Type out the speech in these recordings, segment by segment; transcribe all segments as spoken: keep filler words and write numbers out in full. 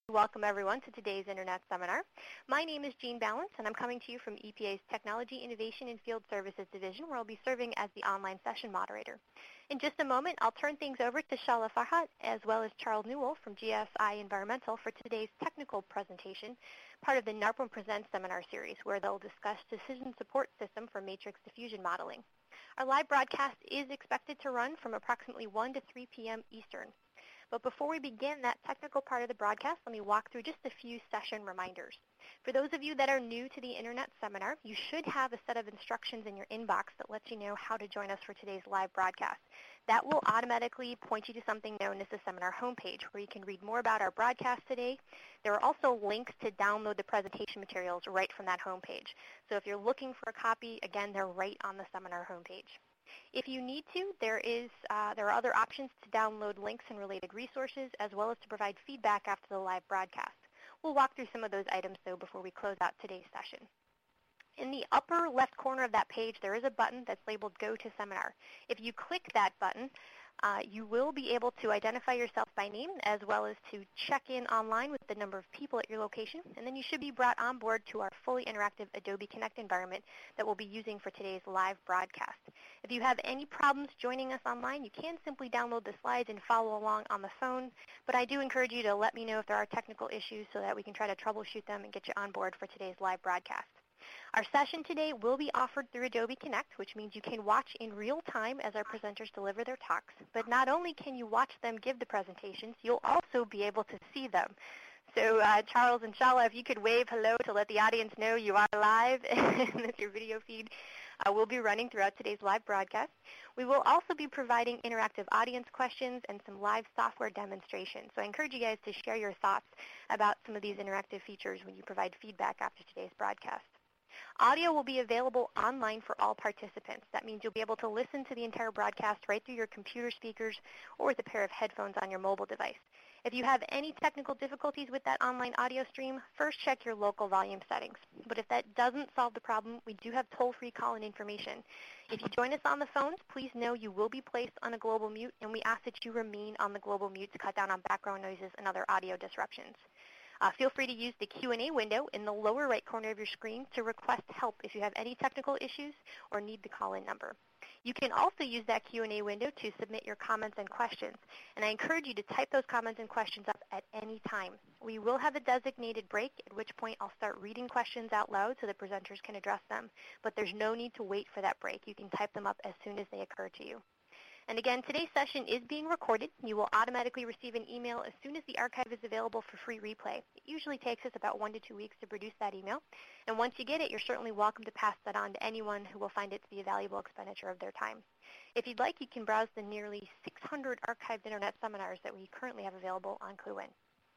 Welcome, everyone, to today's Internet Seminar. My name is Jean Balance, and I'm coming to you from E P A's Technology, Innovation, and Field Services Division, where I'll be serving as the online session moderator. In just a moment, I'll turn things over to Shala Farhat, as well as Charles Newell from G S I Environmental for today's technical presentation, part of the NARPM Presents seminar series, where they'll discuss Decision Support System for Matrix Diffusion Modeling. Our live broadcast is expected to run from approximately one to three p m Eastern. But before we begin that technical part of the broadcast, let me walk through just a few session reminders. For those of you that are new to the Internet Seminar, you should have a set of instructions in your inbox that lets you know how to join us for today's live broadcast. That will automatically point you to something known as the seminar homepage, where you can read more about our broadcast today. There are also links to download the presentation materials right from that homepage. So if you're looking for a copy, again, they're right on the seminar homepage. If you need to, there is uh, there are other options to download links and related resources, as well as to provide feedback after the live broadcast. We'll walk through some of those items, though, before we close out today's session. In the upper left corner of that page, there is a button that's labeled Go to Seminar. If you click that button, Uh, you will be able to identify yourself by name, as well as to check in online with the number of people at your location, and then you should be brought on board to our fully interactive Adobe Connect environment that we'll be using for today's live broadcast. If you have any problems joining us online, you can simply download the slides and follow along on the phone, but I do encourage you to let me know if there are technical issues so that we can try to troubleshoot them and get you on board for today's live broadcast. Our session today will be offered through Adobe Connect, which means you can watch in real time as our presenters deliver their talks. But not only can you watch them give the presentations, you'll also be able to see them. So uh, Charles and Shala, if you could wave hello to let the audience know you are live and that your video feed uh, will be running throughout today's live broadcast. We will also be providing interactive audience questions and some live software demonstrations. So I encourage you guys to share your thoughts about some of these interactive features when you provide feedback after today's broadcast. Audio will be available online for all participants. That means you'll be able to listen to the entire broadcast right through your computer speakers or with a pair of headphones on your mobile device. If you have any technical difficulties with that online audio stream, first check your local volume settings. But if that doesn't solve the problem, we do have toll-free call-in information. If you join us on the phones, please know you will be placed on a global mute, and we ask that you remain on the global mute to cut down on background noises and other audio disruptions. Uh, feel free to use the Q and A window in the lower right corner of your screen to request help if you have any technical issues or need the call-in number. You can also use that Q and A window to submit your comments and questions, and I encourage you to type those comments and questions up at any time. We will have a designated break, at which point I'll start reading questions out loud so the presenters can address them, but there's no need to wait for that break. You can type them up as soon as they occur to you. And again, today's session is being recorded. You will automatically receive an email as soon as the archive is available for free replay. It usually takes us about one to two weeks to produce that email. And once you get it, you're certainly welcome to pass that on to anyone who will find it to be a valuable expenditure of their time. If you'd like, you can browse the nearly six hundred archived Internet seminars that we currently have available on Cluewin.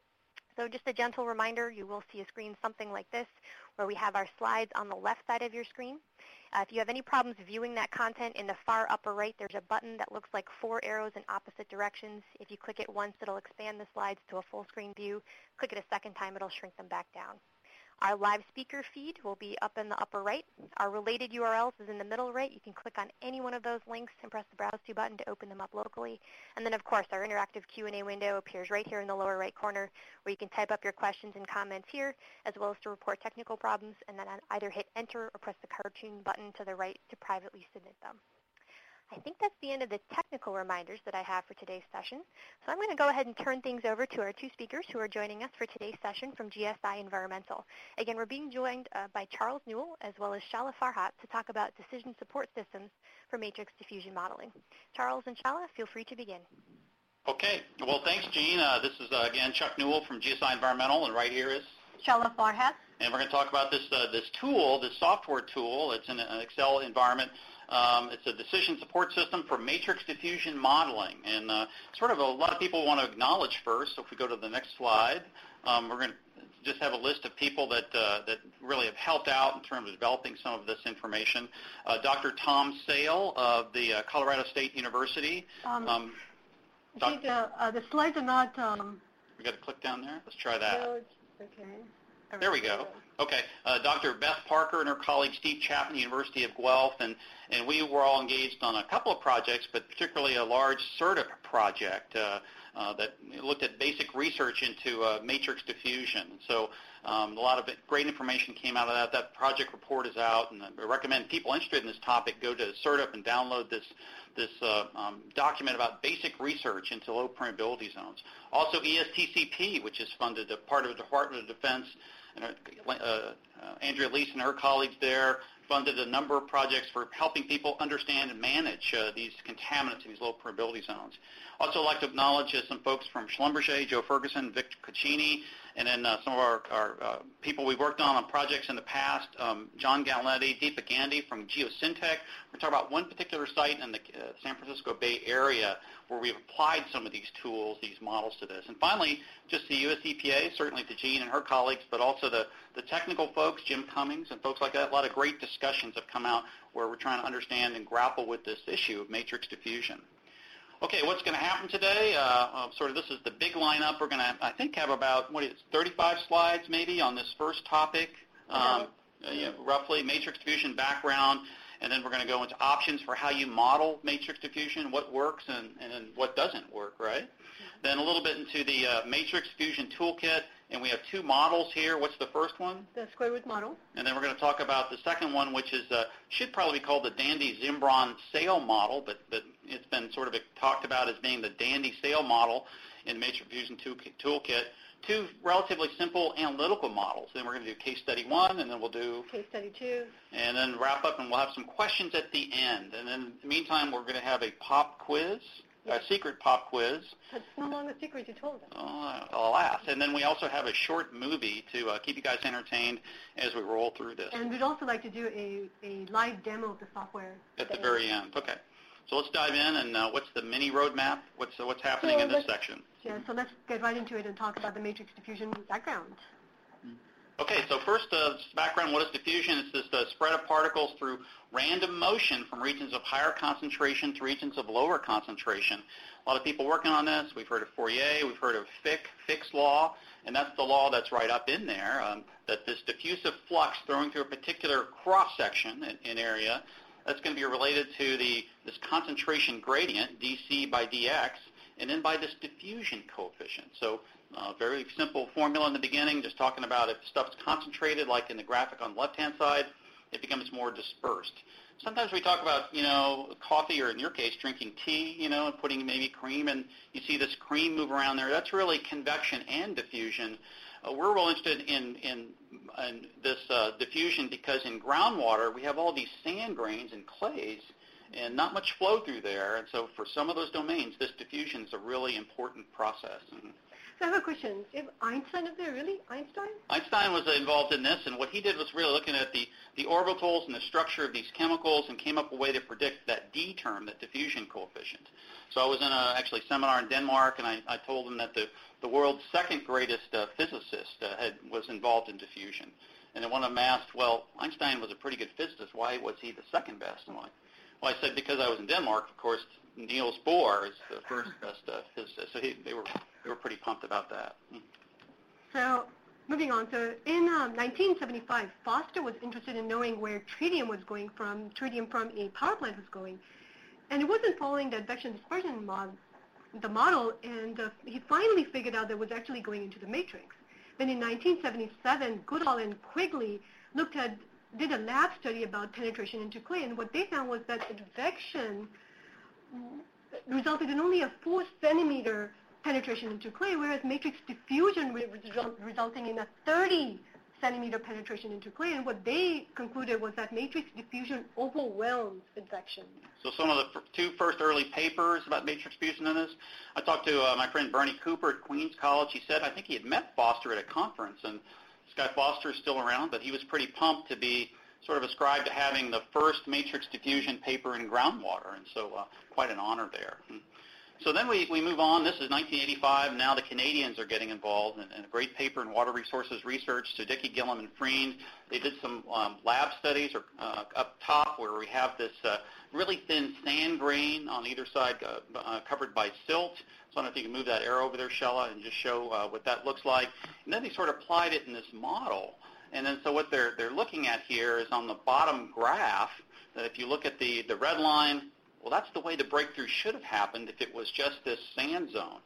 So just a gentle reminder, you will see a screen something like this, where we have our slides on the left side of your screen. Uh, if you have any problems viewing that content, in the far upper right, there's a button that looks like four arrows in opposite directions. If you click it once, it'll expand the slides to a full screen view. Click it a second time, it'll shrink them back down. Our live speaker feed will be up in the upper right. Our related U R Ls is in the middle right. You can click on any one of those links and press the Browse To button to open them up locally. And then, of course, our interactive Q and A window appears right here in the lower right corner, where you can type up your questions and comments here, as well as to report technical problems, and then either hit Enter or press the cartoon button to the right to privately submit them. I think that's the end of the technical reminders that I have for today's session. So I'm going to go ahead and turn things over to our two speakers who are joining us for today's session from G S I Environmental. Again, we're being joined uh, by Charles Newell as well as Shala Farhat to talk about decision support systems for matrix diffusion modeling. Charles and Shala, feel free to begin. Okay. Well, thanks, Jean. Uh, this is, uh, again, Chuck Newell from G S I Environmental, and right here is Shala Farhat. And we're going to talk about this uh, this tool, this software tool. It's in an Excel environment. Um, it's a decision support system for matrix diffusion modeling. And uh, sort of a lot of people want to acknowledge first, so if we go to the next slide, um, we're going to just have a list of people that uh, that really have helped out in terms of developing some of this information. Uh, Doctor Tom Sale of the uh, Colorado State University. Um, um, I think uh, uh, the slides are not... Um, we got to click down there? Let's try that. no, okay. There we go. Okay. Uh, Doctor Beth Parker and her colleague Steve Chapman, University of Guelph, and, and we were all engaged on a couple of projects, but particularly a large CERDIP project. Uh, uh, that looked at basic research into uh, matrix diffusion. So um, a lot of great information came out of that. That project report is out, and I recommend people interested in this topic go to CertUp and download this this uh, um, document about basic research into low permeability zones. Also E S T C P, which is funded, a part of the Department of Defense, and uh, uh, Andrea Lease and her colleagues there funded a number of projects for helping people understand and manage uh, these contaminants in these low permeability zones. Also, I'd like to acknowledge uh, some folks from Schlumberger, Joe Ferguson, Victor Caccini, and then uh, some of our, our uh, people we've worked on on projects in the past, um, John Galletti, Deepa Gandhi from Geosyntec. We're talking about one particular site in the uh, San Francisco Bay Area where we've applied some of these tools, these models to this. And finally, just the U S E P A, certainly to Jean and her colleagues, but also the, the technical folks, Jim Cummings and folks like that. A lot of great discussions have come out where we're trying to understand and grapple with this issue of matrix diffusion. Okay, what's going to happen today? Uh, uh, sort of this is the big lineup. We're going to, I think, have about, what is it, thirty-five slides maybe on this first topic, um, uh, you know, roughly, matrix diffusion background, and then we're going to go into options for how you model matrix diffusion, what works and, and then what doesn't work, right? Mm-hmm. Then a little bit into the uh, matrix diffusion toolkit, and we have two models here. What's the first one? The square root model. And then we're going to talk about the second one, which is uh, should probably be called the Dandy-Zimbron Sale model, but, but it's been sort of talked about as being the Dandy Sale model in the Matrix Diffusion Toolkit. Two relatively simple analytical models. Then we're going to do case study one, and then we'll do case study two, and then wrap up, and we'll have some questions at the end. And then in the meantime, we're going to have a pop quiz. A secret pop quiz. It's no longer secret, you told us. Oh, alas. And then we also have a short movie to uh, keep you guys entertained as we roll through this. And we'd also like to do a, a live demo of the software. At the very end. Okay. So let's dive in, and uh, what's the mini roadmap? What's, uh, what's happening so in this section? Yeah, so let's get right into it and talk about the matrix diffusion background. Okay, so first, uh, background, what is diffusion? It's this uh, spread of particles through random motion from regions of higher concentration to regions of lower concentration. A lot of people working on this. We've heard of Fourier. We've heard of Fick, Fick's law, and that's the law that's right up in there, um, that this diffusive flux throwing through a particular cross-section in, in area, that's going to be related to the this concentration gradient, dC by dx, and then by this diffusion coefficient. So Uh, very simple formula in the beginning, just talking about if stuff's concentrated, like in the graphic on the left-hand side, it becomes more dispersed. Sometimes we talk about, you know, coffee, or in your case, drinking tea, you know, and putting maybe cream, and you see this cream move around there. That's really convection and diffusion. Uh, we're real interested in, in, in this uh, diffusion because in groundwater, we have all these sand grains and clays, and not much flow through there. And so for some of those domains, this diffusion is a really important process. And so I have a question. Is Einstein up there, really? Einstein? Einstein was involved in this, and what he did was really looking at the, the orbitals and the structure of these chemicals and came up with a way to predict that D term, that diffusion coefficient. So I was in a actually seminar in Denmark, and I, I told them that the, the world's second greatest uh, physicist uh, had, was involved in diffusion. And then one of them asked, well, Einstein was a pretty good physicist. Why was he the second best? I'm like, well, I said, because I was in Denmark, of course, Niels Bohr is the first best uh, physicist. So he, they were they were pretty pumped about that. So moving on, so in um, nineteen seventy-five, Foster was interested in knowing where tritium was going from, tritium from a power plant was going. And it wasn't following the advection dispersion model, the model, and uh, he finally figured out that it was actually going into the matrix. Then in nineteen seventy-seven, Goodall and Quigley looked at, did a lab study about penetration into clay, and what they found was that advection resulted in only a four centimeter penetration into clay, whereas matrix diffusion re- result, resulting in a thirty centimeter penetration into clay. And what they concluded was that matrix diffusion overwhelms advection. So some of the f- two first early papers about matrix diffusion in this, I talked to uh, my friend Bernie Cooper at Queens College. He said I think he had met Foster at a conference, and Scott Foster is still around, but he was pretty pumped to be sort of ascribed to having the first matrix diffusion paper in groundwater, and so uh, quite an honor there. So then we, we move on. This is nineteen eighty-five. Now the Canadians are getting involved in, in a great paper in Water Resources Research. So Dickey, Gillum, and Freend, they did some um, lab studies or, uh, up top where we have this uh, really thin sand grain on either side uh, uh, covered by silt. So I don't know if you can move that arrow over there, Shella, and just show uh, what that looks like. And then they sort of applied it in this model. And then so what they're, they're looking at here is on the bottom graph that if you look at the, the red line, well, that's the way the breakthrough should have happened if it was just this sand zone.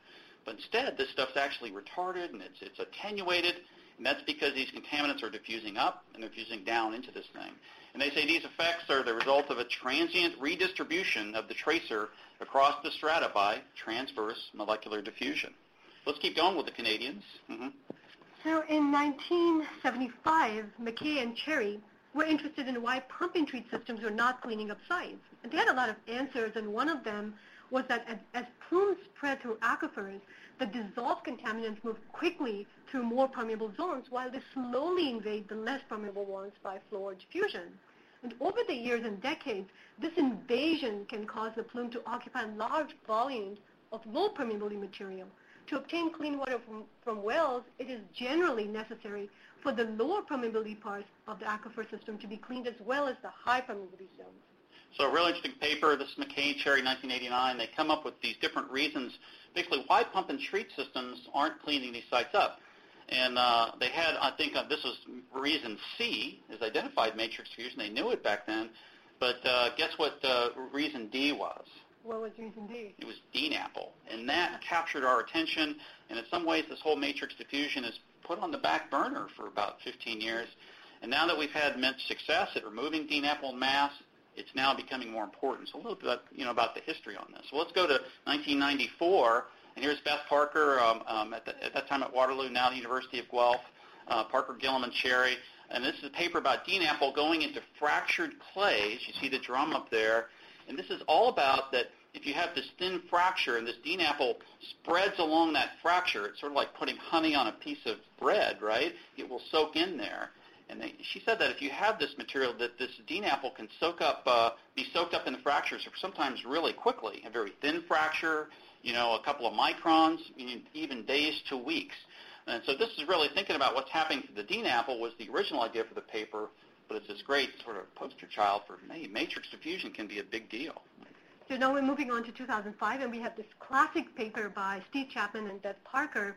But instead, this stuff's actually retarded and it's, it's attenuated, and that's because these contaminants are diffusing up and they're diffusing down into this thing. And they say these effects are the result of a transient redistribution of the tracer across the strata by transverse molecular diffusion. Let's keep going with the Canadians. Mm-hmm. So in nineteen seventy-five, McKay and Cherry were interested in why pump and treat systems were not cleaning up sites. And they had a lot of answers, and one of them was that as, as plumes spread through aquifers, the dissolved contaminants move quickly through more permeable zones while they slowly invade the less permeable ones by floor diffusion. And over the years and decades, this invasion can cause the plume to occupy large volumes of low permeability material. To obtain clean water from, from wells, it is generally necessary for the lower permeability parts of the aquifer system to be cleaned as well as the high permeability zones. So a really interesting paper, this is McKay and Cherry, nineteen eighty-nine. They come up with these different reasons, basically why pump and treat systems aren't cleaning these sites up. And uh, they had, I think uh, this was reason C, is identified matrix diffusion. They knew it back then. But uh, guess what uh, reason D was? What was reason D? It was D NAPL. And that captured our attention. And in some ways, this whole matrix diffusion is put on the back burner for about fifteen years. And now that we've had immense success at removing D NAPL en masse, it's now becoming more important. So a little bit, you know, about the history on this. So let's go to nineteen ninety-four, and here's Beth Parker um, um, at, the, at that time at Waterloo, now the University of Guelph. Uh, Parker, Gillum, and Cherry, and this is a paper about D NAPL going into fractured clays. You see the drum up there, and this is all about that. If you have this thin fracture and this D NAPL spreads along that fracture, it's sort of like putting honey on a piece of bread, right? It will soak in there. And they, she said that if you have this material, that this D NAPL can soak up, uh, be soaked up in the fractures sometimes really quickly. A very thin fracture, you know, a couple of microns, even days to weeks. And so this is really thinking about what's happening to the D NAPL was the original idea for the paper, but it's this great sort of poster child for, hey, matrix diffusion can be a big deal. So now we're moving on to two thousand five, and we have this classic paper by Steve Chapman and Beth Parker.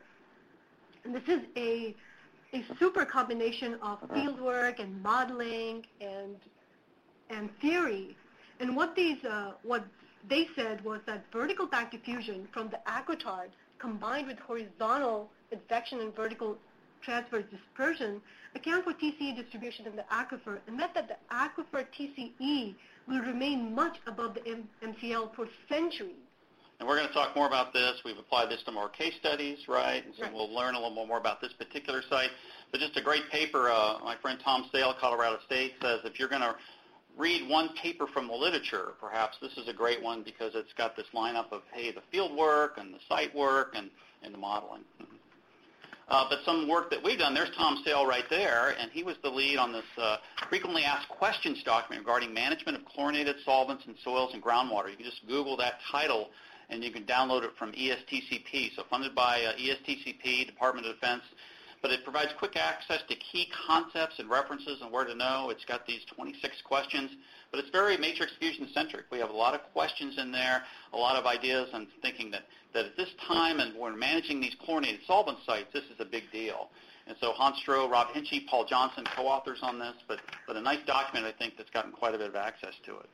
And this is a a super combination of fieldwork and modeling and and theory. And what these uh, what they said was that vertical back diffusion from the aquitard combined with horizontal advection and vertical transverse dispersion account for T C E distribution in the aquifer, and meant that the aquifer T C E will remain much above the M C L for centuries. And we're going to talk more about this. We've applied this to more case studies, right? And so right. We'll learn a little more about this particular site. But just a great paper, uh, my friend Tom Sale, Colorado State, says if you're going to read one paper from the literature, perhaps this is a great one because it's got this lineup of, hey, the field work and the site work and, and the modeling. Uh, but some work that we've done, there's Tom Sale right there, and he was the lead on this uh, frequently asked questions document regarding management of chlorinated solvents in soils and groundwater. You can just Google that title, and you can download it from E S T C P, so funded by uh, E S T C P, Department of Defense. But it provides quick access to key concepts and references and where to know. It's got these twenty-six questions, but it's very matrix fusion-centric. We have a lot of questions in there, a lot of ideas, and thinking that, that at this time and when we're managing these chlorinated solvent sites, this is a big deal. And so Hans Stroh, Rob Hinchy, Paul Johnson, co-authors on this, but, but a nice document, I think, that's gotten quite a bit of access to it.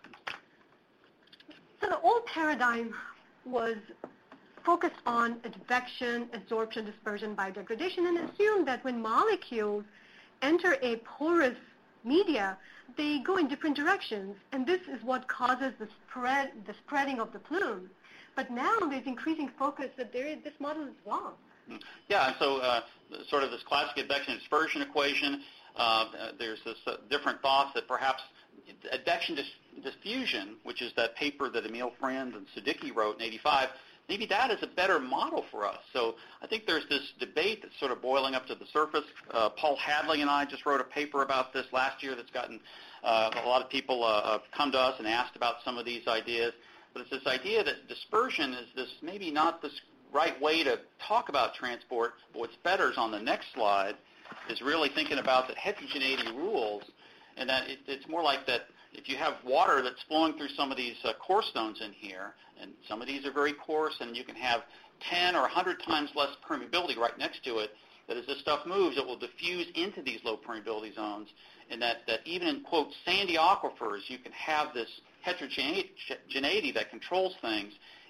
So the old paradigm was focused on advection, adsorption, dispersion, biodegradation, and assumed that when molecules enter a porous media, they go in different directions, and this is what causes the spread, the spreading of the plume. But now there's increasing focus that there is, this model is wrong. Yeah, and so uh, sort of this classic advection dispersion equation, uh, there's this uh, different thoughts that perhaps advection dis- diffusion, which is that paper that Emil Friend and Siddiqui wrote in eighty-five, maybe that is a better model for us. So I think there's this debate that's sort of boiling up to the surface. Uh, Paul Hadley and I just wrote a paper about this last year that's gotten uh, a lot of people uh, have come to us and asked about some of these ideas. But it's this idea that dispersion is this maybe not this right way to talk about transport, but what's better is on the next slide is really thinking about that heterogeneity rules, and that it, it's more like that if you have water that's flowing through some of these uh, core stones in here, and some of these are very coarse, and you can have ten or one hundred times less permeability right next to it, that as this stuff moves, it will diffuse into these low permeability zones, and that, that even in, quote, sandy aquifers, you can have this heterogeneity that controls things,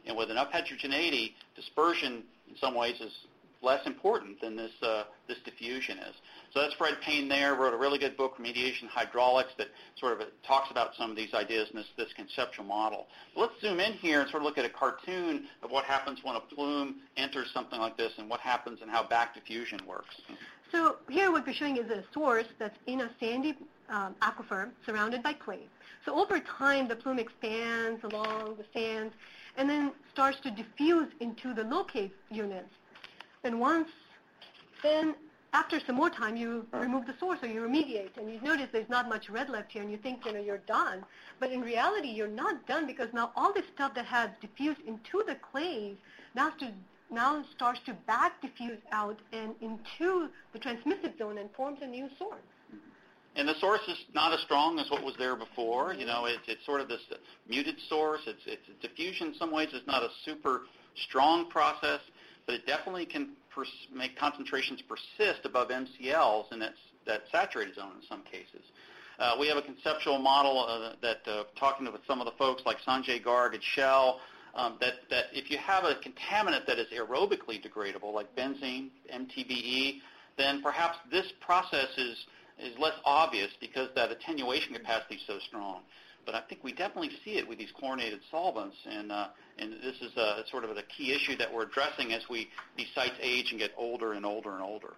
And with enough heterogeneity, dispersion in some ways is less important than this uh, this diffusion is. So that's Fred Payne there, wrote a really good book, Remediation Hydraulics, that sort of talks about some of these ideas in this, this conceptual model. But let's zoom in here and sort of look at a cartoon of what happens when a plume enters something like this and what happens and how back diffusion works. So here what we're showing is a source that's in a sandy um, aquifer surrounded by clay. So over time, the plume expands along the sands and then starts to diffuse into the locate units. And once, then after some more time, you remove the source or you remediate, and you notice there's not much red left here, and you think, you know, you're done. But in reality, you're not done, because now all this stuff that has diffused into the clays now, to, now starts to back diffuse out and into the transmissive zone and forms a new source. And the source is not as strong as what was there before. You know, it's, it's sort of this muted source. It's, it's diffusion in some ways is not a super strong process, but it definitely can pers- make concentrations persist above M C Ls in that, that saturated zone in some cases. Uh, we have a conceptual model uh, that, uh, talking with some of the folks like Sanjay Garg at Shell, um, that, that if you have a contaminant that is aerobically degradable, like benzene, M T B E, then perhaps this process is, is less obvious because that attenuation capacity is so strong. But I think we definitely see it with these chlorinated solvents, and uh, and this is a, sort of a key issue that we're addressing as we these sites age and get older and older and older.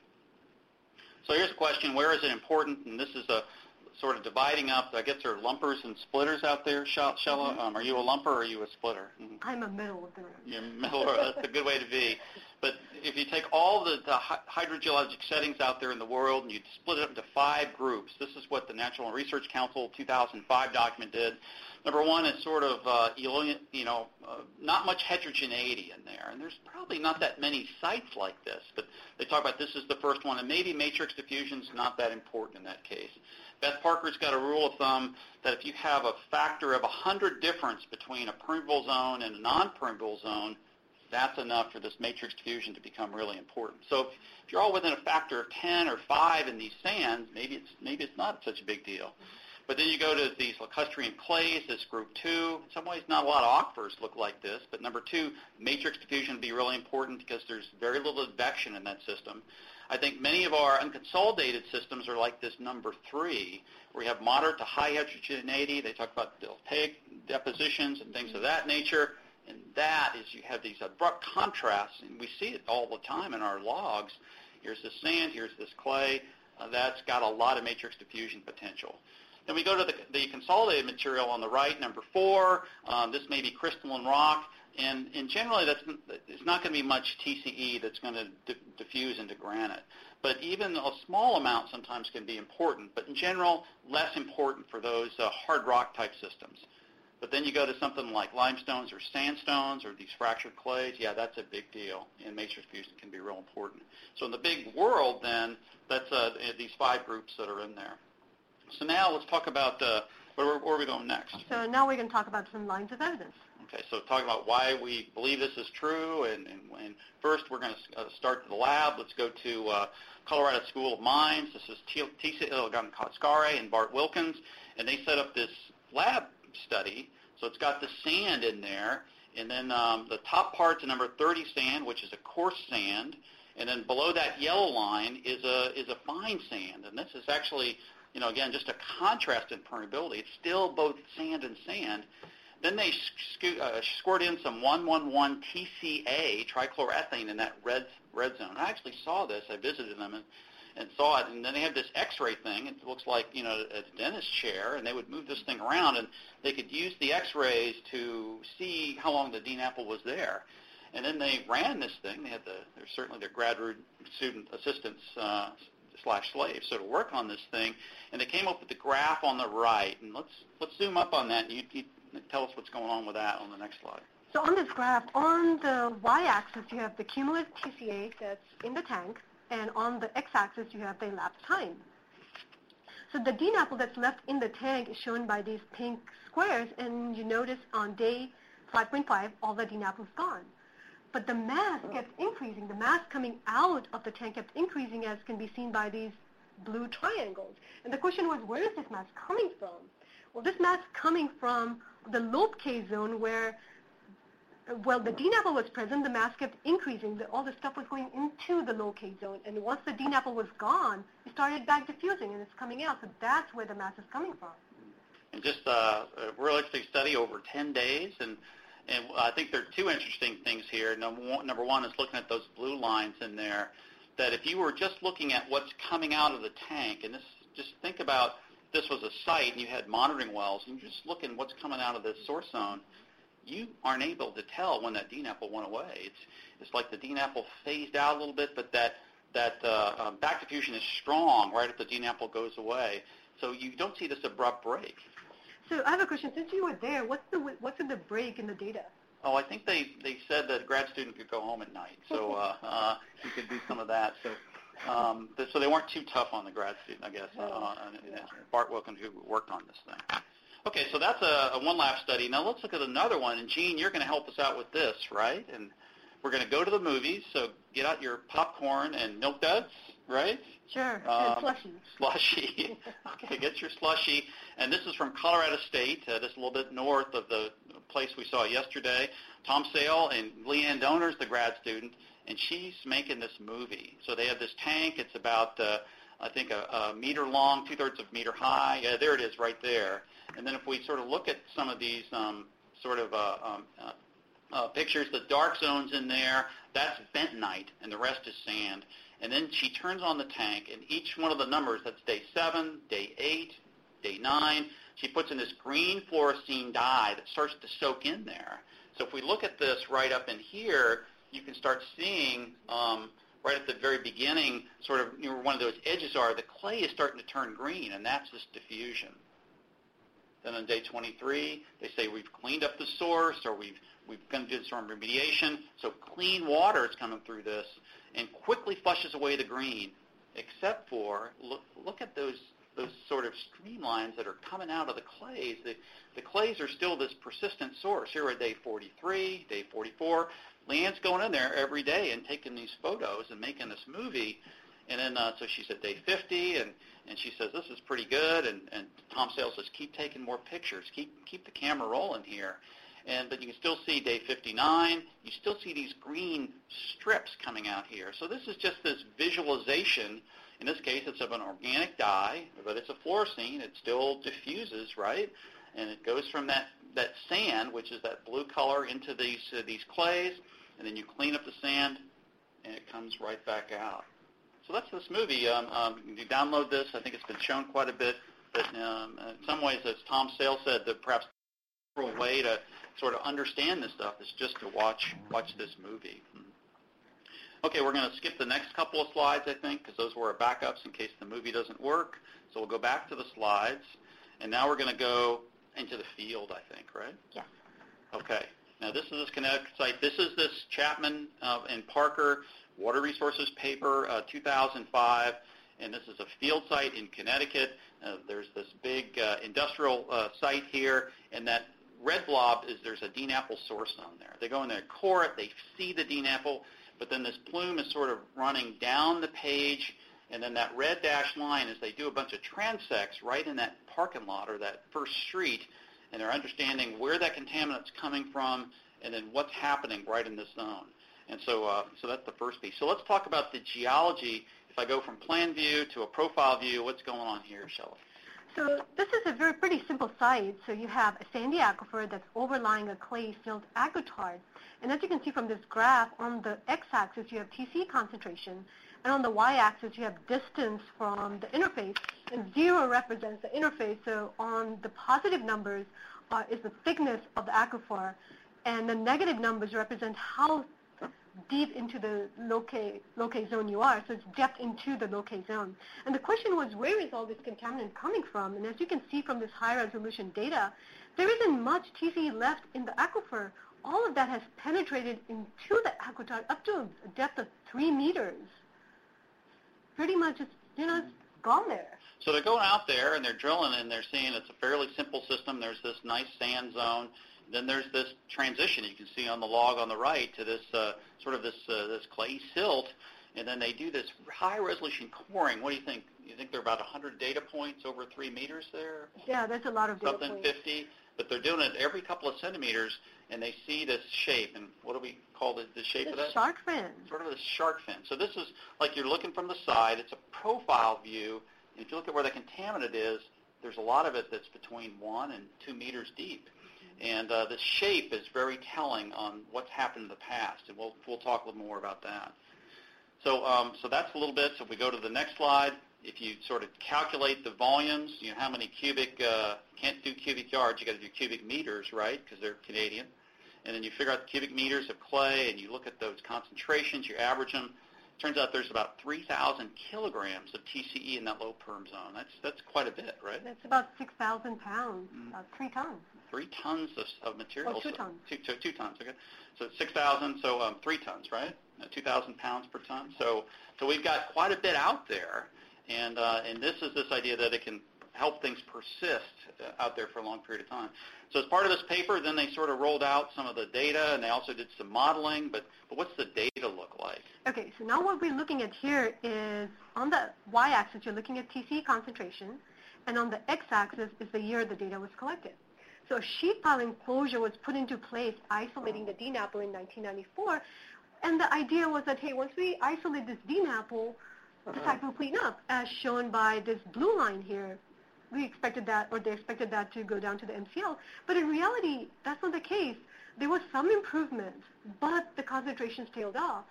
So here's a question: where is it important? And this is a sort of dividing up. I guess there are lumpers and splitters out there. Shella, mm-hmm. um, are you a lumper or are you a splitter? Mm-hmm. I'm a middle of the road. You're a middle. That's a good way to be. But if you take all the, the hydrogeologic settings out there in the world and you split it up into five groups, this is what the National Research Council two thousand five document did. Number one is sort of, uh, you know, uh, not much heterogeneity in there. And there's probably not that many sites like this. But they talk about this is the first one. And maybe matrix diffusion is not that important in that case. Beth Parker's got a rule of thumb that if you have a factor of one hundred difference between a permeable zone and a non-permeable zone, that's enough for this matrix diffusion to become really important. So if you're all within a factor of ten or five in these sands, maybe it's maybe it's not such a big deal. But then you go to these lacustrine clays, this group two. In some ways, not a lot of aquifers look like this. But number two, matrix diffusion would be really important because there's very little advection in that system. I think many of our unconsolidated systems are like this number three, where we have moderate to high heterogeneity. They talk about deltaic depositions and things of that nature. And that is, you have these abrupt contrasts, and we see it all the time in our logs. Here's this sand, here's this clay. Uh, that's got a lot of matrix diffusion potential. Then we go to the, the consolidated material on the right, number four. Um, this may be crystalline rock, and, and generally that's it's not going to be much T C E that's going to di- diffuse into granite. But even a small amount sometimes can be important, but in general, less important for those uh, hard rock type systems. But then you go to something like limestones or sandstones or these fractured clays. Yeah, that's a big deal, and matrix diffusion can be real important. So in the big world, then, that's uh, these five groups that are in there. So now let's talk about uh, where, where are we going next? So now we're going to talk about some lines of evidence. Okay, so talking about why we believe this is true, and, and, and first we're going to uh, start to the lab. Let's go to uh, Colorado School of Mines. This is Tisa Ilgan-Kaskare and Bart Wilkins, and they set up this lab study. So it's got the sand in there, and then um, the top part's a number thirty sand, which is a coarse sand, and then below that yellow line is a is a fine sand, and this is actually, you know, again, just a contrast in permeability. It's still both sand and sand. Then they sc- uh, squirt in some one eleven T C A, trichloroethane, in that red red zone. I actually saw this. I visited them and, and saw it. And then they have this X-ray thing. It looks like, you know, a dentist chair, and they would move this thing around, and they could use the X-rays to see how long the D NAPL was there. And then they ran this thing. They had the, there's certainly their graduate student assistants uh, slash slaves, so to work on this thing, and they came up with the graph on the right. And let's let's zoom up on that, and you, you tell us what's going on with that on the next slide. So on this graph, on the y-axis, you have the cumulative T C A that's in the tank, and on the x-axis, you have the elapsed time. So the D NAPL that's left in the tank is shown by these pink squares, and you notice on day five point five, all the D NAPL is gone. But the mass kept increasing. The mass coming out of the tank kept increasing, as can be seen by these blue triangles. And the question was, where is this mass coming from? Well, this mass coming from the lobe K zone, where well, the D NAPL was present, the mass kept increasing. The, all the stuff was going into the locate zone. And once the D NAPL was gone, it started back diffusing, and it's coming out. So that's where the mass is coming from. And just uh, a realistic study over ten days. And, and I think there are two interesting things here. Number one, number one is looking at those blue lines in there, that if you were just looking at what's coming out of the tank, and this just think about this was a site and you had monitoring wells, and you're just looking what's coming out of this source zone, you aren't able to tell when that D NAPL went away. It's it's like the D NAPL phased out a little bit, but that that uh, um, back diffusion is strong right if the D NAPL goes away. So you don't see this abrupt break. So I have a question. Since you were there, what's the what's in the break in the data? Oh, I think they, they said that a grad student could go home at night, so uh, uh, you could do some of that. So um, th- so they weren't too tough on the grad student, I guess. Uh, and, and Bart Wilkins, who worked on this thing. Okay, so that's a, a one-lap study. Now let's look at another one. And, Gene, you're going to help us out with this, right? And we're going to go to the movies, so get out your popcorn and Milk Duds, right? Sure, um, and slushy. Slushy. Okay, get your slushy. And this is from Colorado State, uh, just a little bit north of the place we saw yesterday. Tom Sale and Leanne Donor's the grad student, and she's making this movie. So they have this tank. It's about, uh, I think, a, a meter long, two-thirds of a meter high. Yeah, there it is right there. And then if we sort of look at some of these um, sort of uh, um, uh, uh, pictures, the dark zones in there, that's bentonite, and the rest is sand. And then she turns on the tank, and each one of the numbers, that's day seven, day eight, day nine, she puts in this green fluorescein dye that starts to soak in there. So if we look at this right up in here, you can start seeing um, right at the very beginning sort of you know, one of those edges are, the clay is starting to turn green, and that's this diffusion. Then on day twenty-three, they say we've cleaned up the source, or we've we've done some remediation. So clean water is coming through this and quickly flushes away the green, except for look look at those those sort of streamlines that are coming out of the clays. The the clays are still this persistent source. Here are day forty-three, day forty-four. Leanne's going in there every day and taking these photos and making this movie. And then uh, so she's at day fifty, and, and she says, this is pretty good. And, and Tom Sale says, keep taking more pictures. Keep keep the camera rolling here. And but you can still see day fifty-nine. You still see these green strips coming out here. So this is just this visualization. In this case, it's of an organic dye, but it's a fluorescein. It still diffuses, right? And it goes from that, that sand, which is that blue color, into these uh, these clays, and then you clean up the sand, and it comes right back out. So that's this movie. Um, um, you download this. I think it's been shown quite a bit. But um, in some ways, as Tom Sale said, that perhaps the way to sort of understand this stuff is just to watch watch this movie. Okay, we're going to skip the next couple of slides, I think, because those were our backups in case the movie doesn't work. So we'll go back to the slides, and now we're going to go into the field, I think, right? Yeah. Okay. Now this is this Connecticut site. This is this Chapman uh, and Parker Water Resources paper, uh, two thousand five, and this is a field site in Connecticut. Uh, there's this big uh, industrial uh, site here, and that red blob is there's a D NAPL source zone there. They go in there, core it, they see the D NAPL, but then this plume is sort of running down the page, and then that red dashed line is they do a bunch of transects right in that parking lot or that first street, and they're understanding where that contaminant's coming from and then what's happening right in this zone. And so uh, so that's the first piece. So let's talk about the geology. If I go from plan view to a profile view, what's going on here, Shelley? So this is a very pretty simple site. So you have a sandy aquifer that's overlying a clay-filled agrotard. And as you can see from this graph, on the x-axis you have T C concentration, and on the y-axis you have distance from the interface, and zero represents the interface. So on the positive numbers uh, is the thickness of the aquifer, and the negative numbers represent how deep into the locate, locate zone you are, so it's depth into the locate zone. And the question was, where is all this contaminant coming from? And as you can see from this high-resolution data, there isn't much T C left in the aquifer. All of that has penetrated into the aquifer up to a depth of three meters. Pretty much, it's, you know, it's gone there. So they're going out there and they're drilling and they're seeing it's a fairly simple system. There's this nice sand zone. Then there's this transition you can see on the log on the right to this uh, sort of this uh, this clay silt, and then they do this high-resolution coring. What do you think? You think there are about one hundred data points over three meters there? Yeah, there's a lot of data Something points. fifty. but they're doing it every couple of centimeters, and they see this shape. And what do we call the, the shape the of that? Shark fin. Sort of a shark fin. So this is like you're looking from the side. It's a profile view. And if you look at where the contaminant is, there's a lot of it that's between one and two meters deep. And uh, the shape is very telling on what's happened in the past, and we'll we'll talk a little more about that. So um, so that's a little bit. So if we go to the next slide, if you sort of calculate the volumes, you know how many cubic, uh, can't do cubic yards, you got to do cubic meters, right, because they're Canadian. And then you figure out the cubic meters of clay, and you look at those concentrations, you average them. Turns out there's about three thousand kilograms of T C E in that low perm zone. That's that's quite a bit, right? That's about six thousand pounds, mm. about three tons. Three tons of, of material. Oh, two so, tons. Two, two, two tons, okay. So six thousand, so um, three tons, right? Uh, two thousand pounds per ton. So so we've got quite a bit out there, and uh, and this is this idea that it can help things persist uh, out there for a long period of time. So as part of this paper, then they sort of rolled out some of the data, and they also did some modeling, but, but what's the data look like? Okay, so now what we're looking at here is on the y-axis, you're looking at T C E concentration, and on the x-axis is the year the data was collected. So a sheet pile enclosure was put into place isolating the D NAPL in nineteen ninety-four, and the idea was that, hey, once we isolate this D NAPL, the site will clean up, as shown by this blue line here. We expected that, or they expected that to go down to the M C L, but in reality, that's not the case. There was some improvement, but the concentrations tailed off.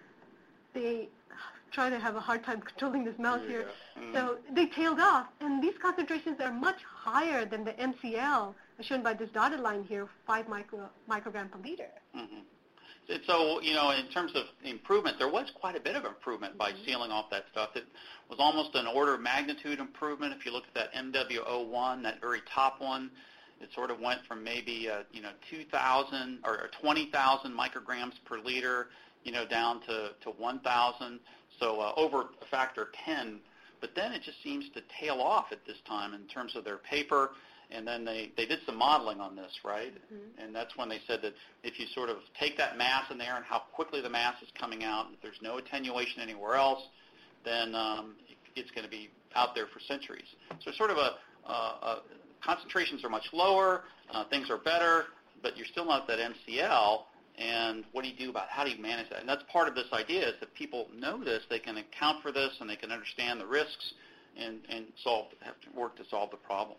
They try to have a hard time controlling this mouse here. Mm-hmm. So they tailed off, and these concentrations are much higher than the M C L, as shown by this dotted line here, five micro, microgram per liter. Mm-hmm. So, you know, in terms of improvement, there was quite a bit of improvement by mm-hmm. sealing off that stuff. It was almost an order of magnitude improvement. If you look at that M W O one, that very top one, it sort of went from maybe, uh, you know, two thousand or twenty thousand micrograms per liter, you know, down to, to one thousand, so uh, over a factor of ten. But then it just seems to tail off at this time in terms of their paper. And then they, they did some modeling on this, right? Mm-hmm. And that's when they said that if you sort of take that mass in there and how quickly the mass is coming out, if there's no attenuation anywhere else, then um, it's going to be out there for centuries. So sort of a, uh, a concentrations are much lower, uh, things are better, but you're still not at that M C L. And what do you do about, how do you manage that? And that's part of this idea is that people know this, they can account for this, and they can understand the risks and, and solve, have to work to solve the problem.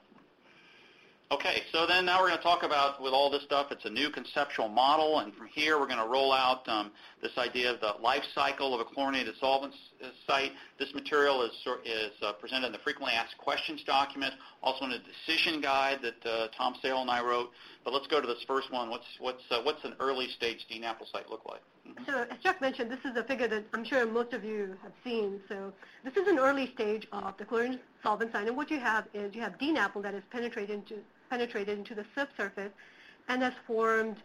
Okay, so then now we're going to talk about, with all this stuff, it's a new conceptual model, and from here we're going to roll out um, this idea of the life cycle of a chlorinated solvents site. This material is, is uh, presented in the Frequently Asked Questions document, also in a decision guide that uh, Tom Sale and I wrote. But let's go to this first one. What's, what's, uh, what's an early stage D NAPL site look like? Mm-hmm. So as Chuck mentioned, this is a figure that I'm sure most of you have seen. So this is an early stage of the chlorinated solvent site, and what you have is you have D NAPL that is penetrated into penetrated into the subsurface and has formed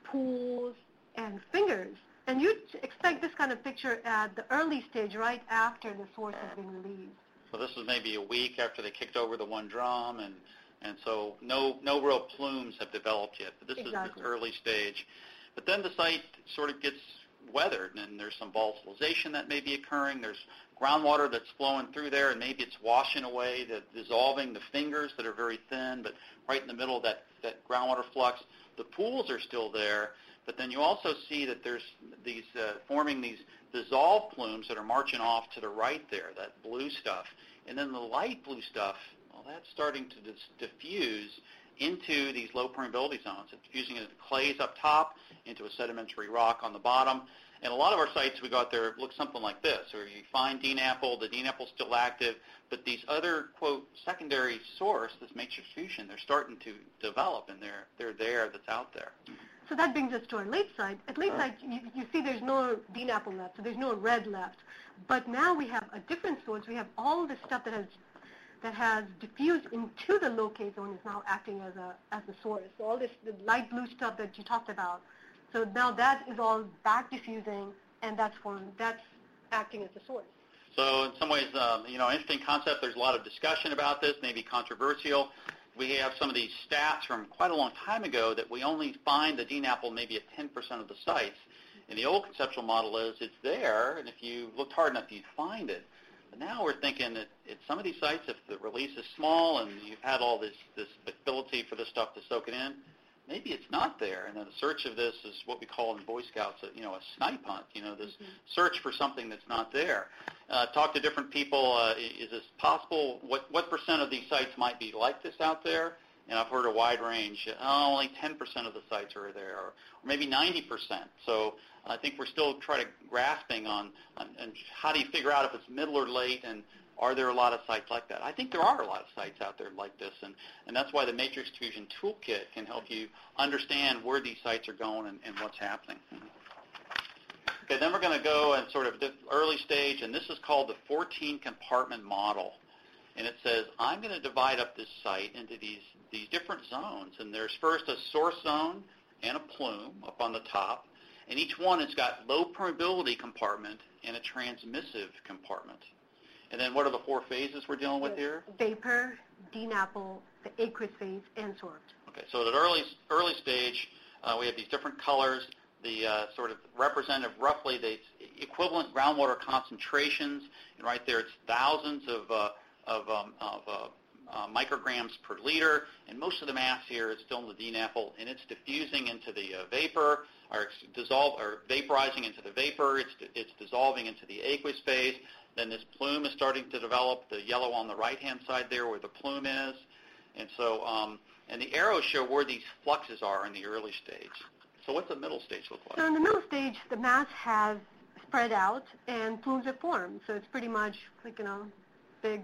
pools and fingers. And you'd expect this kind of picture at the early stage, right after the source has been released. So this is maybe a week after they kicked over the one drum, and, and so no, no real plumes have developed yet. But this exactly. is this early stage. But then the site sort of gets weathered, and there's some volatilization that may be occurring. There's groundwater that's flowing through there, and maybe it's washing away, the, dissolving the fingers that are very thin, but right in the middle of that, that groundwater flux. The pools are still there, but then you also see that there's these uh, forming these dissolved plumes that are marching off to the right there, that blue stuff. And then the light blue stuff, well, that's starting to dis- diffuse into these low permeability zones. It's diffusing into clays up top, into a sedimentary rock on the bottom. And a lot of our sites, we go out there, look something like this, where you find D NAPL, the D NAPL is still active, but these other, quote, secondary source, this matrix fusion, they're starting to develop, and they're, they're there, that's out there. So that brings us to our late site. At late site, you, you see there's no D NAPL left, so there's no red left. But now we have a different source. We have all this stuff that has that has diffused into the low K zone is now acting as a as a source. So all this the light blue stuff that you talked about. So now that is all back diffusing, and that's for that's acting as a source. So in some ways, um, you know, interesting concept. There's a lot of discussion about this, maybe controversial. We have some of these stats from quite a long time ago that we only find the D NAPL maybe at ten percent of the sites. And the old conceptual model is it's there, and if you looked hard enough, you'd find it. But now we're thinking that it's some of these sites, if the release is small and you've had all this, this ability for this stuff to soak it in, maybe it's not there. And then the search of this is what we call in Boy Scouts, a, you know, a snipe hunt, you know, this mm-hmm. search for something that's not there. Uh, talk to different people. Uh, is this possible? What, what percent of these sites might be like this out there? And I've heard a wide range. Oh, only ten percent of the sites are there, or, or maybe ninety percent. So I think we're still trying to grasping on, on, on how do you figure out if it's middle or late, and are there a lot of sites like that? I think there are a lot of sites out there like this, and, and that's why the Matrix Diffusion Toolkit can help you understand where these sites are going and, and what's happening. Okay, then we're going to go and sort of early stage, and this is called the fourteen compartment model. And it says, I'm going to divide up this site into these, these different zones. And there's first a source zone and a plume up on the top. And each one has got low permeability compartment and a transmissive compartment. And then what are the four phases we're dealing with here? Vapor, D NAPL, the aqueous phase, and sorbed. Okay, so at an early, early stage, uh, we have these different colors, the uh, sort of representative, roughly the equivalent groundwater concentrations. And right there it's thousands of uh, of, um, of uh, uh, micrograms per liter, and most of the mass here is still in the D NAPL, and it's diffusing into the uh, vapor, or dissolve, or vaporizing into the vapor. It's it's dissolving into the aqueous phase. Then this plume is starting to develop. The yellow on the right-hand side there, where the plume is, and so um, and the arrows show where these fluxes are in the early stage. So what's the middle stage look like? So in the middle stage, the mass has spread out, and plumes have formed. So it's pretty much like, you know, big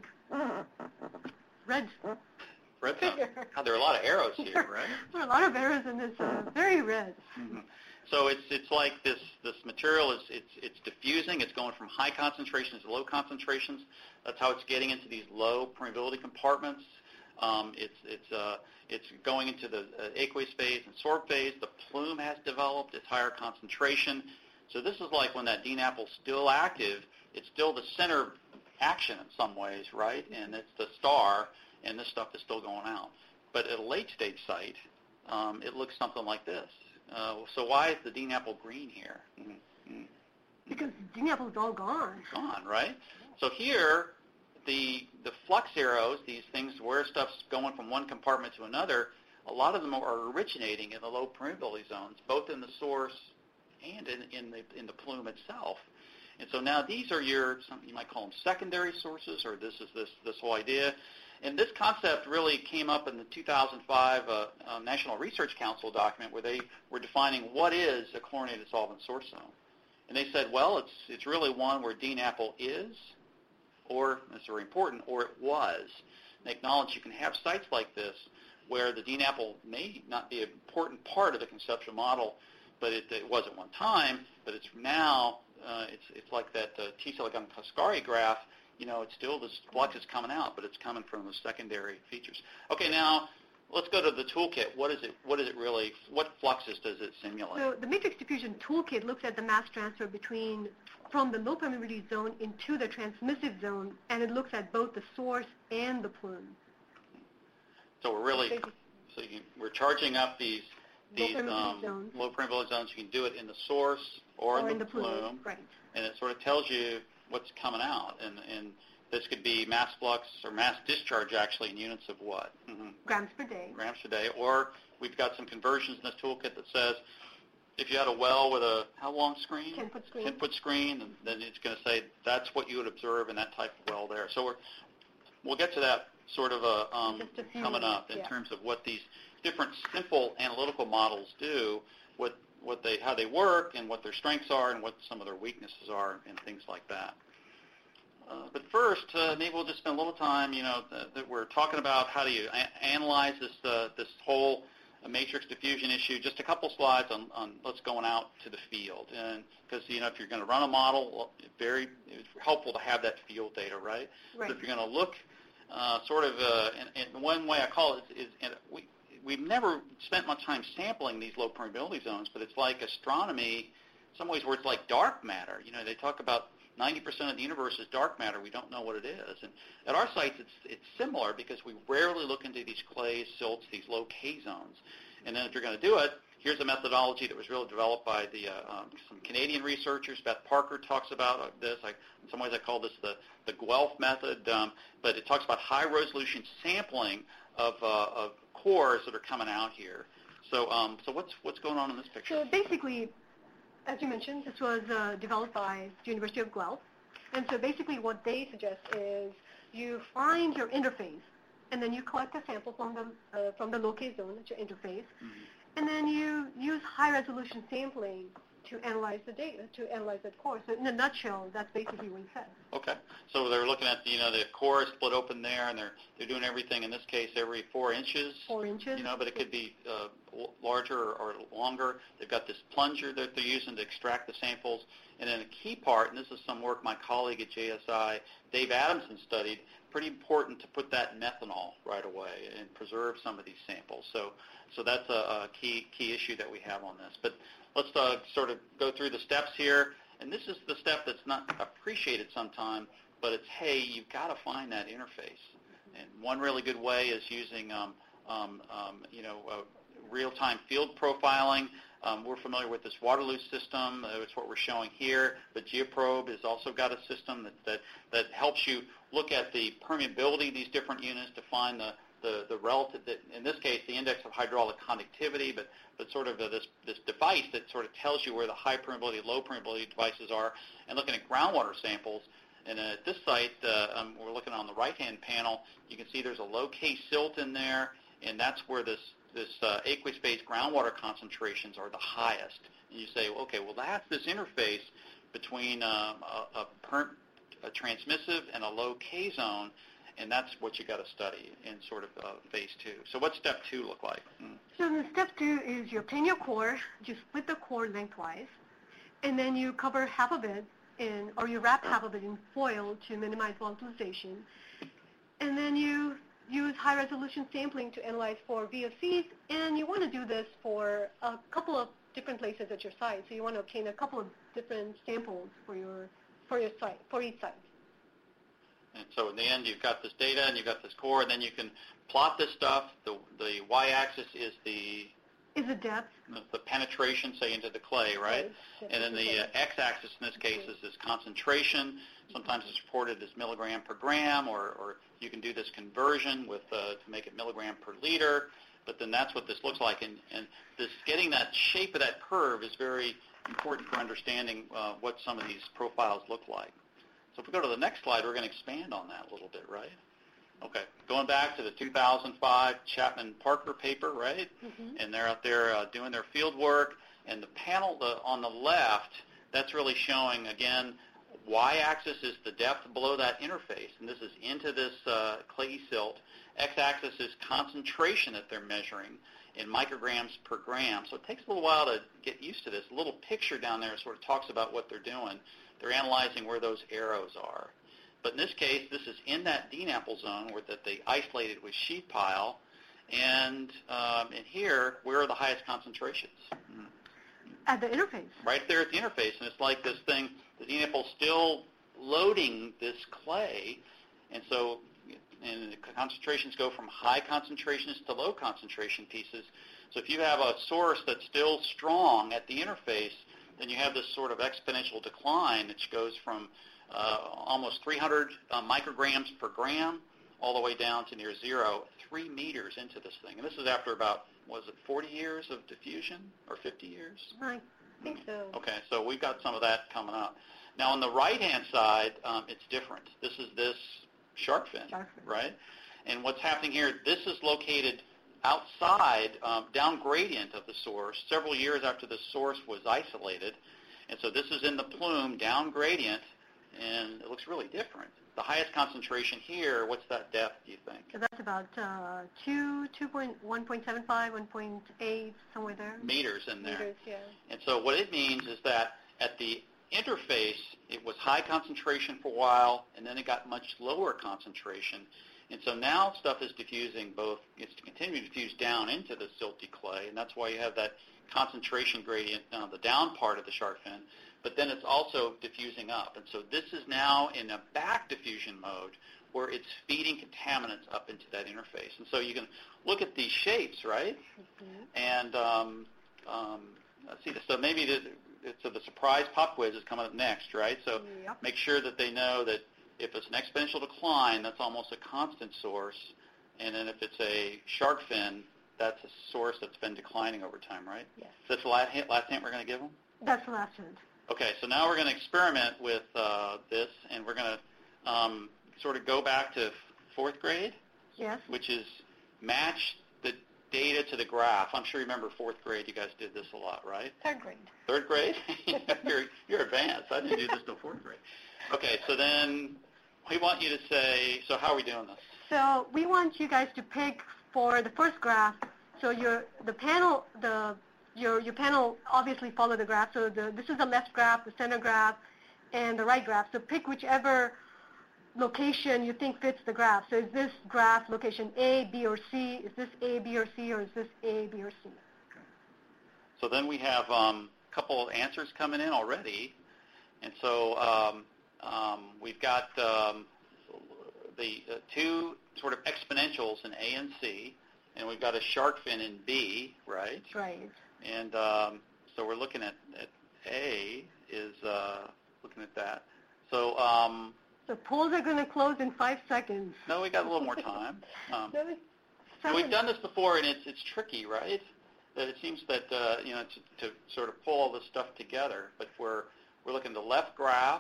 red. Red zone. Oh, there are a lot of arrows here, right? There are a lot of arrows in this, uh, very red. Mm-hmm. So it's it's like this this material is it's it's diffusing. It's going from high concentrations to low concentrations. That's how it's getting into these low permeability compartments. Um, it's it's uh, it's going into the uh, aqueous phase and sorb phase. The plume has developed. It's higher concentration. So this is like when that D NAPL is still active. It's still the center action in some ways, right? And it's the star, and this stuff is still going out. But at a late stage site, um, it looks something like this. Uh, so why is the D NAPL green here? Mm-hmm. Because D NAPL is all gone. It's gone, right? So here, the the flux arrows, these things where stuff's going from one compartment to another, a lot of them are originating in the low permeability zones, both in the source and in, in the in the plume itself. And so now these are your, you might call them secondary sources, or this is this, this whole idea. And this concept really came up in the two thousand five uh, uh, National Research Council document, where they were defining what is a chlorinated solvent source zone. And they said, well, it's it's really one where D NAPL is, or, that's very important, or it was. And they acknowledge you can have sites like this where the D NAPL may not be an important part of the conceptual model, but it, it was at one time, but it's now, uh, it's it's like that uh, T-silicon-Cascari graph. You know, it's still, this flux is coming out, but it's coming from the secondary features. Okay, now let's go to the toolkit. What is it? What is it really? What fluxes does it simulate? So the Matrix Diffusion Toolkit looks at the mass transfer between from the low permeability zone into the transmissive zone, and it looks at both the source and the plume. So we're really, so you, we're charging up these these low permeability um, zones. low permeability zones. You can do it in the source or, or in, the in the plume, plume, right? And it sort of tells you what's coming out, and and this could be mass flux or mass discharge, actually, in units of what? Mm-hmm. Grams per day. Grams per day. Or we've got some conversions in this toolkit that says if you had a well with a, how long screen? ten-foot screen. ten-foot screen, and then it's going to say that's what you would observe in that type of well there. So we're, we'll get to that sort of a, um, Just a few coming up minutes, in yeah. terms of what these different simple analytical models do, what, what they, how they work, and what their strengths are, and what some of their weaknesses are, and things like that. Uh, but first, uh, maybe we'll just spend a little time, you know, th- that we're talking about how do you a- analyze this uh, this whole uh, matrix diffusion issue. Just a couple slides on, on what's going out to the field. And because, you know, if you're going to run a model, well, it's very it's helpful to have that field data, right? Right. So if you're going to look uh, sort of, uh, and, and one way I call it is, is and we, we've never spent much time sampling these low permeability zones, but it's like astronomy in some ways where it's like dark matter. You know, they talk about ninety percent of the universe is dark matter. We don't know what it is. And at our sites, it's it's similar because we rarely look into these clays, silts, these low K zones. And then if you're going to do it, here's a methodology that was really developed by the uh, um, some Canadian researchers. Beth Parker talks about this. I, in some ways, I call this the, the Guelph method, um, but it talks about high-resolution sampling of, uh, of cores that are coming out here. So, um, so what's what's going on in this picture? So basically, as you mentioned, this was uh, developed by the University of Guelph. And so basically what they suggest is you find your interface, and then you collect a sample from the, uh, from the locate zone at your interface, mm-hmm. and then you use high-resolution sampling to analyze the data, to analyze that core. So in a nutshell, that's basically what he said. Okay. So they're looking at, you know, the core is split open there, and they're they're doing everything, in this case, every four inches. Four inches. You know, but it could be uh, larger or longer. They've got this plunger that they're using to extract the samples. And then a key part, and this is some work my colleague at J S I, Dave Adamson, studied, pretty important to put that in methanol right away and preserve some of these samples. So so that's a, a key key issue that we have on this. But let's uh, sort of go through the steps here. And this is the step that's not appreciated sometimes, but it's, hey, you've got to find that interface. And one really good way is using, um, um, um, you know, uh, real-time field profiling. Um, we're familiar with this Waterloo system. Uh, it's what we're showing here. But GeoProbe has also got a system that, that, that helps you look at the permeability of these different units to find the, the, the relative, that, in this case, the index of hydraulic conductivity, but, but sort of uh, this, this device that sort of tells you where the high permeability, low permeability devices are, and looking at groundwater samples. And at this site, uh, um, we're looking on the right-hand panel, you can see there's a low K silt in there, and that's where this this uh, aqueous phase groundwater concentrations are the highest. And you say, okay, well, that's this interface between um, a, a, per, a transmissive and a low K zone, and that's what you got to study in sort of uh, phase two. So what's step two look like? Hmm. So the step two is you obtain your core, you split the core lengthwise, and then you cover half of it in, or you wrap half of it in foil to minimize volatilization, and then you use high-resolution sampling to analyze for V O Cs, and you want to do this for a couple of different places at your site. So you want to obtain a couple of different samples for your for your site, for each site. And so in the end, you've got this data, and you've got this core, and then you can plot this stuff. The the y-axis is the is the depth. The, the penetration, say, into the clay, right? right. And then the uh, x-axis in this case mm-hmm. is this concentration. Sometimes it's reported as milligram per gram, or, or you can do this conversion with uh, to make it milligram per liter. But then that's what this looks like. And, and this getting that shape of that curve is very important for understanding uh, what some of these profiles look like. So if we go to the next slide, we're going to expand on that a little bit, right? Okay, going back to the two thousand five Chapman-Parker paper, right? Mm-hmm. And they're out there uh, doing their field work. And the panel the, on the left, that's really showing, again, y-axis is the depth below that interface, and this is into this uh, clayey silt. X-axis is concentration that they're measuring in micrograms per gram. So it takes a little while to get used to this. A little picture down there sort of talks about what they're doing. They're analyzing where those arrows are. But in this case, this is in that D NAPL zone where that they isolated with sheet pile. And um, in here, where are the highest concentrations? Mm. At the interface. Right there at the interface. And it's like this thing, the D NAPL is still loading this clay. And so and the concentrations go from high concentrations to low concentration pieces. So if you have a source that's still strong at the interface, then you have this sort of exponential decline which goes from uh, almost three hundred uh, micrograms per gram all the way down to near zero, three meters into this thing. And this is after about, was it forty years of diffusion or fifty years? I think so. Okay, so we've got some of that coming up. Now on the right-hand side, um, it's different. This is this shark fin, shark fin, right? And what's happening here, this is located outside, um, down gradient of the source, several years after the source was isolated. And so this is in the plume, down gradient, and it looks really different. The highest concentration here, what's that depth, do you think? So that's about uh, two, two point, one point seven five, one point eight, somewhere there. Meters in there. Meters, yeah. And so what it means is that at the interface, it was high concentration for a while, and then it got much lower concentration. And so now stuff is diffusing both, it's continuing to diffuse down into the silty clay, and that's why you have that concentration gradient on the down part of the shark fin, but then it's also diffusing up. And so this is now in a back diffusion mode where it's feeding contaminants up into that interface. And so you can look at these shapes, right? Mm-hmm. And um, um, let's see, so maybe the, so the surprise pop quiz is coming up next, right? So Yep. make sure that they know that if it's an exponential decline, that's almost a constant source, and then if it's a shark fin, that's a source that's been declining over time, right? Yes. So that's the last hint, last hint we're going to give them? That's the last hint. Okay, so now we're going to experiment with uh, this, and we're going to um, sort of go back to fourth grade, Yes. which is match the data to the graph. I'm sure you remember fourth grade. You guys did this a lot, right? Third grade. Third grade? you're, you're advanced. I didn't do this till fourth grade. Okay, so then we want you to say, so how are we doing this? So we want you guys to pick for the first graph. So your the panel the your your panel obviously follow the graph. So the this is the left graph, the center graph, and the right graph. So pick whichever location you think fits the graph. So is this graph location A, B, or C? Is this A, B, or C, or is this A, B, or C? Okay. So then we have um, a couple of answers coming in already, and so um, um, we've got um, the uh, two sort of exponentials in A and C, and we've got a shark fin in B, right? Right. And um, so we're looking at, at A is uh, looking at that. So um, The polls are going to close in five seconds. no, we got a little more time. Um, Seven. we've done this before, and it's it's tricky, right? That it seems that uh, you know to, to sort of pull all this stuff together. But we're we're looking at the left graph.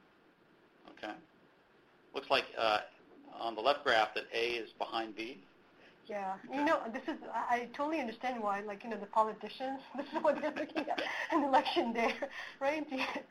Okay, looks like uh, on the left graph that A is behind B. Yeah, you know, this is, I I totally understand why, like, you know, the politicians, this is what they're looking at, an election day, right?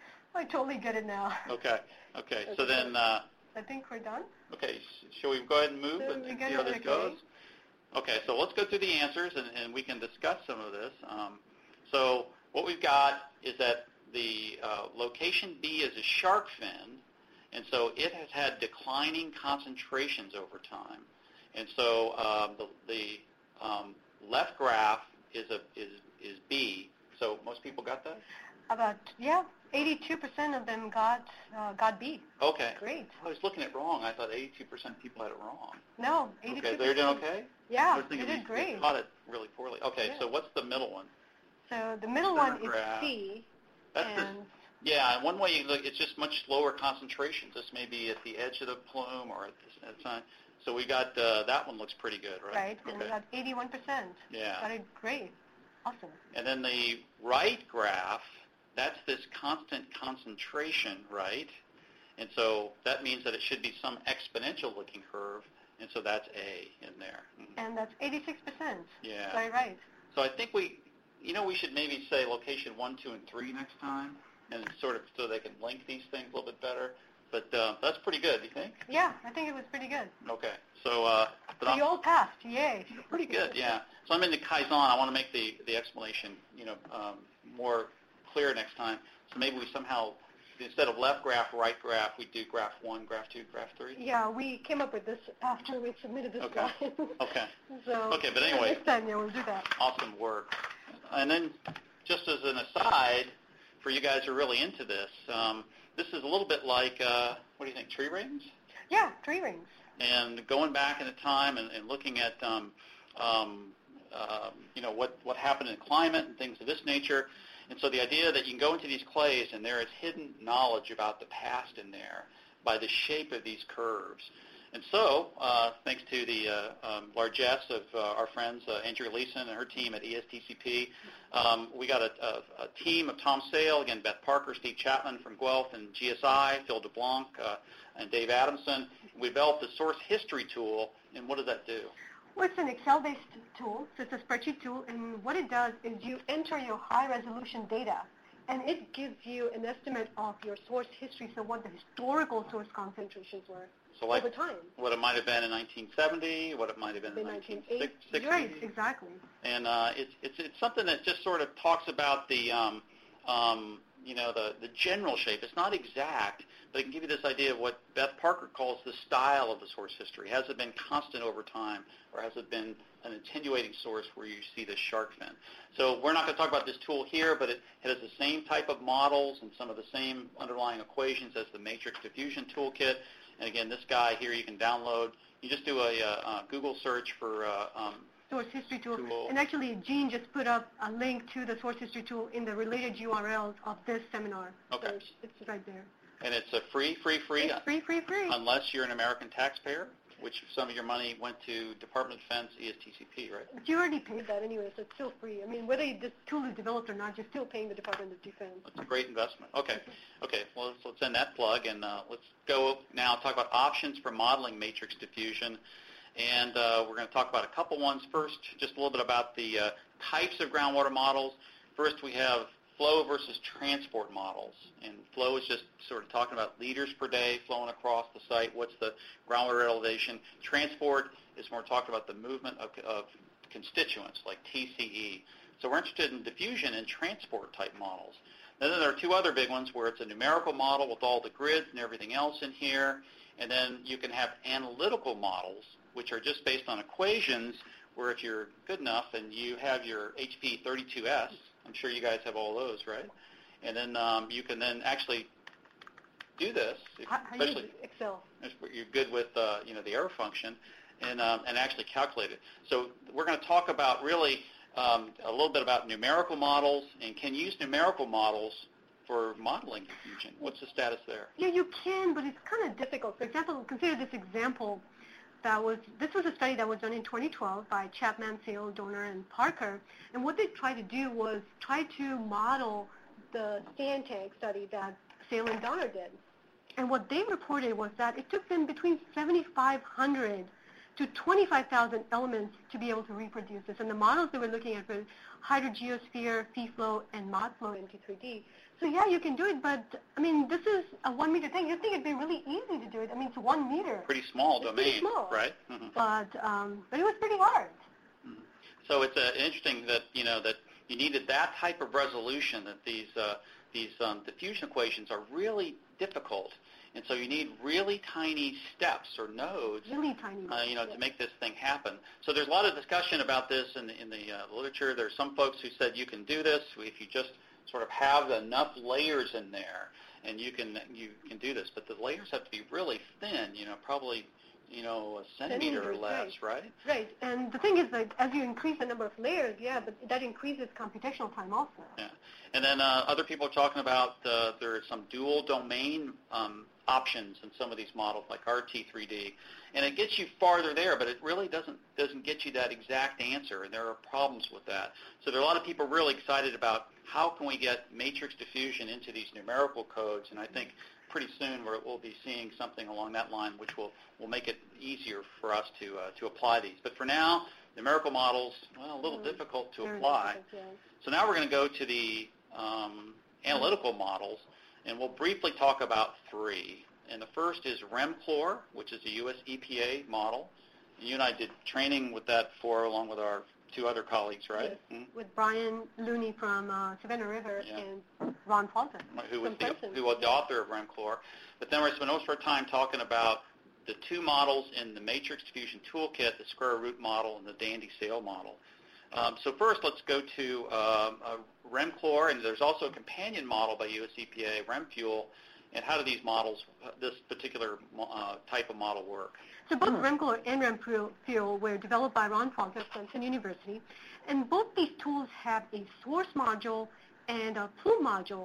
I totally get it now. Okay, okay. So then, uh, I think we're done. okay, sh- shall we go ahead and move So and we see got how it, this okay. goes? Okay, so let's go through the answers, and, and we can discuss some of this. Um, so what we've got is that the uh, location B is a shark fin, and so it has had declining concentrations over time. And so um, the, the um, left graph is a is is B. So most people got that? About, yeah, eighty-two percent of them got uh, got B. Okay. Great. I was looking at it wrong. I thought eighty-two percent of people had it wrong. No, eighty-two percent. Okay, they're doing okay? I Yeah, was they thinking did we- great. we caught it really poorly. Okay, Yeah. so what's the middle one? So the middle Center one is graph. C. That's the, and yeah, and one way you look, it's just much lower concentrations. This may be at the edge of the plume or at the at the sign. So we got, uh, that one looks pretty good, right? Right, and we Okay. got eighty-one percent. Yeah. Got it great. Awesome. And then the right graph, that's this constant concentration, right? And so that means that it should be some exponential looking curve, and so that's A in there. Mhm. And that's eighty-six percent. Yeah. Very right. So I think we, you know, we should maybe say location one, two, and three next time, and sort of so they can link these things a little bit better. But uh, that's pretty good, do you think? Yeah, I think it was pretty good. Okay. So, uh, but So I'm you all passed. Yay. pretty good, yeah. So I'm into Kaizen. I want to make the, the explanation, you know, um, more clear next time. So maybe we somehow, instead of left graph, right graph, we do graph one, graph two, graph three. Yeah, we came up with this after we submitted this Okay. slide. Okay. So Okay, but anyway. next time, yeah, we'll do that. Awesome work. And then, just as an aside, for you guys who are really into this, um, this is a little bit like, uh, what do you think, tree rings? Yeah, tree rings. And going back in the time and, and looking at, um, um, um, you know, what, what happened in climate and things of this nature. And so the idea that you can go into these clays and there is hidden knowledge about the past in there by the shape of these curves. And so, uh, thanks to the uh, um, largesse of uh, our friends, uh, Andrea Leeson and her team at E S T C P, um, we got a, a, a team of Tom Sale, again, Beth Parker, Steve Chapman from Guelph and G S I, Phil DeBlanc, uh, and Dave Adamson. We developed a source history tool, and what does that do? Well, it's an Excel-based tool, so it's a spreadsheet tool, and what it does is you enter your high-resolution data, and it gives you an estimate of your source history, so what the historical source concentrations were So like over time. what it might have been in nineteen seventy, what it might have been in The nineteen nineteen sixty. eighties. Right, exactly. And uh, it's, it's, it's something that just sort of talks about the, um, um, you know, the, the general shape. It's not exact, but it can give you this idea of what Beth Parker calls the style of the source history. Has it been constant over time, or has it been an attenuating source where you see the shark fin? So we're not going to talk about this tool here, but it, it has the same type of models and some of the same underlying equations as the Matrix Diffusion Toolkit. And again, this guy here you can download. You just do a, a, a Google search for uh, um, source history tool. Tool. And actually, Jean just put up a link to the source history tool in the related U R Ls of this seminar. Okay. So it's, it's right there. And it's a free, free, free, It's free, free, free. unless you're an American taxpayer, which some of your money went to Department of Defense, E S T C P, right? But you already paid that anyway, so it's still free. I mean, whether this tool is developed or not, you're still paying the Department of Defense. That's a great investment. Okay. Okay. Well, let's, let's end that plug, and uh, let's go now talk about options for modeling matrix diffusion. And uh, we're going to talk about a couple ones. First, just a little bit about the uh, types of groundwater models. First, we have flow versus transport models. And flow is just sort of talking about liters per day flowing across the site. What's the groundwater elevation? Transport is more talking about the movement of, of constituents like T C E. So we're interested in diffusion and transport type models. And then there are two other big ones where it's a numerical model with all the grids and everything else in here. And then you can have analytical models, which are just based on equations, where if you're good enough and you have your H P thirty-two S, I'm sure you guys have all those, right? And then um, you can then actually do this, How, how especially you Excel? if you're good with uh, you know the error function, and um, and actually calculate it. So we're going to talk about really um, a little bit about numerical models, and can you use numerical models for modeling diffusion. What's the status there? Yeah, you can, but it's kind of difficult. For example, consider this example. That was this was a study that was done in twenty twelve by Chapman, Sale, Donor, and Parker. And what they tried to do was try to model the stand tank study that Sale and Donor did. And what they reported was that it took them between seventy-five hundred to twenty-five thousand elements to be able to reproduce this. And the models they were looking at were hydrogeosphere, FeeFlow, and ModFlow in T three D. So yeah, you can do it, but I mean, this is a one meter thing. You'd think it'd be really easy to do it. I mean, it's one meter. Pretty small it's domain, pretty small. right? Mm-hmm. But um, but it was pretty hard. Mm-hmm. So it's uh, interesting that you know that you needed that type of resolution. That these uh, these um, diffusion equations are really difficult, and so you need really tiny steps or nodes, Really tiny. uh, you know, yeah. to make this thing happen. So there's a lot of discussion about this in the, in the uh, literature. There's some folks who said you can do this if you just sort of have enough layers in there, and you can you can do this. But the layers have to be really thin, you know, probably you know a centimeter or Centimeters, less, right? Right, and the thing is that as you increase the number of layers, yeah, but that increases computational time also. Yeah, and then uh, other people are talking about uh, there are some dual domain um, options in some of these models, like R T three D, and it gets you farther there, but it really doesn't doesn't get you that exact answer, and there are problems with that. So there are a lot of people really excited about how can we get matrix diffusion into these numerical codes, and I think pretty soon we're, we'll be seeing something along that line, which will will make it easier for us to uh, to apply these. But for now, numerical models, well, a little mm, difficult to apply. Yeah. So now we're going to go to the um, analytical models, and we'll briefly talk about three. And the first is REMCLOR, which is a U S E P A model. You and I did training with that before, along with our two other colleagues, right? Yes. Mm-hmm. With Brian Looney from uh, Savannah River yeah. and Ron Fulton. Who was, the, who was the author of REMCLOR. But then we're going to spend most of our time talking about the two models in the Matrix Diffusion Toolkit, the square root model and the Dandy Sail model. Um, so first, let's go to um, uh, REMCLOR, and there's also a companion model by U S E P A, REMFuel. And how do these models, this particular uh, type of model work? So both mm-hmm. REMCLOR and REMFuel were developed by Ron Fulton at Clemson University, and both these tools have a source module and a plume module.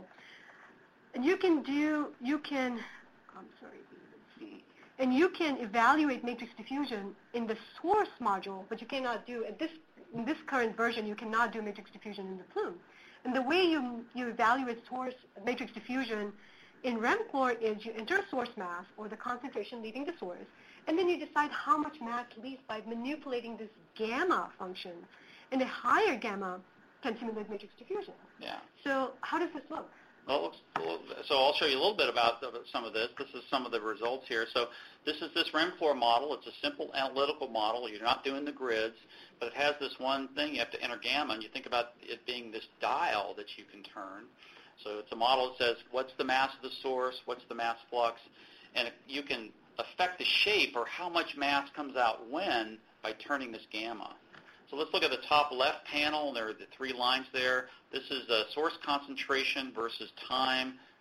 And you can do, you can, I'm sorry, let's see, and you can evaluate matrix diffusion in the source module, but you cannot do, at this, in this current version, you cannot do matrix diffusion in the plume. And the way you, you evaluate source matrix diffusion in REMCLOR is you enter a source mass, or the concentration leaving the source, and then you decide how much mass leaves by manipulating this gamma function. And a higher gamma can simulate matrix diffusion. Yeah. So how does this look? Well, so I'll show you a little bit about some of this. This is some of the results here. So this is this REMCLOR model. It's a simple analytical model. You're not doing the grids, but it has this one thing. You have to enter gamma, and you think about it being this dial that you can turn. So it's a model that says what's the mass of the source, what's the mass flux, and you can affect the shape or how much mass comes out when by turning this gamma. So let's look at the top left panel. There are the three lines there. This is a source concentration versus time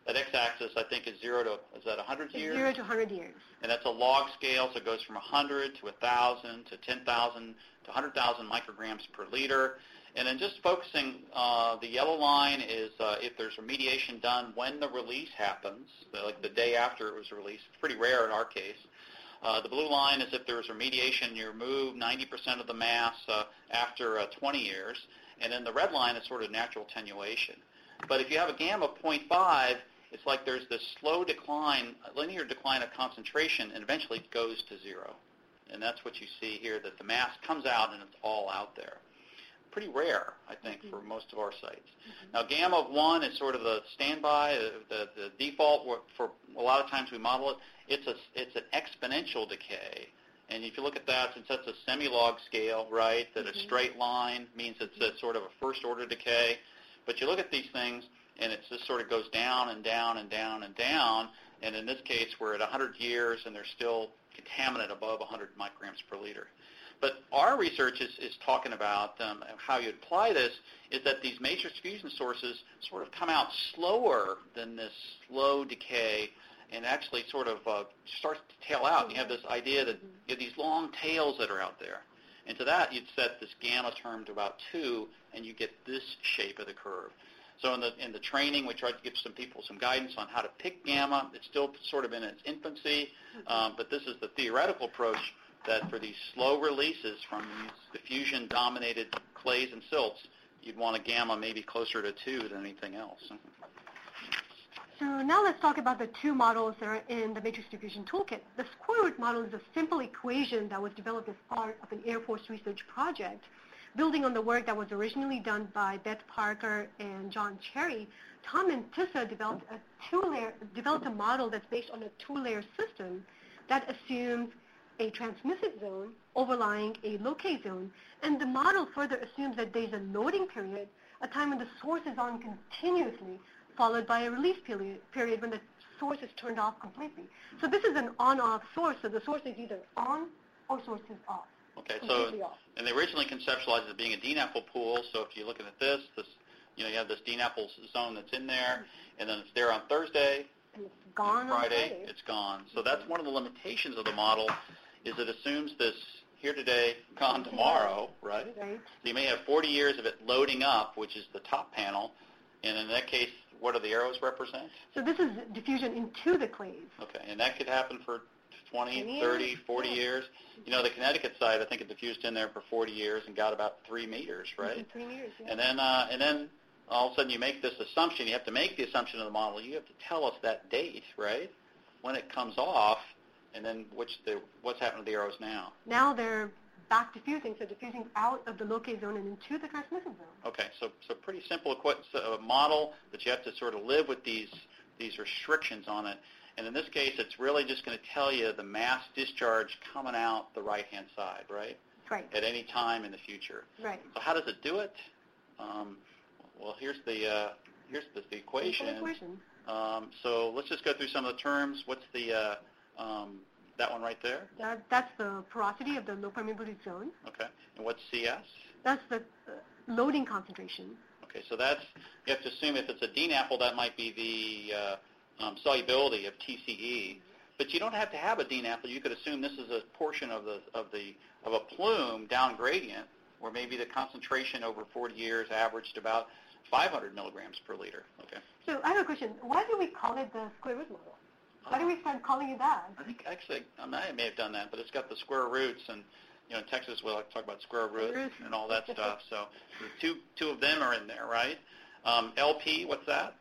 that x-axis, I think, is zero to, is that one hundred years? Zero to one hundred years. And that's a log scale, so it goes from one hundred to one thousand to ten thousand to one hundred thousand micrograms per liter. And then just focusing, uh, the yellow line is uh, if there's remediation done when the release happens, like the day after it was released. It's pretty rare in our case. Uh, the blue line is if there was remediation, you remove ninety percent of the mass uh, after uh, twenty years. And then the red line is sort of natural attenuation. But if you have a gamma of zero point five, it's like there's this slow decline, linear decline of concentration, and eventually it goes to zero. And that's what you see here, that the mass comes out and it's all out there. Pretty rare, I think, mm-hmm. for most of our sites. Mm-hmm. Now, gamma of one is sort of the standby, the, the default. For a lot of times we model it. It's a it's an exponential decay. And if you look at that, since that's a semi-log scale, right, that mm-hmm. a straight line means it's a sort of a first-order decay. But you look at these things, and it just sort of goes down and down and down and down. And in this case, we're at one hundred years, and there's still contaminant above one hundred micrograms per liter. But our research is, is talking about um, how you apply this is that these matrix diffusion sources sort of come out slower than this slow decay and actually sort of uh, starts to tail out. You have this idea that you have these long tails that are out there. And to that, you'd set this gamma term to about two, and you get this shape of the curve. So in the in the training, we tried to give some people some guidance on how to pick gamma. It's still sort of in its infancy, um, but this is the theoretical approach that for these slow releases from these diffusion-dominated clays and silts, you'd want a gamma maybe closer to two than anything else. So now let's talk about the two models that are in the matrix diffusion toolkit. The square root model is a simple equation that was developed as part of an Air Force research project. Building on the work that was originally done by Beth Parker and John Cherry, Tom and Tissa developed a two-layer, developed a model that's based on a two-layer system that assumes a transmissive zone overlying a locate zone, and the model further assumes that there's a loading period, a time when the source is on continuously, followed by a release period, period when the source is turned off completely. So this is an on-off source, so the source is either on or source is off. Okay, so, and they originally conceptualized it as being a D NAPL pool, so if you're looking at this, this, you know, you have this D NAPL zone that's in there, and then it's there on Thursday, and it's gone and Friday, on Friday, it's gone. So that's one of the limitations of the model, is it assumes this here today, gone tomorrow, right? Right. So you may have forty years of it loading up, which is the top panel, and in that case, what do the arrows represent? So this is diffusion into the clays. Okay, and that could happen for twenty, years. thirty, forty Yeah. years. You know, the Connecticut side, I think it diffused in there for forty years and got about three meters, right? Mm-hmm, three meters, yeah. And then, uh, and then all of a sudden you make this assumption. You have to make the assumption of the model. You have to tell us that date, right, when it comes off, and then which the, what's happening to the arrows now. Now they're back diffusing, so diffusing out of the locate zone and into the transmissive zone. Okay, so so pretty simple equi- so a model that you have to sort of live with these these restrictions on it. And in this case, it's really just going to tell you the mass discharge coming out the right-hand side, right? Right. At any time in the future. Right. So how does it do it? Um, well, here's the uh, here's the, the equation. The equation. Um, so let's just go through some of the terms. What's the uh, um, that one right there? That, that's the porosity of the low permeability zone. Okay. And what's C S? That's the uh, loading concentration. Okay. So that's, you have to assume if it's a D NAPL, that might be the uh, um, solubility of T C E. But you don't have to have a D NAPL. You could assume this is a portion of the of the of a plume down gradient, where maybe the concentration over forty years averaged about five hundred milligrams per liter. Okay. So I have a question. Why do we call it the square root model? Why do we start calling it that? I think actually, I, mean, I may have done that, but it's got the square roots, and you know, in Texas we like to talk about square roots and all that stuff. So two two of them are in there, right? Um, L P, what's that?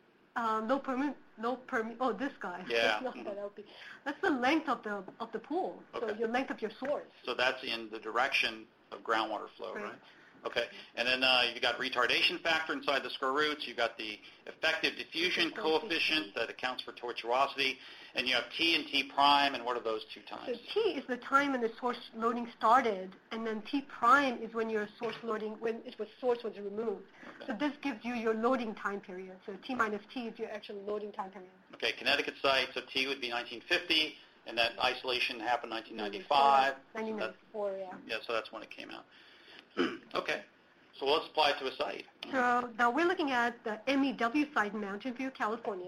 Uh, low permi, low permi. Oh, this guy. Yeah. That's not that L P. That's the length of the of the pool. Okay. So your length of your source. So that's in the direction of groundwater flow, Right. right? Okay, and then uh, you've got retardation factor inside the square roots. You've got the effective diffusion coefficient that accounts for tortuosity, and you have T and T prime, and what are those two So times? T is the time when the source loading started, and then T prime is when your source loading, when it was source was removed. Okay. So this gives you your loading time period. So T minus T is your actual loading time period. Okay, Connecticut site, so T would be nineteen fifty, and that isolation happened nineteen ninety-five. nineteen ninety-four, yeah. Yeah, so that's when it came out. Okay, so let's apply it to a site. So now we're looking at the M E W site in Mountain View, California.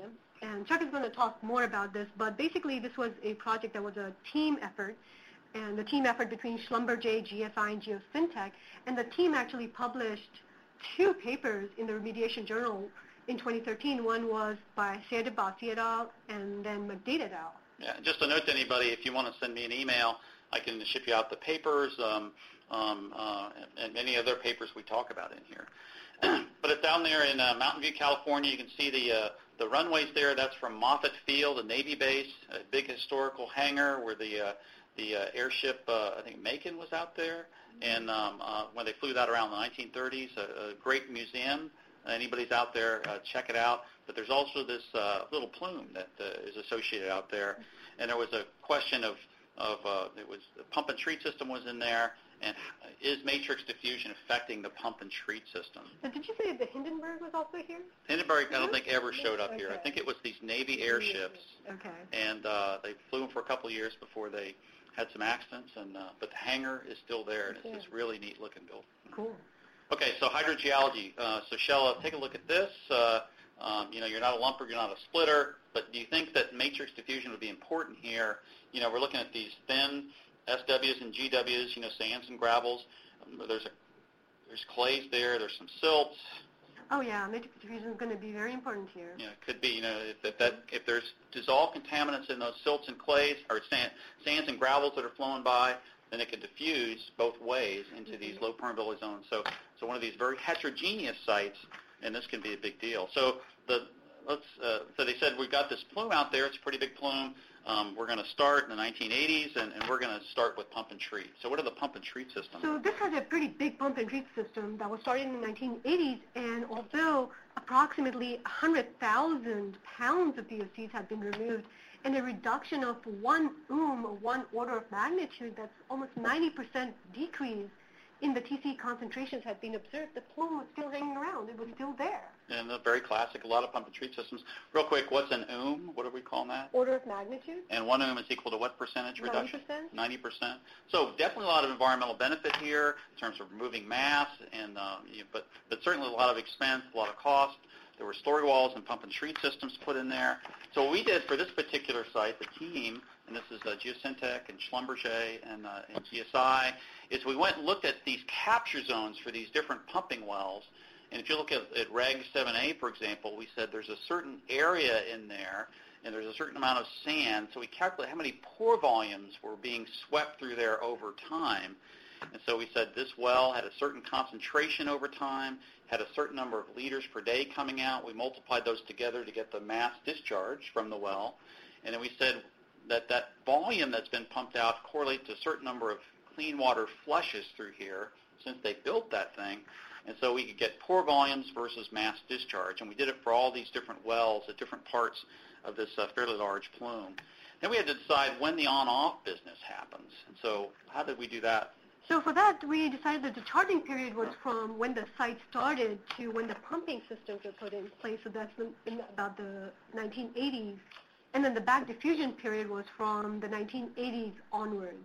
and Chuck is going to talk more about this, but basically this was a project that was a team effort, and the team effort between Schlumberger, G S I, and Geosyntec, and the team actually published two papers in the Remediation Journal in twenty thirteen. One was by Syed Abbasi et al. And then McDade et al. Yeah, just a note to anybody, if you want to send me an email, I can ship you out the papers um, um, uh, and many other papers we talk about in here. But it's down there in uh, Mountain View, California. You can see the uh, the runways there. That's from Moffett Field, a Navy base, a big historical hangar where the uh, the uh, airship, uh, I think Macon was out there, and um, uh, when they flew that around in the nineteen thirties, a, a great museum. Anybody's out there, uh, check it out. But there's also this uh, little plume that uh, is associated out there, and there was a question of of uh, it was the pump and treat system was in there, and is matrix diffusion affecting the pump and treat system? So did you say that the Hindenburg was also here? Hindenburg, I don't think ever showed up okay. here. I think it was these Navy airships, okay. and uh, they flew them for a couple of years before they had some accidents, and uh, but the hangar is still there, and it's yeah. this really neat looking building. Cool. Okay, so hydrogeology. Uh, so Shella, take a look at this. Uh, um, you know, you're not a lumper, you're not a splitter, but do you think that matrix diffusion would be important here? You know, we're looking at these thin S Ws and G Ws, you know, sands and gravels. Um, there's a there's clays there, there's some silts. Oh yeah, matrix diffusion is going to be very important here. Yeah, it could be. You know, if, if that if there's dissolved contaminants in those silts and clays, or sand, sands and gravels that are flowing by, then it could diffuse both ways into mm-hmm. these low permeability zones. So, so one of these very heterogeneous sites, and this can be a big deal. So the let's uh, so they said we've got this plume out there. It's a pretty big plume. Um, we're going to start in the nineteen eighties, and, and we're going to start with pump and treat. So what are the pump and treat systems? So this has a pretty big pump and treat system that was started in the nineteen eighties, and although approximately one hundred thousand pounds of V O Cs have been removed, and a reduction of one ohm, or one order of magnitude, that's almost ninety percent decrease in the T C concentrations had been observed, the plume was still hanging around. It was still there. And the very classic, a lot of pump and treat systems. Real quick, what's an ohm? What are we calling that? Order of magnitude. And one ohm is equal to what percentage reduction? ninety percent. ninety percent. So definitely a lot of environmental benefit here in terms of removing mass, and uh, you, but, but certainly a lot of expense, a lot of cost. There were story walls and pump and treat systems put in there. So what we did for this particular site, the team, and this is uh, Geosyntec and Schlumberger and, uh, and G S I, is we went and looked at these capture zones for these different pumping wells. And if you look at, at Reg seven A, for example, we said there's a certain area in there, and there's a certain amount of sand. So we calculated how many pore volumes were being swept through there over time. And so we said this well had a certain concentration over time, had a certain number of liters per day coming out. We multiplied those together to get the mass discharge from the well. And then we said that that volume that's been pumped out correlates to a certain number of clean water flushes through here since they built that thing. And so we could get pore volumes versus mass discharge. And we did it for all these different wells at different parts of this uh, fairly large plume. Then we had to decide when the on-off business happens. And so how did we do that? So for that, we decided that the charting period was from when the site started to when the pumping systems were put in place. So that's in about the nineteen eighties. And then the back diffusion period was from the nineteen eighties onwards.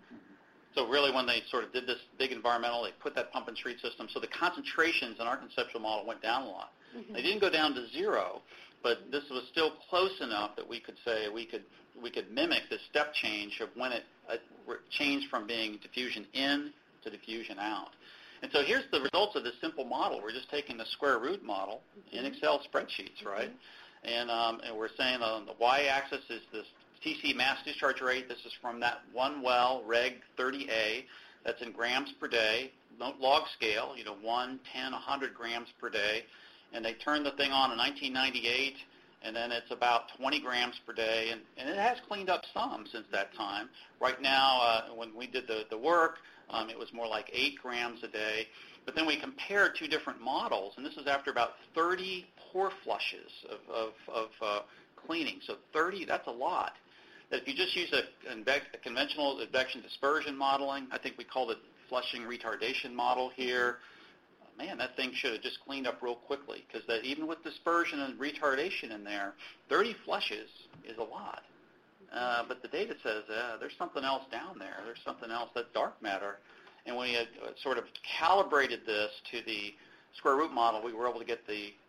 So really when they sort of did this big environmental, they put that pump and treat system. So the concentrations in our conceptual model went down a lot. Mm-hmm. They didn't go down to zero, but this was still close enough that we could say we could we could mimic this step change of when it uh, changed from being diffusion in to diffusion out. And so here's the results of this simple model. We're just taking the square root model mm-hmm. in Excel spreadsheets, right? Mm-hmm. And, um, and we're saying on the y-axis is this T C mass discharge rate. This is from that one well, Reg thirty A. That's in grams per day, log scale, you know, one, ten, one hundred grams per day. And they turned the thing on in nineteen ninety-eight, and then it's about twenty grams per day. And, and it has cleaned up some since that time. Right now, uh, when we did the, the work, um, it was more like eight grams a day. But then we compared two different models, and this is after about thirty pore flushes of, of, of uh, cleaning. So thirty, that's a lot. That if you just use a, a conventional advection dispersion modeling, I think we called it flushing retardation model here, man, that thing should have just cleaned up real quickly, because that even with dispersion and retardation in there, thirty flushes is a lot. Uh, but the data says uh, there's something else down there. There's something else, that's dark matter. And when we had sort of calibrated this to the square root model, we were able to get the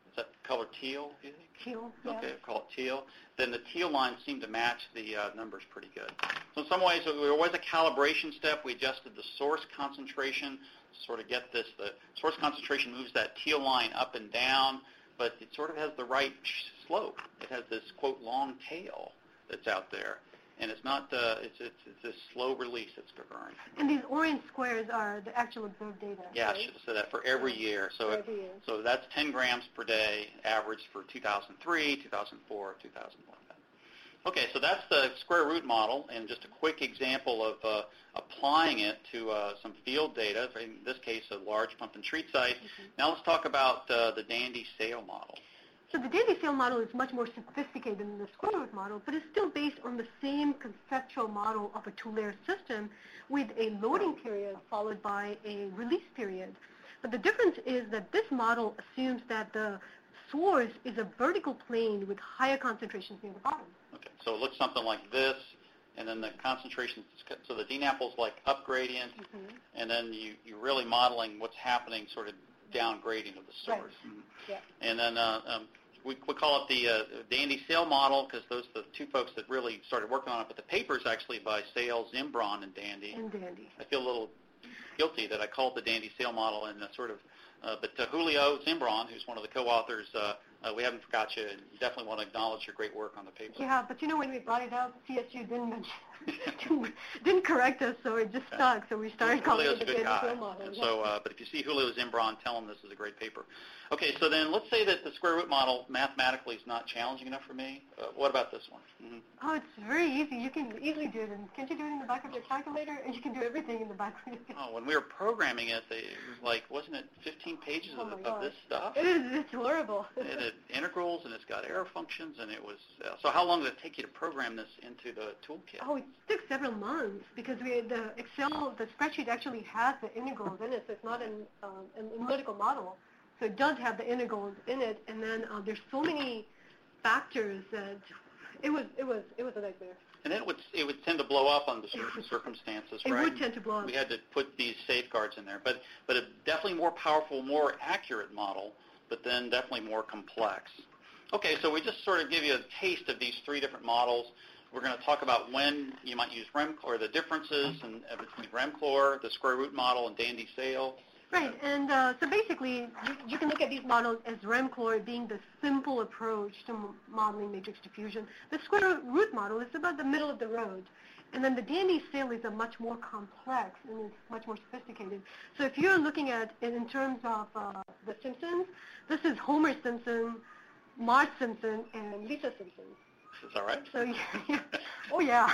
is that color teal, do you think? Teal, yeah. Okay, we'll call it teal. Then the teal lines seem to match the uh, numbers pretty good. So in some ways, there was a calibration step. We adjusted the source concentration to sort of get this. The source concentration moves that teal line up and down, but it sort of has the right slope. It has this, quote, long tail that's out there. And it's not, uh, it's, it's, it's a slow release that's occurring. And these orange squares are the actual observed data. Yeah, right? I should have said that for every year. So, for it, every year. so that's ten grams per day average for two thousand three, two thousand four, two thousand one. Okay, so that's the square root model, and just a quick example of uh, applying it to uh, some field data, in this case a large pump and treat site. Mm-hmm. Now let's talk about uh, the Dandy Sail model. So the Dandy Sail model is much more sophisticated than the square root model, but it's still based on the same conceptual model of a two-layer system with a loading period followed by a release period. But the difference is that this model assumes that the source is a vertical plane with higher concentrations near the bottom. Okay, so it looks something like this, and then the concentration, so the D NAPL is like up gradient, mm-hmm. and then you, you're really modeling what's happening sort of down gradient of the source. Right. Mm-hmm. Yeah. And then uh, um, we, we call it the uh, Dandy Sail model because those are the two folks that really started working on it, but the paper is actually by Sail, Zimbron, and Dandy. And Dandy. I feel a little guilty that I called the Dandy Sail model and uh, sort of, uh, but uh, Julio Zimbron, who's one of the co-authors, uh, uh, we haven't forgot you, and you definitely want to acknowledge your great work on the paper. Yeah, but you know, when we brought it up, C S U didn't mention, didn't, didn't correct us, so it just okay. stuck. So we started calling Julio's it the a good Dandy guy. Sail model. And yeah. so, uh, but if you see Julio Zimbron, tell him this is a great paper. Okay, so then let's say that the square root model mathematically is not challenging enough for me. Uh, what about this one? Mm-hmm. Oh, it's very easy. You can easily do it. And can't you do it in the back of your calculator? And you can do everything in the back of your calculator. Oh, when we were programming it, they like wasn't it fifteen pages oh of, of this stuff? It is. It's horrible. It had integrals and it's got error functions, and it was. Uh, so how long did it take you to program this into the toolkit? Oh, it took several months because we the Excel the spreadsheet actually has the integrals in it, so it's not an, um, an analytical model. So it does have the integrals in it, and then uh, there's so many factors that it was it was it was a nightmare. And then it would it would tend to blow up under certain circumstances, it right? It would tend to blow up. We had to put these safeguards in there, but but a definitely more powerful, more accurate model, but then definitely more complex. Okay, so we just sort of give you a taste of these three different models. We're going to talk about when you might use REMCLOR, or the differences in, uh, between REMCLOR, the square root model, and Dandy Sail. Right, and uh, so basically, you, you can look at these models as REMCLOR being the simple approach to m- modeling matrix diffusion. The square root model is about the middle of the road. And then the Dandy Sail is a much more complex and it's much more sophisticated. So if you're looking at it in terms of uh, the Simpsons, this is Homer Simpson, Marge Simpson, and Lisa Simpson. Is that right? So, yeah. Oh, yeah.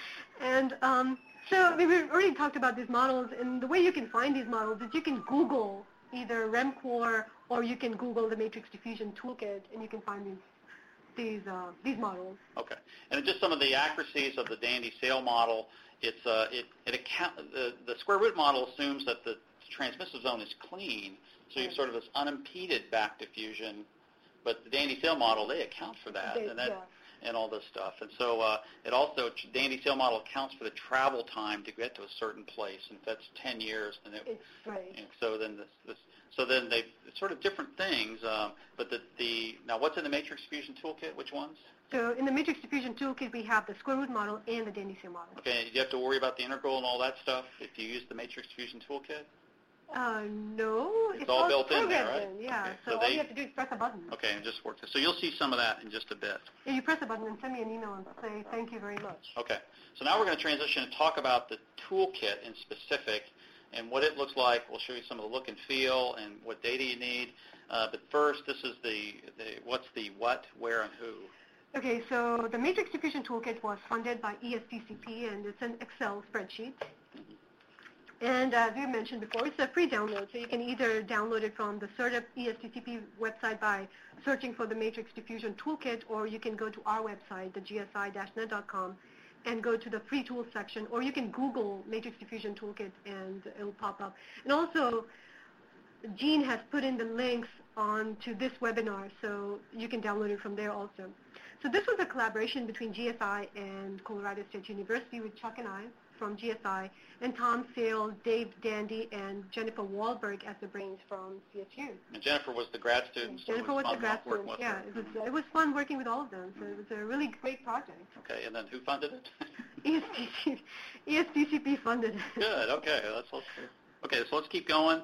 and um, so we've already talked about these models, and the way you can find these models is you can Google either REMCLOR or you can Google the Matrix Diffusion Toolkit, and you can find these these uh, these models. Okay, and just some of the accuracies of the Dandy Sail model. It's uh, it it account the the square root model assumes that the transmissive zone is clean, so you have sort of this unimpeded back diffusion. But the Dandy Sail model, they account for that, They, and that. Yeah. and all this stuff. And so uh, it also, Dandy Sail model accounts for the travel time to get to a certain place. And if that's ten years, then it, it's right. And so then this, this, so then they, it's sort of different things. Um, but the, the, now what's in the Matrix Diffusion Toolkit? Which ones? So in the Matrix Diffusion Toolkit, we have the square root model and the Dandy Sail model. Okay, do you have to worry about the integral and all that stuff if you use the Matrix Diffusion Toolkit? Uh, no. It's, it's all, all built in there, right? In, yeah, okay. so, so all they, you have to do is press a button. Okay, and just work this. So you'll see some of that in just a bit. Yeah, you press a button and send me an email and say thank you very much. Okay, so now we're going to transition and talk about the toolkit in specific and what it looks like. We'll show you some of the look and feel and what data you need. Uh, but first, this is the, the what's the what, where, and who. Okay, so the Matrix Diffusion Toolkit was funded by E S T C P, and it's an Excel spreadsheet. Mm-hmm. And as we mentioned before, it's a free download, so you can either download it from the CertUp E S T C P website by searching for the Matrix Diffusion Toolkit, or you can go to our website, the G S I dash net dot com, and go to the free tools section, or you can Google Matrix Diffusion Toolkit and it'll pop up. And also, Jean has put in the links onto this webinar, so you can download it from there also. So this was a collaboration between G S I and Colorado State University with Chuck and I. from G S I, and Tom Sales, Dave Dandy, and Jennifer Wahlberg as the brains from C S U. And Jennifer was the grad student. So Jennifer it was, was fun the grad working student. with Yeah, her. it was it was fun working with all of them. So it was a really great project. Okay, and then who funded it? E S T C, E S T C P funded it. Good. Okay, let's, let's okay. So let's keep going,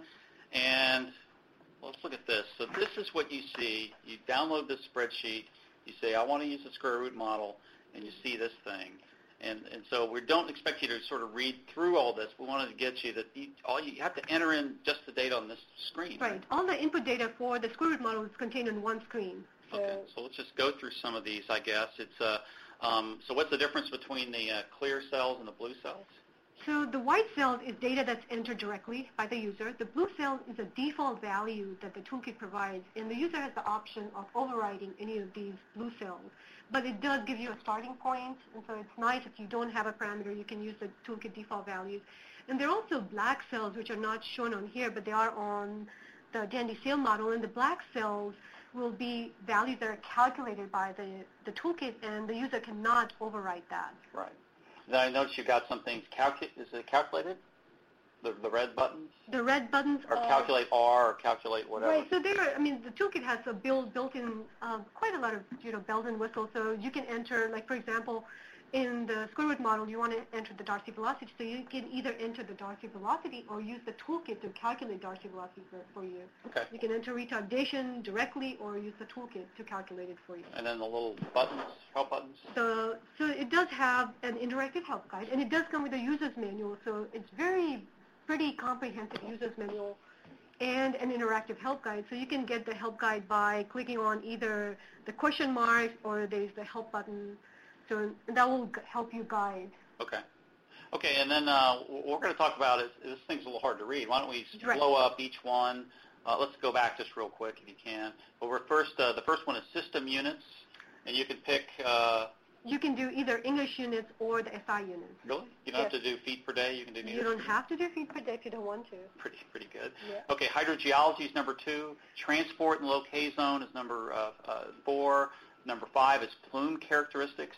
and let's look at this. So this is what you see. You download this spreadsheet. You say, I want to use the square root model, and you see this thing. And and so we don't expect you to sort of read through all this. We wanted to get you that you, all you have to enter in just the data on this screen. Right. All the input data for the square root model is contained on one screen. So okay. So let's just go through some of these, I guess. It's uh, um, so what's the difference between the uh, clear cells and the blue cells? So the white cells is data that's entered directly by the user. The blue cell is a default value that the toolkit provides, and the user has the option of overriding any of these blue cells. But it does give you a starting point, and so it's nice if you don't have a parameter, you can use the toolkit default values. And there are also black cells, which are not shown on here, but they are on the Dandy Sale model, and the black cells will be values that are calculated by the, the toolkit, and the user cannot override that. Right. Then I noticed you got some things. Calcu- is it calculated? The, the red buttons? The red buttons or are... calculate R or calculate whatever. Right, so there are, I mean, the toolkit has a built, built-in, um, quite a lot of, you know, bells and whistles. So you can enter, like, for example, in the square root model, you want to enter the Darcy velocity. So you can either enter the Darcy velocity or use the toolkit to calculate Darcy velocity for, for you. Okay. You can enter retardation directly or use the toolkit to calculate it for you. And then the little buttons, help buttons? So, so it does have an interactive help guide, and it does come with a user's manual. So it's very pretty comprehensive user's manual and an interactive help guide. So you can get the help guide by clicking on either the question mark or there's the help button. So that will help you guide. Okay. Okay, and then uh, what we're going to talk about is, this thing's a little hard to read. Why don't we Right. blow up each one? Uh, let's go back just real quick if you can. But we're first, uh, the first one is system units, and you can pick... Uh, You can do either English units or the S I units. really? You don't Yes. have to do feet per day? You can do You don't have to do feet per day if you don't want to. Pretty, pretty good. Yeah. Okay, hydrogeology is number two. Transport and locate zone is number uh, uh, four. Number five is plume characteristics.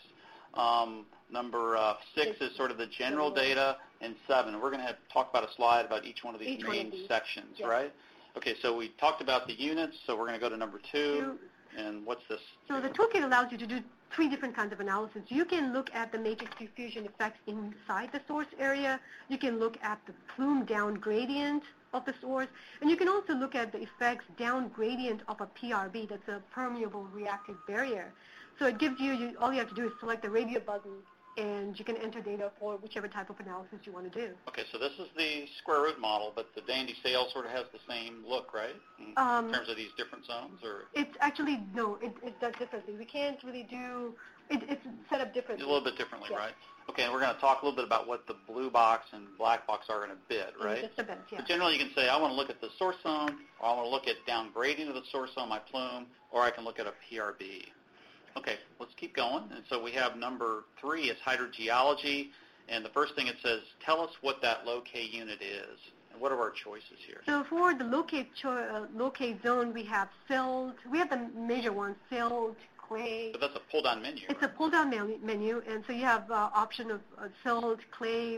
Um, number uh, six is sort of the general data, and seven. We're going to have talk about a slide about each one of these Each one main of these. sections, Yes. right? Okay, so we talked about the units, so we're going to go to number two. And what's this? So the toolkit allows you to do three different kinds of analysis. You can look at the matrix diffusion effects inside the source area. You can look at the plume down gradient of the source. And you can also look at the effects down gradient of a P R B, that's a permeable reactive barrier. So it gives you, you all you have to do is select the radio button, and you can enter data for whichever type of analysis you want to do. Okay, so this is the square root model, but the Dandy Sale sort of has the same look, right? In Um, terms of these different zones, or It's actually, no, it, it does differently. We can't really do, it, it's set up differently. a little bit differently, Yes. right? Okay, and we're going to talk a little bit about what the blue box and black box are in a bit, In right? just a bit, yeah. But generally, you can say, I want to look at the source zone, or I want to look at down gradient of the source zone, my plume, or I can look at a P R B. Okay, let's keep going. And so we have number three is hydrogeology, and the first thing it says, tell us what that locate unit is. And what are our choices here? So for the locate cho- uh, locate zone, we have silt. We have the major ones: silt, clay. But that's a pull-down menu. It's a pull-down menu, menu, and so you have uh, option of uh, silt, clay,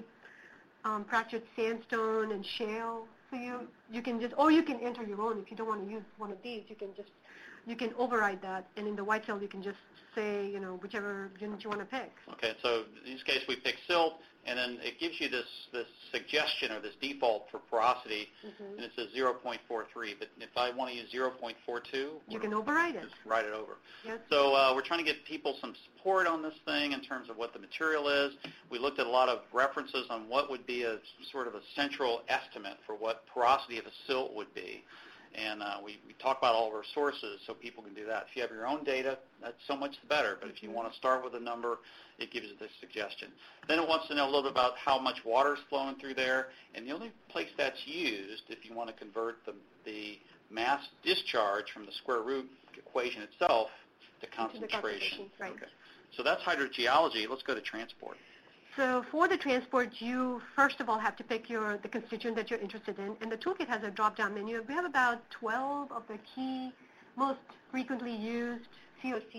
um, fractured sandstone, and shale. So you you can just, or you can enter your own if you don't want to use one of these. You can just you can override that, and in the white cell you can just say, you know, whichever unit you want to pick. Okay, so in this case we pick silt, and then it gives you this, this suggestion or this default for porosity, Mm-hmm. and it says zero point four three. But if I want to use zero point four two, You can override it. just write it over. Yes. So uh, we're trying to get people some support on this thing in terms of what the material is. We looked at a lot of references on what would be a sort of a central estimate for what porosity of a silt would be. And uh, we, we talk about all of our sources so people can do that. If you have your own data, that's so much the better. But if you want to start with a number, it gives you this suggestion. Then it wants to know a little bit about how much water is flowing through there. And the only place that's used, if you want to convert the, the mass discharge from the square root equation itself to concentration. concentration, right. Okay. So that's hydrogeology. Let's go to transport. So for the transport, you first of all have to pick your the constituent that you're interested in, and the toolkit has a drop-down menu. We have about twelve of the key, most frequently used C O Cs.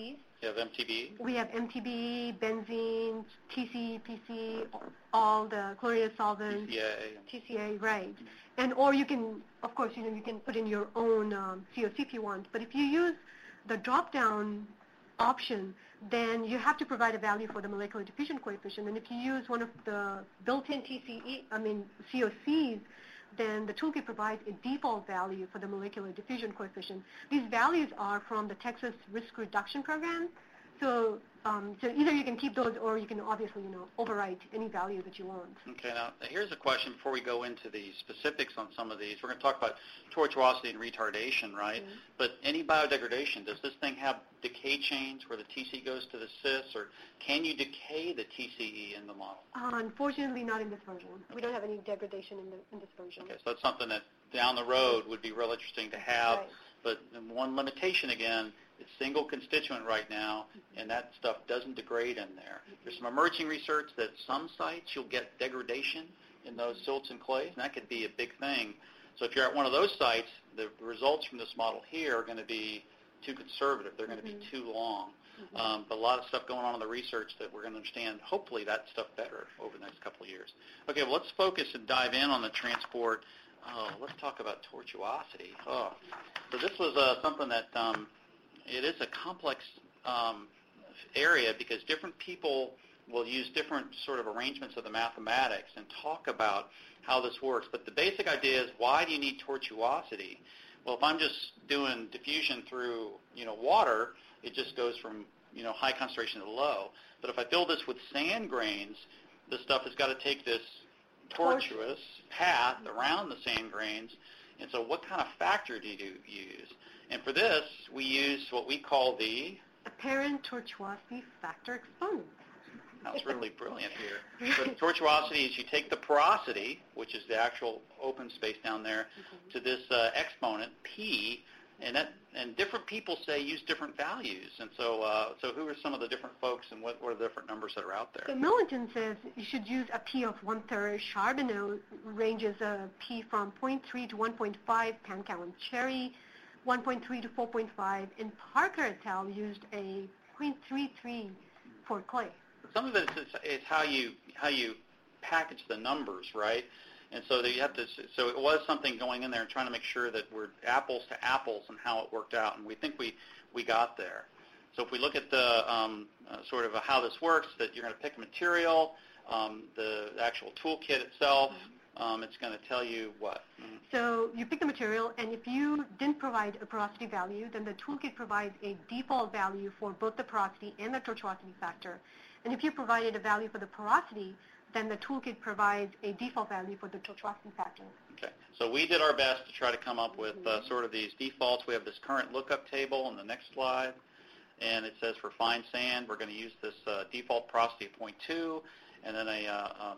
You have M T B E? We have M T B E, benzene, T C E, P C, all the chlorinated solvents. T C A. T C A, right. And or you can, of course, you know, you can put in your own um, C O C if you want. But if you use the drop-down option, then you have to provide a value for the molecular diffusion coefficient. And if you use one of the built-in T C E, I mean C O Cs, then the toolkit provides a default value for the molecular diffusion coefficient. These values are from the Texas Risk Reduction Program. So, um, so either you can keep those, or you can obviously, you know, overwrite any value that you want. Okay, now here's a question before we go into the specifics on some of these. We're going to talk about tortuosity and retardation, right? Mm-hmm. But any biodegradation, does this thing have decay chains where the T C goes to the cis, or can you decay the T C E in the model? Uh, unfortunately, not in this version. We don't have any degradation in, the, in this version. Okay, so that's something that down the road would be real interesting to have. Right. But one limitation, again, it's single constituent right now, and that stuff doesn't degrade in there. There's some emerging research that some sites you'll get degradation in those silts and clays, and that could be a big thing. So if you're at one of those sites, the results from this model here are going to be too conservative. They're going to be mm-hmm. too long. Mm-hmm. Um, but a lot of stuff going on in the research that we're going to understand, hopefully, that stuff better over the next couple of years. Okay, well, let's focus and dive in on the transport. Oh, let's talk about tortuosity. Oh, so this was uh, something that um, it is a complex um, area because different people will use different sort of arrangements of the mathematics and talk about how this works. But the basic idea is, why do you need tortuosity? Well, if I'm just doing diffusion through, you know, water, it just goes from, you know, high concentration to low. But if I fill this with sand grains, this stuff has got to take this tortuous path around the sand grains. And so what kind of factor do you use? And for this, we use what we call the apparent tortuosity factor exponent. That's really brilliant here. So tortuosity is you take the porosity, which is the actual open space down there, mm-hmm. to this uh, exponent, P, and that and different people say use different values. And so uh, so who are some of the different folks, and what, what are the different numbers that are out there? So Milligan says you should use a P of one-third. Charbonneau ranges a P from zero point three to one point five, Pankow and Cherry, one point three to four point five, and Parker et al. Used a zero point three three for clay. Some of it is, is how you how you package the numbers, right? And so that you have to. So it was something going in there and trying to make sure that we're apples to apples and how it worked out, and we think we we got there. So if we look at the um, uh, sort of how this works, that you're going to pick a material, um, the actual toolkit itself. Um, it's going to tell you what. Mm-hmm. So you pick the material, and if you didn't provide a porosity value, then the toolkit provides a default value for both the porosity and the tortuosity factor. And if you provided a value for the porosity, then the toolkit provides a default value for the tortuosity factor. Okay. So we did our best to try to come up with uh, sort of these defaults. We have this current lookup table on the next slide, and it says for fine sand, we're going to use this uh, default porosity of zero point two, and then a, uh, um,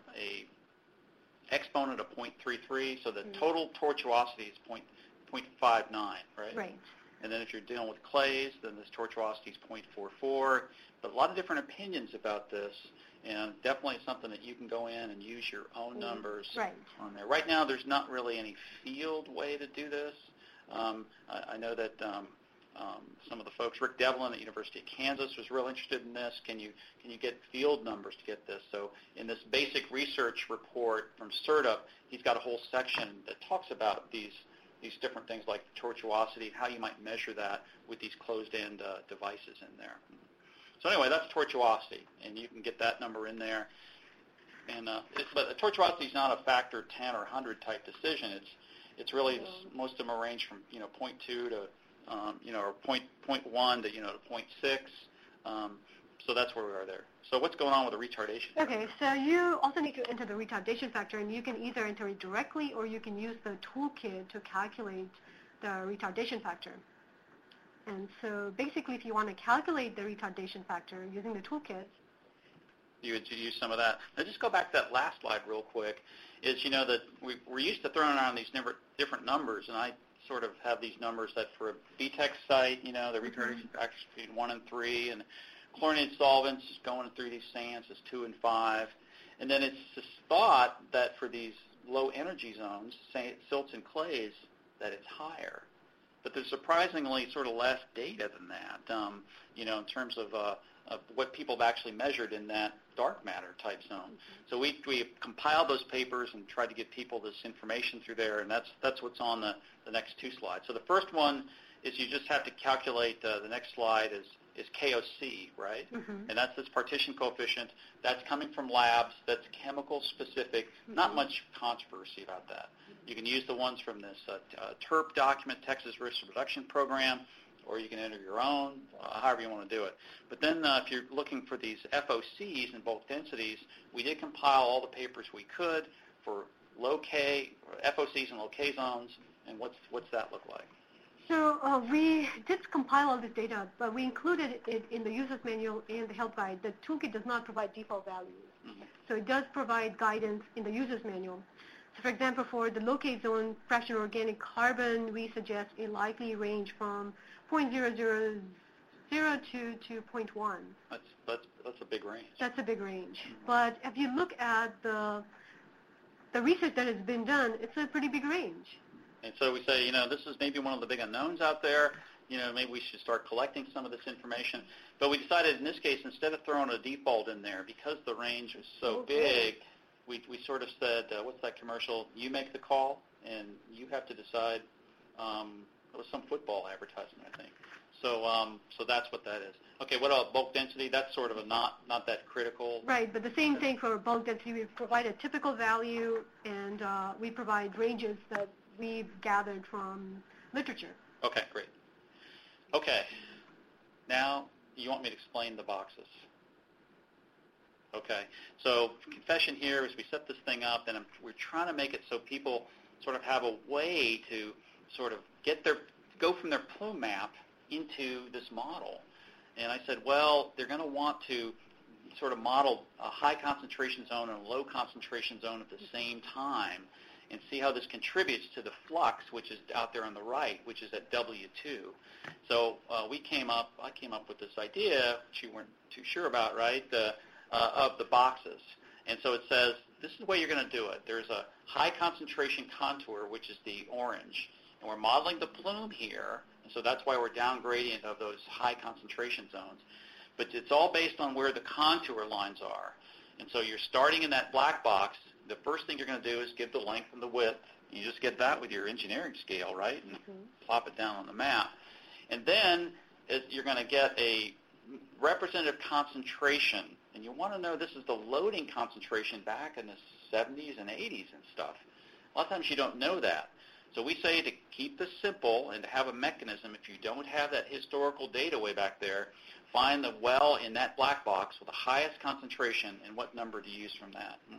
a exponent of zero point three three, so the mm-hmm. total tortuosity is zero point five nine, right? Right. And then if you're dealing with clays, then this tortuosity is zero point four four. But a lot of different opinions about this, and definitely something that you can go in and use your own numbers right. on there. Right now, there's not really any field way to do this. Um, I, I know that um, um, some of the folks, Rick Devlin at University of Kansas was real interested in this. Can you can you get field numbers to get this? So in this basic research report from CERTUP, he's got a whole section that talks about these these different things like tortuosity, how you might measure that with these closed-end uh, devices in there. So anyway, that's tortuosity, and you can get that number in there. And uh, it's, but tortuosity is not a factor ten or one hundred type decision. It's it's really mm-hmm. most of them are range from you know zero point two to um, you know or point point one to you know to zero point six. Um, so that's where we are there. So what's going on with the retardation? Okay, so you also need to enter the retardation factor, and you can either enter it directly or you can use the toolkit to calculate the retardation factor. And so basically, if you want to calculate the retardation factor using the toolkit, you would use some of that. Now, just go back to that last slide real quick. Is you know that we, we're used to throwing around these different numbers, and I sort of have these numbers that for a B TEC site, you know, the retardation factor is between one and three, and chlorinated solvents going through these sands is two and five, and then it's just thought that for these low energy zones, say silts and clays, that it's higher. but there's surprisingly sort of less data than that, um, you know, in terms of, uh, of what people have actually measured in that dark matter type zone. Mm-hmm. So we, we compiled those papers and tried to get people this information through there, and that's, that's what's on the, the next two slides. So the first one is you just have to calculate, uh, the next slide is, is K O C, right? Mm-hmm. And that's this partition coefficient. That's coming from labs. That's chemical specific. Mm-hmm. Not much controversy about that. Mm-hmm. You can use the ones from this uh, uh, TERP document, Texas Risk Reduction Program, or you can enter your own, uh, however you want to do it. But then uh, if you're looking for these F O Cs in bulk densities, we did compile all the papers we could for low K, F O Cs and low K zones, and what's, what's that look like? So uh, we did compile all this data, but we included it in the user's manual and the help guide. The toolkit does not provide default values. Mm-hmm. So it does provide guidance in the user's manual. So for example, for the low K zone fractional organic carbon, we suggest a likely range from zero point zero zero zero to, to zero point one. That's, that's, that's a big range. That's a big range. Mm-hmm. But if you look at the, the research that has been done, it's a pretty big range. And so we say, you know, this is maybe one of the big unknowns out there. You know, maybe we should start collecting some of this information. But we decided in this case, instead of throwing a default in there, because the range was so okay. big, we, we sort of said, uh, what's that commercial? You make the call, and you have to decide. Um, it was some football advertisement, I think. So um, so that's what that is. Okay, what about bulk density? That's sort of a not, not that critical. Right, but the same thing for bulk density. We provide a typical value, and uh, we provide ranges that we've gathered from literature. Okay, great. Okay, now you want me to explain the boxes. Okay, so confession here is we set this thing up, and I'm, we're trying to make it so people sort of have a way to sort of get their, go from their plume map into this model. And I said, well, they're going to want to sort of model a high concentration zone and a low concentration zone at the same time, and see how this contributes to the flux, which is out there on the right, which is at W two. So uh, we came up, I came up with this idea, which you weren't too sure about, right, the, uh, of the boxes. And so it says, this is the way you're going to do it. There's a high concentration contour, which is the orange, and we're modeling the plume here, and so that's why we're down gradient of those high concentration zones. But it's all based on where the contour lines are. And so you're starting in that black box. The first thing you're going to do is give the length and the width. You just get that with your engineering scale, right, and mm-hmm. plop it down on the map. And then you're going to get a representative concentration, and you want to know this is the loading concentration back in the seventies and eighties and stuff. A lot of times you don't know that. So we say to keep this simple and to have a mechanism, if you don't have that historical data way back there, find the well in that black box with the highest concentration, and what number to use from that. Mm.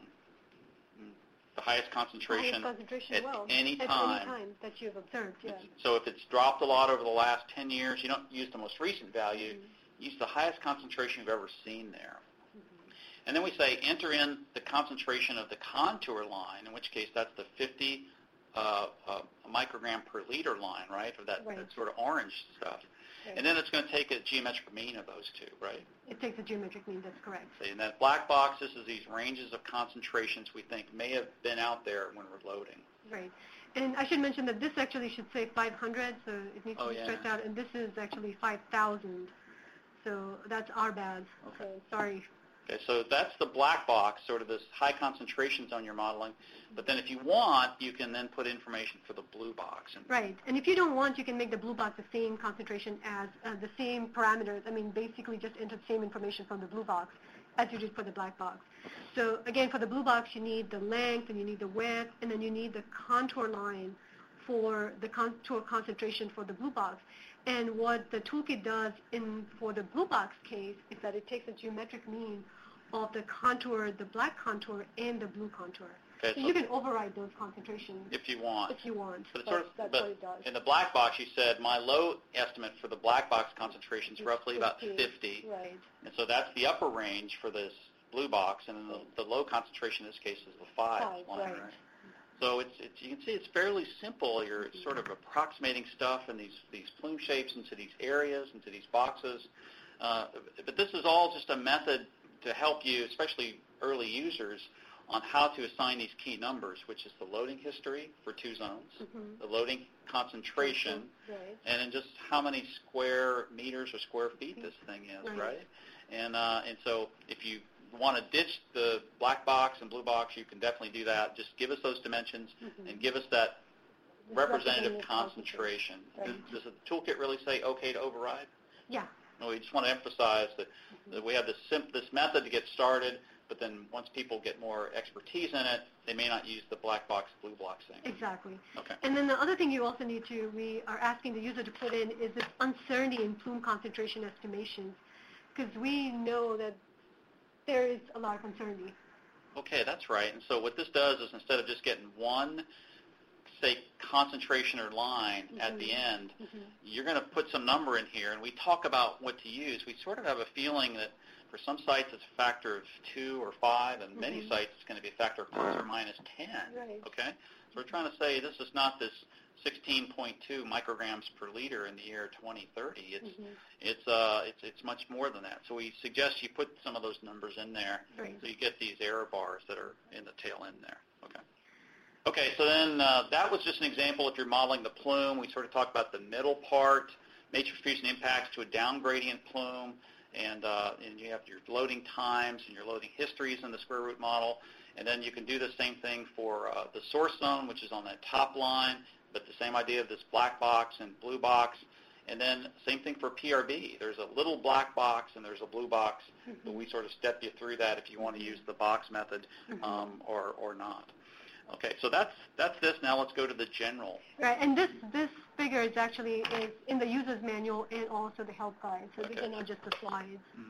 The highest concentration, highest concentration at, well, any at time. any time that you've observed, yeah. So if it's dropped a lot over the last ten years, you don't use the most recent value. Mm-hmm. Use the highest concentration you've ever seen there. Mm-hmm. And then we say enter in the concentration of the contour line, in which case that's the fifty uh, uh, microgram per liter line, right, or that, right. that sort of orange stuff. Right. And then it's going to take a geometric mean of those two, right? It takes a geometric mean, that's correct. So in that black box, this is these ranges of concentrations we think may have been out there when we're loading. Right. And I should mention that this actually should say five hundred, so it needs oh, to be yeah. stressed out, and this is actually five thousand. So that's our bad. Okay. So sorry. Okay, so that's the black box, sort of this high concentration zone you're modeling. But then if you want, you can then put information for the blue box. And right. And if you don't want, you can make the blue box the same concentration as uh, the same parameters. I mean, basically just enter the same information from the blue box as you did for the black box. So again, for the blue box, you need the length, and you need the width, and then you need the contour line for the contour concentration for the blue box. And what the toolkit does in for the blue box case is that it takes a geometric mean of the contour, the black contour, and the blue contour. Okay, so, so you can override those concentrations if you want. If you want. But, that's, sort of, that's but what it does. In the black box, you said my low estimate for the black box concentration is roughly fifty, about fifty. Right. And so that's the upper range for this blue box, and then the, the low concentration in this case is the five, five line, right. right? So it's, it's, you can see it's fairly simple. You're mm-hmm. sort of approximating stuff in these, these plume shapes into these areas, into these boxes. Uh, but this is all just a method to help you, especially early users, on how to assign these key numbers, which is the loading history for two zones, Mhm. the loading concentration, Right. and then just how many square meters or square feet this thing is, Right. right? And uh, and so if you want to ditch the black box and blue box, you can definitely do that. Just give us those dimensions Mhm. and give us that This representative representative concentration. concentration. Does, does the toolkit really say okay to override? Yeah. No, we just want to emphasize that, that we have this sim- this method to get started, but then once people get more expertise in it, they may not use the black box, blue box thing. Exactly. Okay. And then the other thing you also need to, we are asking the user to put in is this uncertainty in plume concentration estimations, because we know that there is a lot of uncertainty. Okay, that's right. And so what this does is instead of just getting one, say, concentration or line mm-hmm. at the end, mm-hmm. you're going to put some number in here, and we talk about what to use. We sort of have a feeling that for some sites it's a factor of two or five, and mm-hmm. many sites it's going to be a factor of plus or minus ten. Right. Okay? So we're trying to say this is not this sixteen point two micrograms per liter in the year twenty thirty. It's mm-hmm. it's uh it's it's much more than that. So we suggest you put some of those numbers in there, right. so you get these error bars that are in the tail end there. Okay. Okay. So then uh, that was just an example. If you're modeling the plume, we sort of talked about the middle part, matrix fusion impacts to a down gradient plume, and uh, and you have your loading times and your loading histories in the square root model. And then you can do the same thing for uh, the source zone, which is on that top line, but the same idea of this black box and blue box. And then same thing for P R B. There's a little black box and there's a blue box, mm-hmm. but we sort of step you through that if you want to use the box method um, mm-hmm. or, or not. Okay, so that's that's this. Now let's go to the general. Right, and this this figure is actually is in the user's manual and also the help guide, so okay. these are not just the slides. Mm.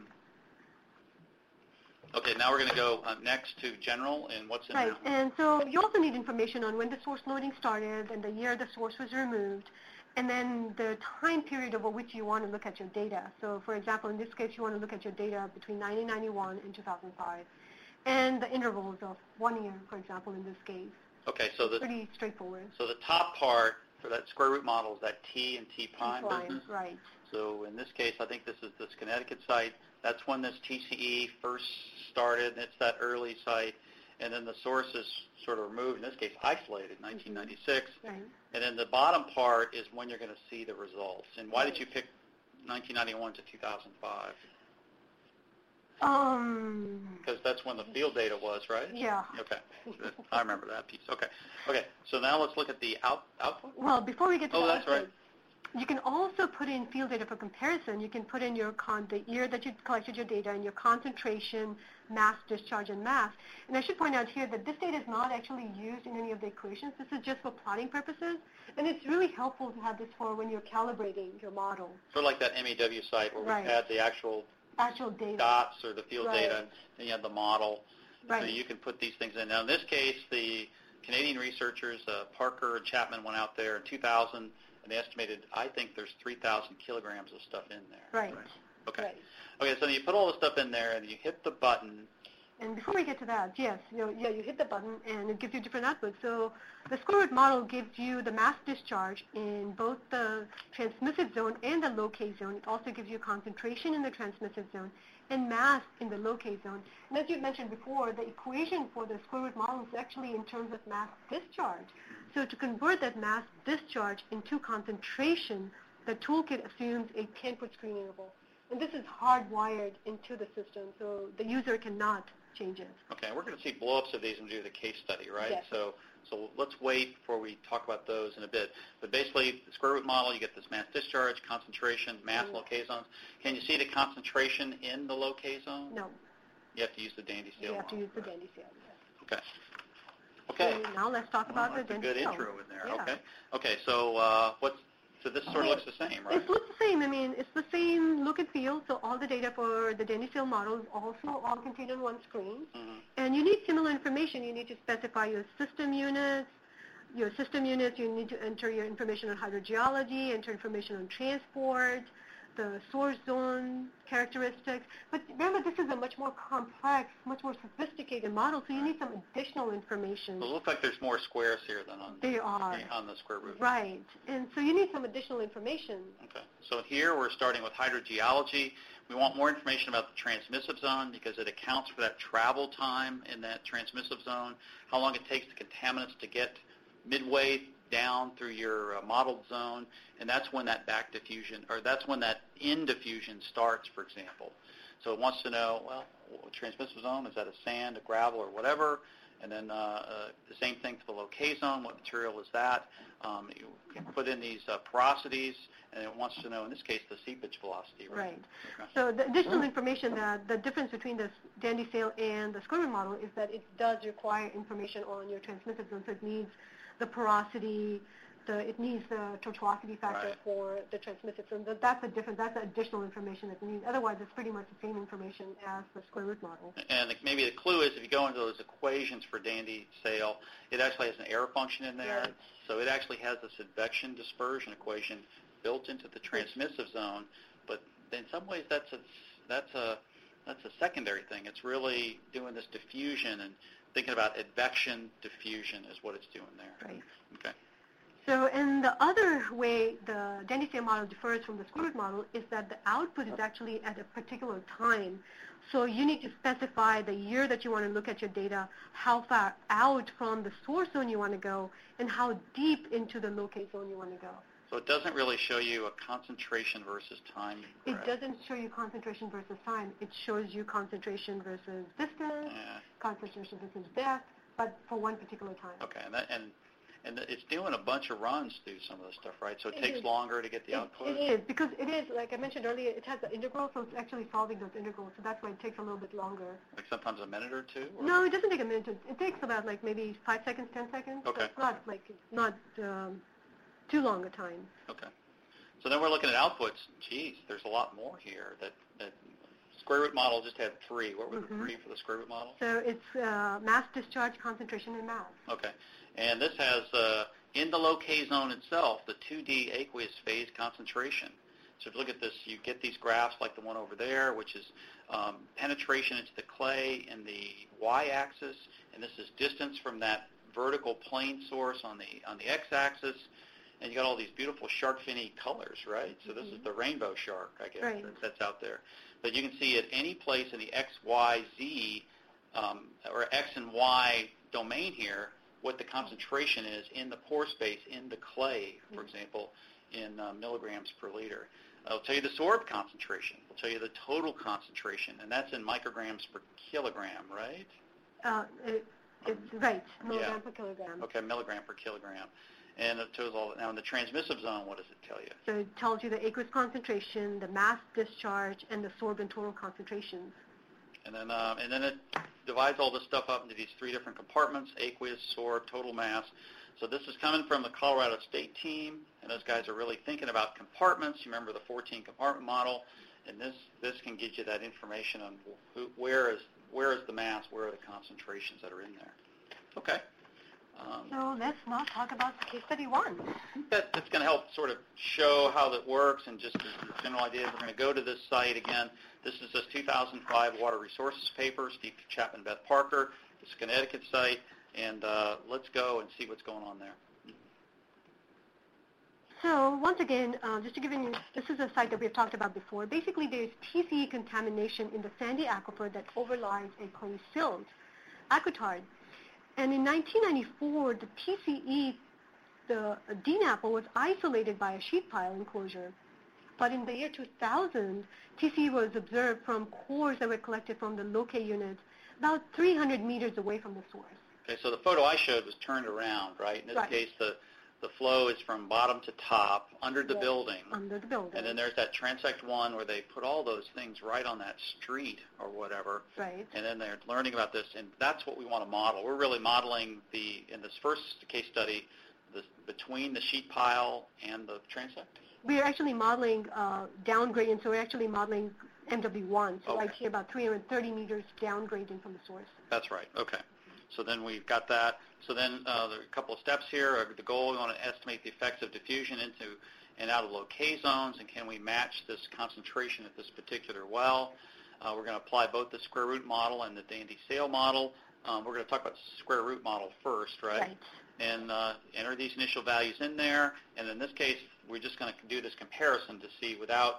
Okay, now we're going to go uh, next to general and what's in right. there. Right, and so you also need information on when the source loading started and the year the source was removed, and then the time period over which you want to look at your data. So, for example, in this case, you want to look at your data between nineteen ninety-one and two thousand five, and the intervals of one year, for example, in this case. Okay, so the pretty straightforward. So the top part for that square root model is that T and T prime T business. Right. So in this case, I think this is this Connecticut site. That's when this T C E first started, and it's that early site. And then the source is sort of removed, in this case isolated, nineteen ninety-six. Right. And then the bottom part is when you're going to see the results. And why did you pick nineteen ninety-one to two thousand five? Um. Because that's when the field data was, right? Yeah. Okay. I remember that piece. Okay. Okay. So now let's look at the out, output. Well, before we get to oh, the that's output, right. You can also put in field data for comparison. You can put in your con the year that you collected your data and your concentration, mass, discharge, and mass. And I should point out here that this data is not actually used in any of the equations. This is just for plotting purposes. And it's really helpful to have this for when you're calibrating your model. Sort of like that M E W site where right. we had the actual actual data. dots or the field right. data, and you have the model. Right. So you can put these things in. Now, in this case, the Canadian researchers, uh, Parker and Chapman, went out there in two thousand, and they estimated, I think there's three thousand kilograms of stuff in there. Right. right. Okay. Right. Okay, so you put all the stuff in there, and you hit the button. And before we get to that, yes, you know, yeah, you hit the button, and it gives you different outputs. So the square root model gives you the mass discharge in both the transmissive zone and the low-K zone. It also gives you concentration in the transmissive zone and mass in the low-K zone. And as you mentioned before, the equation for the square root model is actually in terms of mass discharge. So to convert that mass discharge into concentration, the toolkit assumes a ten-foot screen interval. And this is hardwired into the system, so the user cannot change it. Okay, we're going to see blow-ups of these and do the case study, right? Yes. So, so let's wait before we talk about those in a bit. But basically, the square root model, you get this mass discharge, concentration, mass, mm-hmm. low-K zones. Can you see the concentration in the low-K zone? No. You have to use the Dandy scale. You have model, to use the right? Dandy scale, yes. Okay. Okay. So now let's talk well, about the that's Dandy a good scale. intro in there. Yeah. Okay. Okay. So uh, what's so this sort of looks the same, right? It looks the same. I mean, it's the same look and feel. So all the data for the Dandy scale model is also all contained on one screen. Mm-hmm. And you need similar information. You need to specify your system units. Your system units, you need to enter your information on hydrogeology, enter information on transport, the source zone characteristics. But remember, this is a much more complex, much more sophisticated model, so you need some additional information. So it looks like there's more squares here than on, they are. on the square root. Right. And so you need some additional information. Okay. So here we're starting with hydrogeology. We want more information about the transmissive zone because it accounts for that travel time in that transmissive zone, how long it takes the contaminants to get midway down through your uh, modeled zone, and that's when that back diffusion, or that's when that in diffusion starts, for example. So it wants to know, well, transmissive zone, is that a sand, a gravel, or whatever? And then uh, uh, the same thing for the low-K zone, what material is that? Um, you can put in these uh, porosities, and it wants to know, in this case, the seepage velocity. Right. Right. Okay. So the additional information, that the difference between the Dandy Sail and the square root model is that it does require information on your transmissive zone. So it needs the porosity, the, it needs the tortuosity factor Right. for the transmissive zone. That- That's a different, that's additional information that we need. Otherwise, it's pretty much the same information as the square root model. And the, maybe the clue is if you go into those equations for Dandy Sail, it actually has an error function in there. Right. So it actually has this advection dispersion equation built into the transmissive zone. But in some ways, that's a, that's a, that's a secondary thing. It's really doing this diffusion and thinking about advection diffusion is what it's doing there. Right. Okay. So, and the other way the Dandy Sail model differs from the square root model is that the output is actually at a particular time. So you need to specify the year that you want to look at your data, how far out from the source zone you want to go, and how deep into the low-K zone you want to go. So it doesn't really show you a concentration versus time. It correct? doesn't show you concentration versus time. It shows you concentration versus distance, Yeah. concentration versus depth, but for one particular time. Okay, and, that, and and it's doing a bunch of runs through some of this stuff, right? So it, It takes is. longer to get the It, output? it is, because it is, like I mentioned earlier, it has the integral, so it's actually solving those integrals, so that's why it takes a little bit longer. Like sometimes a minute or two? Or? No, it doesn't take a minute. It, it takes about like maybe five seconds, ten seconds. Okay. So it's not like, not um, too long a time. Okay. So then we're looking at outputs. Geez, there's a lot more here. That, that square root model just had three. What were Mm-hmm. the three for the square root model? So it's uh, mass, discharge, concentration, and mass. Okay. And this has, uh, in the low-K zone itself, the two D aqueous phase concentration. So if you look at this, you get these graphs like the one over there, which is um, penetration into the clay in the y-axis, and this is distance from that vertical plane source on the on the x-axis, and you got all these beautiful shark finny colors, right? So this Mm-hmm. is the rainbow shark, I guess, Right. that's, that's out there. But you can see at any place in the x, y, z, um, or x and y domain here, what the concentration is in the pore space in the clay, for example, in uh, milligrams per liter. It'll tell you the sorb concentration. It'll tell you the total concentration, and that's in micrograms per kilogram, right? Uh, it, it's right, milligram Yeah. per kilogram. Okay, milligram per kilogram. And it tells all, now in the transmissive zone, what does it tell you? So it tells you the aqueous concentration, the mass, discharge, and the sorb and total concentrations. And then, um, and then it divides all this stuff up into these three different compartments: aqueous, sorb, total mass. So this is coming from the Colorado State team, and those guys are really thinking about compartments. You remember the fourteen compartment model, and this this can get you that information on who, where is where is the mass, where are the concentrations that are in there. Okay. Um, So let's now talk about case study one. that, that's going to help sort of show how that works, and just the general idea. We're going to go to this site again. This is this two thousand five Water Resources paper, Steve Chapman, Beth Parker, this Connecticut site, and uh, let's go and see what's going on there. So once again, uh, just to give you, this is a site that we've talked about before. Basically, there's P C E contamination in the sandy aquifer that overlies a clay silt, aquitard. And in nineteen ninety-four, the P C E, the D NAPL, was isolated by a sheet pile enclosure. But in the year two thousand, P C E was observed from cores that were collected from the low-K unit about three hundred meters away from the source. Okay, so the photo I showed was turned around, right? In this Right. case, the, the flow is from bottom to top, under the Yes, building. Under the building. And then there's that transect one where they put all those things right on that street or whatever. Right. And then they're learning about this, and that's what we want to model. We're really modeling the, in this first case study, the, between the sheet pile and the transect. We're actually modeling uh, down gradient, so we're actually modeling M W one, so Okay. right here about three hundred thirty meters down gradient from the source. That's right. Okay. So then we've got that. So then uh, there are a couple of steps here. Uh, the goal, we want to estimate the effects of diffusion into and out of low-K zones, and can we match this concentration at this particular well? Uh, we're going to apply both the square root model and the Dandy Sail model. Um, we're going to talk about the square root model first, right? Right. And uh, enter these initial values in there. And in this case, we're just going to do this comparison to see without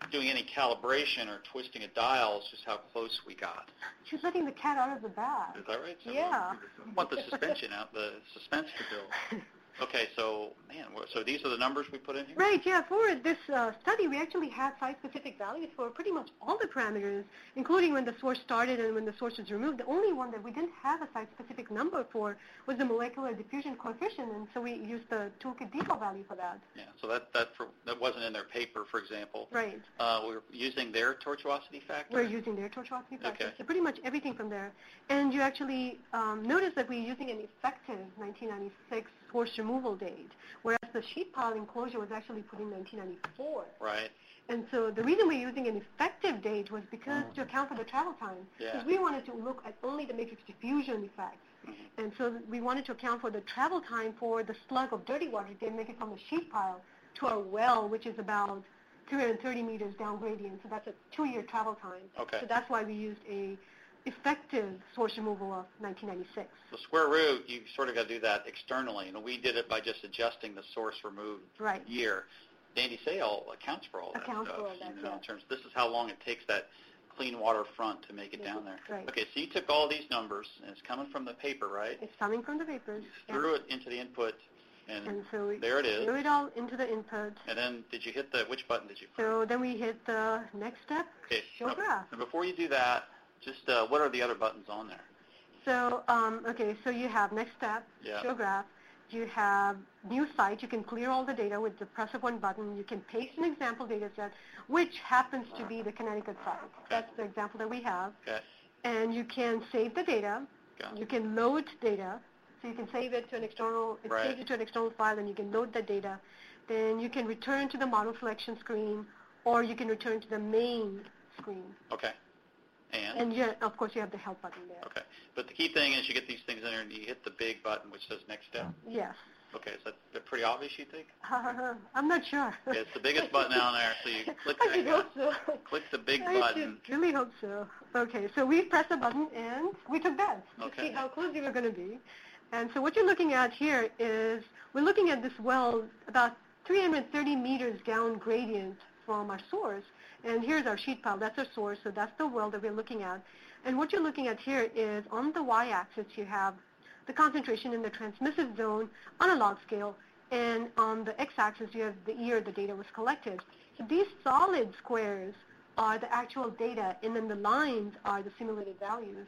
doing any calibration or twisting a dial. It's just how close we got. She's letting the cat out of the bag. Is that right? So Yeah. We want the suspension out, the suspense to build. Okay, so, man, so these are the numbers we put in here? Right, yeah. For this uh, study, we actually had site-specific values for pretty much all the parameters, including when the source started and when the source was removed. The only one that we didn't have a site-specific number for was the molecular diffusion coefficient, and so we used the toolkit default value for that. Yeah, so that that, for, that wasn't in their paper, for example. Right. Uh, we were using their tortuosity factor? We're using their tortuosity factor. Okay. So pretty much everything from there. And you actually um, notice that we're using an effective nineteen ninety-six source removal date, whereas the sheet pile enclosure was actually put in nineteen ninety-four. Right. And so the reason we're using an effective date was because to account for the travel time. Yeah. Because we wanted to look at only the matrix diffusion effects. Mm-hmm. And so we wanted to account for the travel time for the slug of dirty water to make it from the sheet pile to our well, which is about three hundred thirty meters down gradient. So that's a two-year travel time. Okay. So that's why we used a effective source removal of nineteen ninety-six. So square root, you sort of got to do that externally. And we did it by just adjusting the source removed Right. year. Dandy Sale accounts for all that Accounts stuff. for all that, you know, yeah. in terms, this is how long it takes that clean water front to make it Yeah, down there. right. Okay, so you took all these numbers, and it's coming from the paper, right? It's coming from the papers. You threw it into the input, and, And so we there it is. threw it all into the input. And then did you hit the, which button did you press? So then we hit the next step, Okay, show now, graph. and before you do that, just uh, what are the other buttons on there? So, um, okay, so you have next step, Yeah. show graph. You have new site. You can clear all the data with the press of one button. You can paste an example data set, which happens to be the Connecticut site. That's the example that we have. Okay, And you can save the data. got it. You can load data. So you can save it to an external, it Right. saves it to an external file, and you can load the data. Then you can return to the model selection screen, or you can return to the main screen. Okay, and? And yeah, of course, you have the help button there. Okay, but the key thing is you get these things in there and you hit the big button which says next step. Yes. Okay, is that that pretty obvious, you think? I'm not sure. Okay, it's the biggest button down there, so you click I should that. hope so. Click the big I button. should really hope so. Okay, so we pressed the button and we took bets to Okay. see how close we were going to be. And so what you're looking at here is we're looking at this well about three hundred thirty meters down gradient from our source. And here's our sheet pile. That's our source, so that's the well that we're looking at. And what you're looking at here is on the y-axis you have the concentration in the transmissive zone on a log scale, and on the x-axis you have the year the data was collected. So these solid squares are the actual data, and then the lines are the simulated values.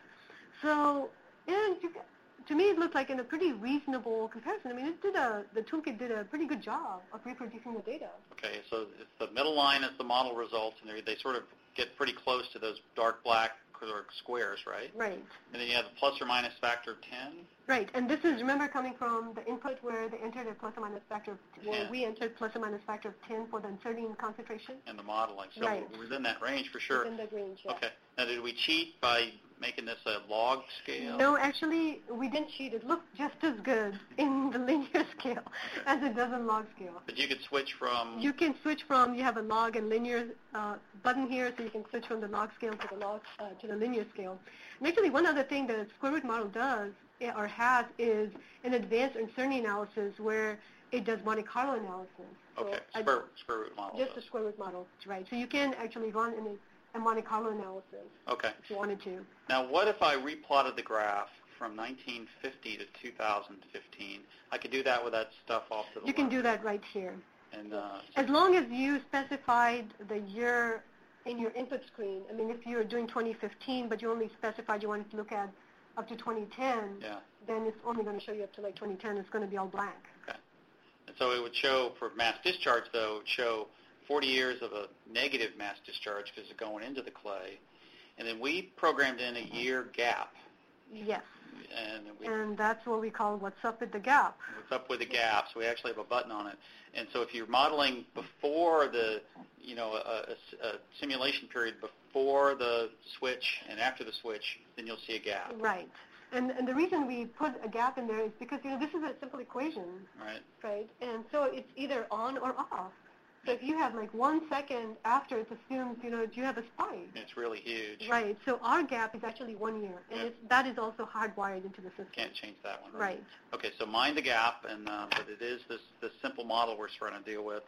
So, and you, to me it looked like in a pretty reasonable comparison. I mean, it did a, the toolkit did a pretty good job of reproducing the data. Okay, so it's the middle line is the model results, and they they sort of get pretty close to those dark black or squares, right? Right. And then you have a plus or minus factor of ten. Right, and this is, remember, coming from the input where they entered a plus or minus factor of, where Yeah. we entered plus or minus factor of ten for the uncertainty concentration. And the modeling. So Right. we're within that range for sure. Within the range, yeah. Okay. Now, did we cheat by making this a log scale? No, actually, we didn't cheat. It looked just as good in the linear scale as it does in log scale. But you could switch from... You can switch from, you have a log and linear uh, button here, so you can switch from the log scale to the log uh, to the linear scale. And actually, one other thing that square root model does eh, or has is an advanced uncertainty analysis where it does Monte Carlo analysis. So Okay, I- square, square root model. Just does. the square root model, right? So you can actually run in a, a Monte Carlo analysis Okay. if you wanted to. Now, what if I replotted the graph from nineteen fifty to two thousand fifteen? I could do that with that stuff off to the You can left. do that right here. And uh, As long as you specified the year in your input screen. I mean, if you're doing twenty fifteen, but you only specified you wanted to look at up to twenty ten, yeah, then it's only going to show you up to like twenty ten. It's going to be all blank. okay. And so it would show for mass discharge, though, it would show forty years of a negative mass discharge because it's going into the clay. And then we programmed in a year gap. Yes. And we, And that's what we call what's up with the gap. what's up with the gap? So we actually have a button on it. And so if you're modeling before the, you know, a, a, a simulation period before the switch and after the switch, then you'll see a gap. Right. And, and the reason we put a gap in there is because, you know, this is a simple equation, Right. right? And so it's either on or off. So if you have like one second after, it assumes, you know, you have a spike. It's really huge. Right. So our gap is actually one year, and Yeah. it's, that is also hardwired into the system. Can't change that one. Right. Okay, so mind the gap, and uh, but it is this this simple model we're trying to deal with.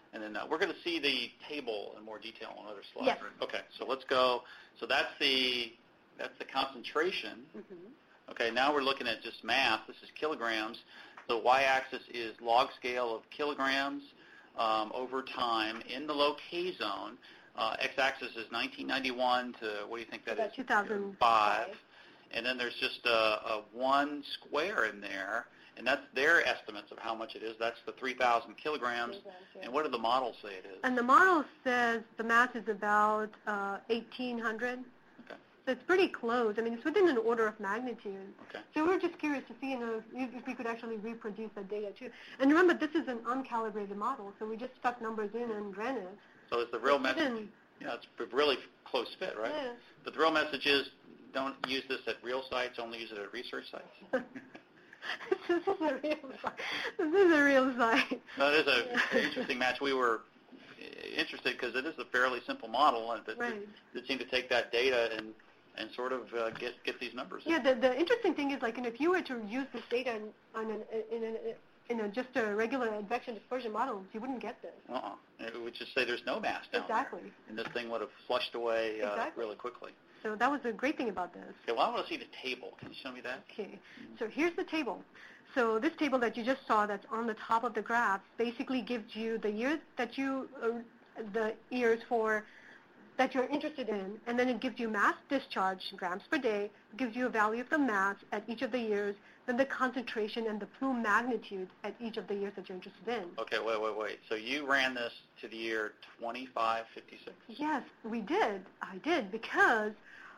And then uh, we're going to see the table in more detail on other slides. Yes. Okay, so let's go. So that's the that's the concentration. Mm-hmm. Okay, now we're looking at just math. This is kilograms. The y-axis is log scale of kilograms um, over time in the low K zone. Uh, x-axis is nineteen ninety-one to, what do you think that About is? two thousand five. And then there's just a, a one square in there, and that's their estimates of how much it is. That's the three thousand kilograms. And what do the models say it is? And the model says the mass is about uh, eighteen hundred. Okay. So it's pretty close. I mean, it's within an order of magnitude. Okay. So we're just curious to see, you know, if, if we could actually reproduce that data too. And remember, this is an uncalibrated model, so we just stuck numbers in and ran it. So is the real But message? even- Yeah, it's a really close fit, right? Yeah. But the real message is don't use this at real sites, only use it at research sites. This is a real site. This is a real site. No, it is an interesting match. We were interested because it is a fairly simple model, and it, Right. it, it seemed to take that data and and sort of uh, get get these numbers. Yeah, the, the interesting thing is, like, you know, if you were to use this data in, on an, in, an, in a, just a regular advection dispersion model, you wouldn't get this. Uh-uh. It would just say there's no mass down Exactly. there, and this thing would have flushed away uh, Exactly. really quickly. So that was the great thing about this. Okay, well, I want to see the table. Can you show me that? Okay, so here's the table. So this table that you just saw that's on the top of the graph basically gives you the years that you, uh, the years for, that you're interested in, and then it gives you mass discharge, grams per day, gives you a value of the mass at each of the years, then the concentration and the plume magnitude at each of the years that you're interested in. Okay, wait, wait, wait. So you ran this to the year twenty-five fifty-six? Yes, we did. I did, because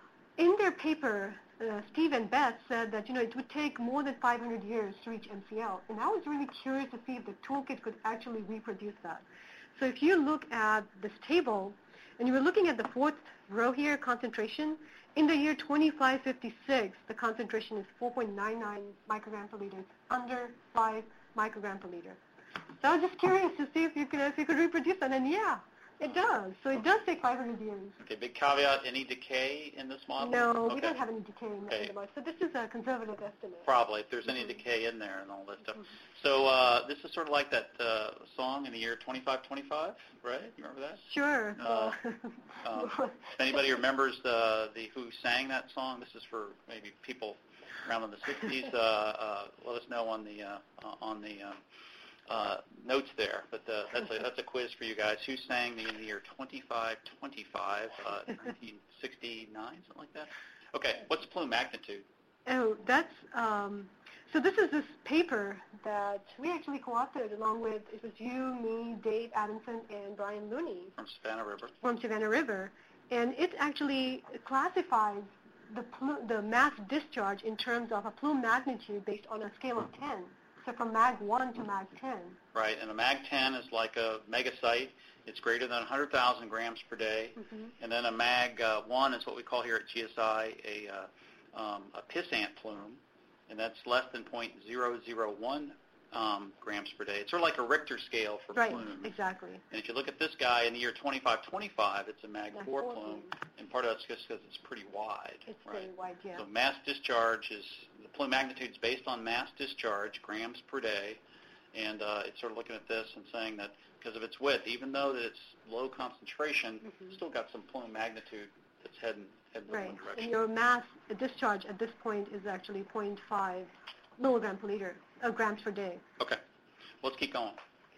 in their paper, uh, Steve and Beth said that, you know, it would take more than five hundred years to reach M C L. And I was really curious to see if the toolkit could actually reproduce that. So if you look at this table, and you were looking at the fourth row here, concentration, in the year twenty-five fifty-six, the concentration is four point nine nine microgram per liter. It's under five microgram per liter. So I was just curious to see if you could, if you could reproduce that, and yeah, it does. So it does take five hundred years. Okay, big caveat, any decay in this model? No, okay. we don't have any decay in Okay. the model. So this is a conservative estimate. Probably, if there's any Mhm. decay in there and all that stuff. Mhm. So uh, this is sort of like that uh, song in the year twenty-five twenty-five, right? You remember that? Sure. Uh, um, if anybody remembers the, the who sang that song, this is for maybe people around in the sixties. Uh, uh, let us know on the uh, uh, on the um, uh, notes there. But uh, that's a that's a quiz for you guys. Who sang the, in the year twenty-five twenty-five, uh, nineteen sixty-nine, something like that? Okay, what's plume magnitude? Oh, that's, um, so this is this paper that we actually co-authored along with, it was you, me, Dave Adamson, and Brian Looney From Savannah River. from Savannah River. And it actually classifies the, plu- the mass discharge in terms of a plume magnitude based on a scale of ten. So from mag one to mag ten. Right, and a mag ten is like a megasite. It's greater than one hundred thousand grams per day. Mm-hmm. And then a mag uh, one is what we call here at G S I a, uh, um, a pissant plume, and that's less than zero point zero zero one um, grams per day. It's sort of like a Richter scale for Right, plumes. exactly. And if you look at this guy in the year twenty-five twenty-five, it's a mag Mag four four plume, plume. and part of that's just because it's pretty wide. It's right? very wide, yeah. So mass discharge is, the plume magnitude is based on mass discharge, grams per day, and uh, it's sort of looking at this and saying that because of its width, even though that it's low concentration, Mhm. it's still got some plume magnitude that's heading, heading in Right, one direction. and your mass discharge at this point is actually zero point five milligram per liter, uh, grams per day. Okay, let's keep going.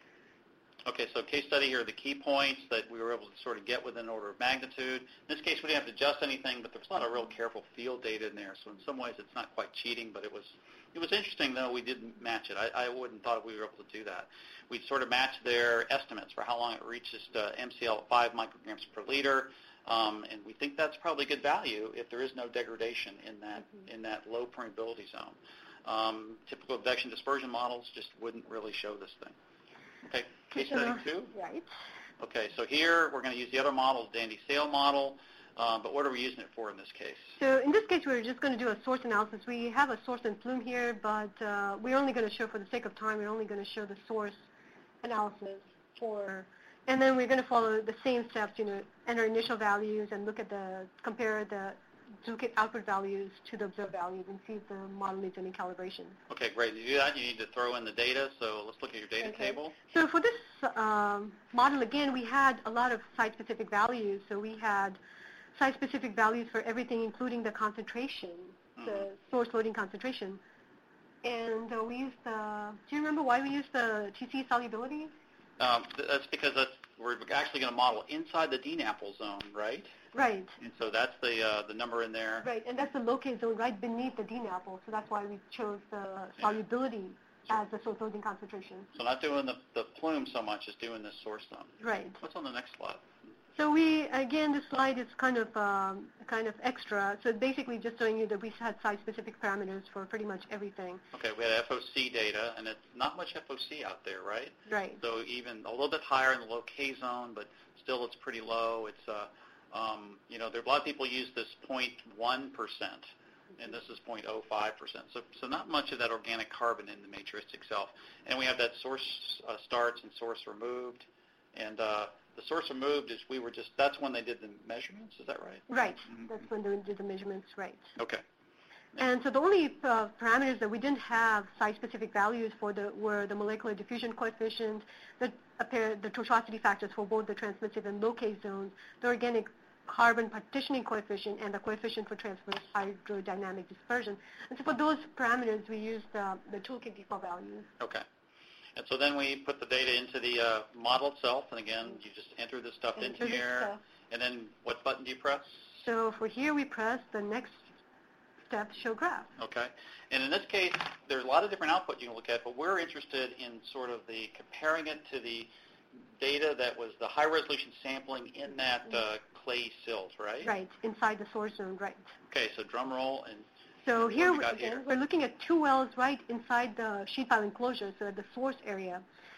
Okay, so case study here are the key points that we were able to sort of get within order of magnitude. In this case, we didn't have to adjust anything, but there's a lot of real careful field data in there. So in some ways, it's not quite cheating, but it was it was interesting, though, we didn't match it. I, I wouldn't thought we were able to do that. We sort of matched their estimates for how long it reaches uh, M C L at five micrograms per liter, um, and we think that's probably good value if there is no degradation in that Mhm. in that low permeability zone. Um, typical advection dispersion models just wouldn't really show this thing. Okay, case study Uh, two. Right. Okay, so here we're going to use the other model, the Dandy Sale model, um, but what are we using it for in this case? So in this case, we're just going to do a source analysis. We have a source and plume here, but uh, we're only going to show, for the sake of time, we're only going to show the source analysis for, and then we're going to follow the same steps, you know, enter initial values and look at the, compare the duplicate output values to the observed values and see if the model needs any calibration. Okay, great. To do that, you need to throw in the data. So let's look at your data okay. table. So for this um, model, again, we had a lot of site-specific values. So we had site-specific values for everything, including the concentration, mm-hmm. the source loading concentration. And uh, we used the, do you remember why we used the T C solubility? Um, that's because that's, we're actually going to model inside the D NAPL zone, right? Right. And so that's the uh, the number in there. Right, and that's the locate zone right beneath the D NAPL, so that's why we chose the solubility yeah. as the source loading concentration. So not doing the, the plume so much as doing the source zone. Right. What's on the next slide? So we, again, this slide is kind of um, kind of extra. So basically just showing you that we had site-specific parameters for pretty much everything. Okay, we had F O C data, and it's not much F O C out there, right? Right. So even a little bit higher in the low K zone, but still it's pretty low. It's, uh, um, you know, there a lot of people use this zero point one percent, and this is zero point zero five percent. So, so not much of that organic carbon in the matrix itself. And we have that source uh, starts and source removed, and uh, the source removed is we were just, that's when they did the measurements, is that right? Right. Mm-hmm. That's when they did the measurements, right. Okay. And so the only uh, parameters that we didn't have site-specific values for the, were the molecular diffusion coefficient, the, appear, the tortuosity factors for both the transmissive and low K zones, the organic carbon partitioning coefficient, and the coefficient for transverse hydrodynamic dispersion. And so for those parameters, we used uh, the toolkit default values. Okay. And so then we put the data into the uh, model itself, and again, you just enter this stuff enter into here, stuff. And then what button do you press? So for here, we press the next step, show graph. Okay. And in this case, there's a lot of different output you can look at, but we're interested in sort of the comparing it to the data that was the high-resolution sampling in that uh, clay silt, right? Right, inside the source zone, right. Okay, so drum roll. And so here, we again, here, we're looking at two wells right inside the sheet pile enclosure, so at the source area.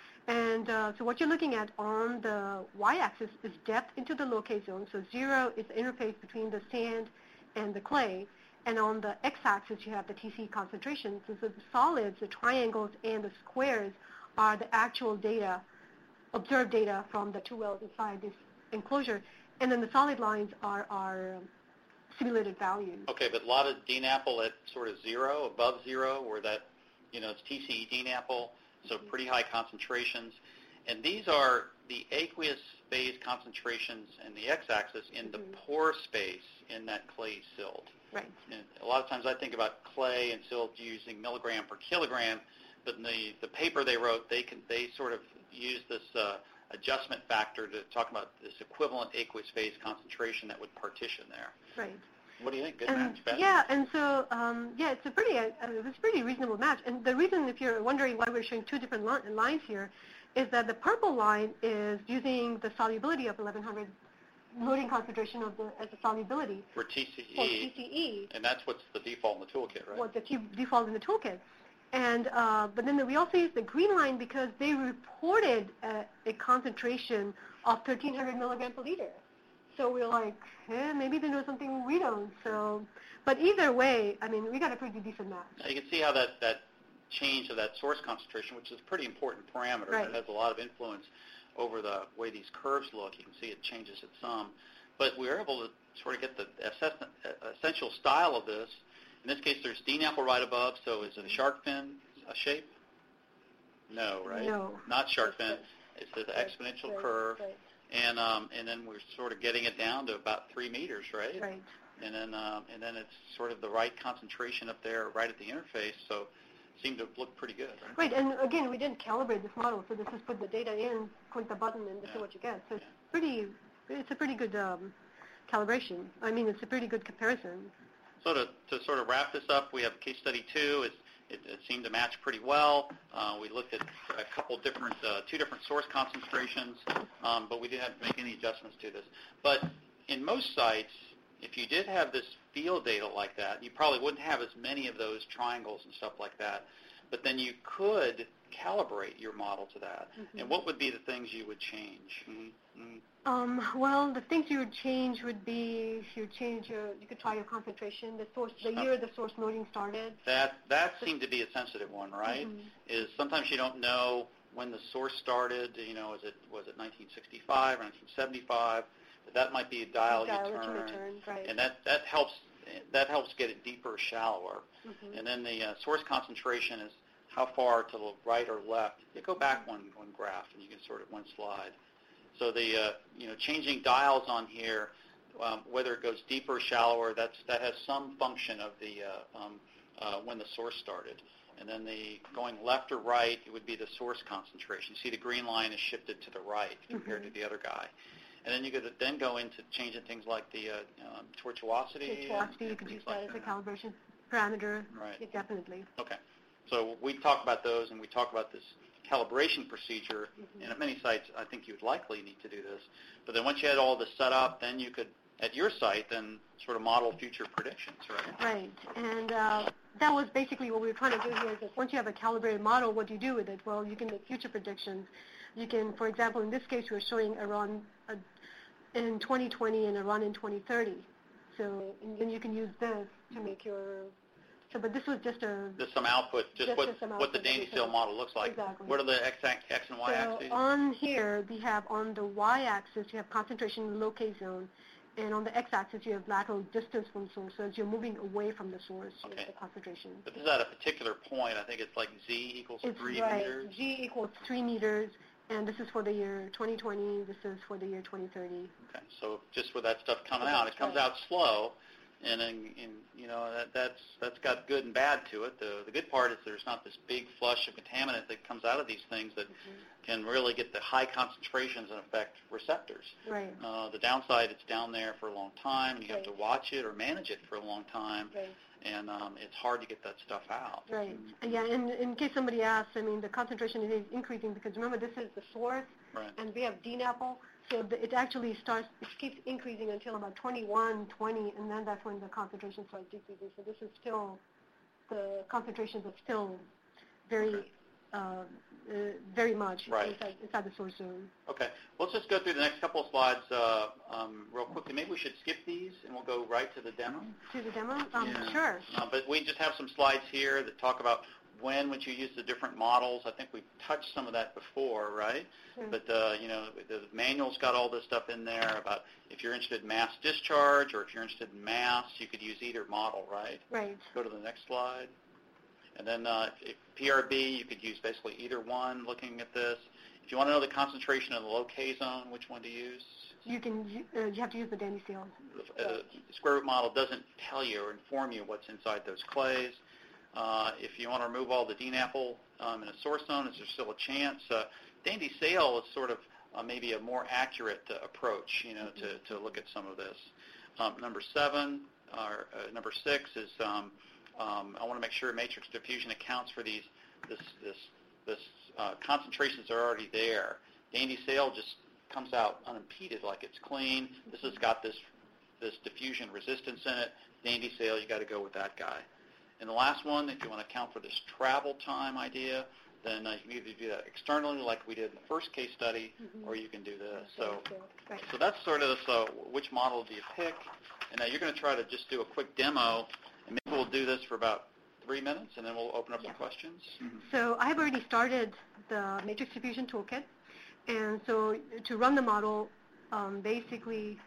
And uh, so what you're looking at on the y-axis is depth into the low K zone. So zero is the interface between the sand and the clay. And on the x-axis, you have the T C concentrations. And so the solids, the triangles, and the squares are the actual data, observed data from the two wells inside this enclosure. And then the solid lines are our simulated values. Okay, but a lot of D NAPL at sort of zero, above zero, where that, you know, it's T C E D NAPL, so pretty high concentrations. And these are the aqueous phase concentrations in the x-axis in the mm-hmm. pore space in that clay silt. Right. And a lot of times I think about clay and silt using milligram per kilogram, but in the, the paper they wrote, they can they sort of use this uh, adjustment factor to talk about this equivalent aqueous phase concentration that would partition there. Right. What do you think? Good and, match, bad Yeah, match? and so um, yeah, it's a pretty uh, it's a pretty reasonable match. And the reason, if you're wondering why we're showing two different li- lines here, is that the purple line is using the solubility of eleven hundred loading concentration of the as a solubility for T C E, for T C E, and that's what's the default in the toolkit, right? What the t- default in the toolkit. And uh, but then we also use the green line because they reported a, a concentration of thirteen hundred milligram per liter. So we're like, eh, maybe they know something we don't. So, but either way, I mean, we got a pretty decent match. Now you can see how that, that change of that source concentration, which is a pretty important parameter, right. that has a lot of influence over the way these curves look. You can see it changes it some. But we were able to sort of get the assessment, essential style of this. In this case, there's D NAPL right above, so is it a shark fin a shape? No, right? No. Not shark fin. It's the exponential right. curve. Right. And um, and then we're sort of getting it down to about three meters, right? Right. And then um, and then it's sort of the right concentration up there, right at the interface. So it seemed to look pretty good, right? Right. And again, we didn't calibrate this model, so this is put the data in, click the button, and this yeah. is what you get. So it's yeah. pretty. It's a pretty good um, calibration. I mean, it's a pretty good comparison. So to to sort of wrap this up, we have case study two. It's It, it seemed to match pretty well. Uh, we looked at a couple different, uh, two different source concentrations, um, but we didn't have to make any adjustments to this. But in most sites, if you did have this field data like that, you probably wouldn't have as many of those triangles and stuff like that. But then you could calibrate your model to that. Mm-hmm. And what would be the things you would change? Mm-hmm. Um, well, the things you would change would be you would change your, you could try your concentration, the source, the year the source loading started. That that seemed to be a sensitive one, right? Mm-hmm. Is sometimes you don't know when the source started. You know, is it was it nineteen sixty-five or nineteen seventy-five? That might be a dial, dial you turn, return, right. and that that helps that helps get it deeper or shallower. Mm-hmm. And then the uh, source concentration is how far to the right or left. You go back one, one graph, and you can sort of one slide. So the uh, you know changing dials on here, um, whether it goes deeper or shallower, that's that has some function of the uh, um, uh, when the source started. And then the going left or right, it would be the source concentration. You see the green line is shifted to the right compared mm-hmm. to the other guy. And then you could then go into changing things like the uh, um, tortuosity. Tortuosity, and, you could use like that as a calibration parameter. Right. Yeah, definitely. Okay. So we talk about those, and we talk about this calibration procedure. Mm-hmm. And at many sites, I think you would likely need to do this. But then once you had all this set up, then you could, at your site, then sort of model future predictions, right? Right. And uh, that was basically what we were trying to do here is that once you have a calibrated model, what do you do with it? Well, you can make future predictions. You can, for example, in this case, we're showing a run a, in twenty twenty and a run in twenty thirty. So and then you can use this to make your, so but this was just a... Just some output, just, just what, some what the Dandy Sail model looks like. Exactly. What are the X, X and Y so axes? On here, we have on the Y-axis, you have concentration in the locate zone. And on the x-axis, you have lateral distance from the source. So as you're moving away from the source, you okay. have the concentration. But this is at a particular point. I think it's like z equals it's three right. meters. Z equals three meters, and this is for the year twenty twenty. This is for the year twenty thirty. Okay, so just with that stuff coming so out, it comes right. out slow, and, and, and you know that, that's that's got good and bad to it. The the good part is there's not this big flush of contaminant that comes out of these things that mm-hmm. can really get the high concentrations and affect receptors. Right. Uh, the downside, it's down there for a long time, and you right. have to watch it or manage it for a long time. Right. And um, it's hard to get that stuff out. Right. And yeah, and in case somebody asks, I mean, the concentration is increasing because remember this is the source, right. and we have D NAPL, so the, it actually starts, it keeps increasing until about twenty-one, twenty, and then that's when the concentration starts decreasing. So this is still, the concentrations are still very, okay. uh, uh, very much right. inside, inside the source zone. Okay. Let's just go through the next couple of slides uh, um, real quickly. Maybe we should skip these, and we'll go right to the demo. To the demo? Um, yeah. Sure. Uh, but we just have some slides here that talk about when would you use the different models. I think we've touched some of that before, right? Sure. But, uh, you know, the manual's got all this stuff in there about if you're interested in mass discharge or if you're interested in mass, you could use either model, right? Right. Go to the next slide. And then uh, if P R B, you could use basically either one looking at this. If you want to know the concentration of the low K zone, which one to use? You can, uh, you have to use the Dandy Sail. Uh, the square root model doesn't tell you or inform you what's inside those clays. Uh, if you want to remove all the D NAPL um, in a source zone, is there still a chance? Uh, Dandy Sail is sort of uh, maybe a more accurate uh, approach, you know, mm-hmm. to, to look at some of this. Um, number seven, or uh, number six is um, um, I want to make sure matrix diffusion accounts for these this this this uh, concentrations are already there. Dandy Sail just comes out unimpeded, like it's clean. This has got this this diffusion resistance in it. Dandy Sail, you got to go with that guy. And the last one, if you want to account for this travel time idea, then uh, you can either do that externally, like we did in the first case study, mm-hmm. or you can do this. So, right. so that's sort of this, uh, which model do you pick? And now you're going to try to just do a quick demo, and maybe we'll do this for about three minutes, and then we'll open up yeah. for questions. Mm-hmm. So I've already started the matrix diffusion toolkit, and so to run the model, um, basically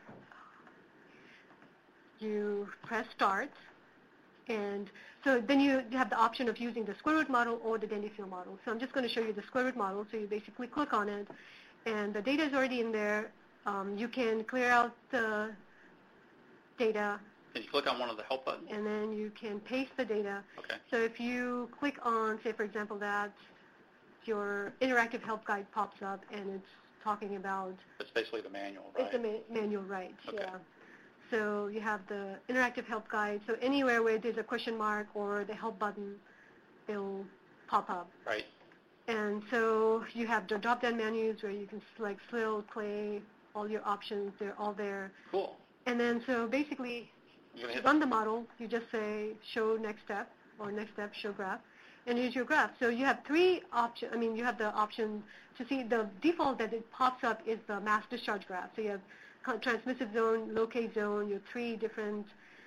you press start, and so then you have the option of using the square root model or the Dandy Sail model. So I'm just going to show you the square root model. So you basically click on it, and the data is already in there. Um, you can clear out the data. Can you click on one of the help buttons? And then you can paste the data. Okay. So if you click on, say, for example, that your interactive help guide pops up, and it's talking about... It's basically the manual, right? It's the ma- manual, right, okay. yeah. So you have the interactive help guide. So anywhere where there's a question mark or the help button, it'll pop up. Right. And so you have the drop-down menus where you can select slill, clay, all your options. They're all there. Cool. And then so basically, to run the model, you just say show next step or next step, show graph, and here's your graph. So you have three options. I mean, you have the option to see the default that it pops up is the mass discharge graph. So you have transmissive zone, locate zone, your three different,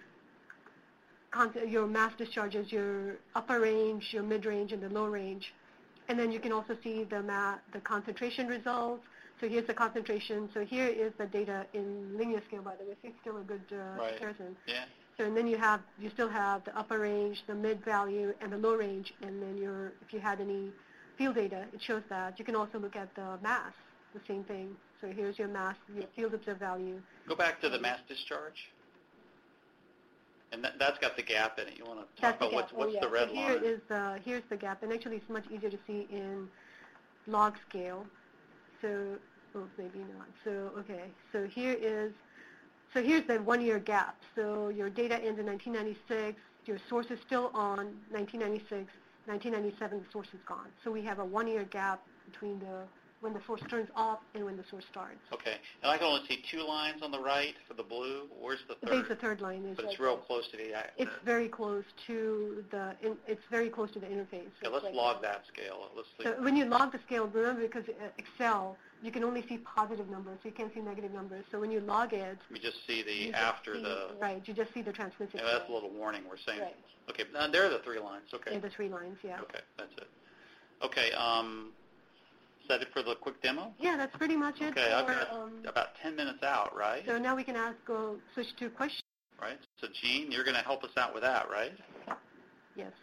your mass discharges, your upper range, your mid-range, and the low range. And then you can also see the ma the concentration results. So here's the concentration. So here is the data in linear scale, by the way. So it's still a good uh, right. comparison. Yeah. So and then you have you still have the upper range, the mid value, and the low range. And then your if you had any field data, it shows that. You can also look at the mass, the same thing. So here's your mass, your field observed value. Go back to the mass discharge. And that, that's got the gap in it. You want to talk That's about the what's, gap. what's oh, yeah. the red so here line? Is the, here's the gap. And actually, it's much easier to see in log scale. So, oh, maybe not. So, okay. So here is, so here's the one-year gap. So your data ends in nineteen ninety-six. Your source is still on nineteen ninety-six. nineteen ninety-seven, the source is gone. So we have a one-year gap between the when the source turns off and when the source starts. Okay. And I can only see two lines on the right for the blue. Where's the I third? think the third line is But it's right real there. close to the... It's very close to the, in, it's very close to the interface. Okay, let's right log there. that scale. Let's see. So when you log the scale, remember because uh, Excel, you can only see positive numbers, so you can't see negative numbers. So when you log it, We just see the you after just see, the... right, you just see the transmitted. Yeah, that's a little warning we're saying. Right. Okay, uh, there are the three lines. Okay. Yeah, the three lines, yeah. Okay, that's it. Okay, um, is that it for the quick demo? Yeah, that's pretty much it. Okay, I've for, got um, about ten minutes out, right? So now we can ask, go switch to questions. Right. So, Jean, you're going to help us out with that, right? Yes.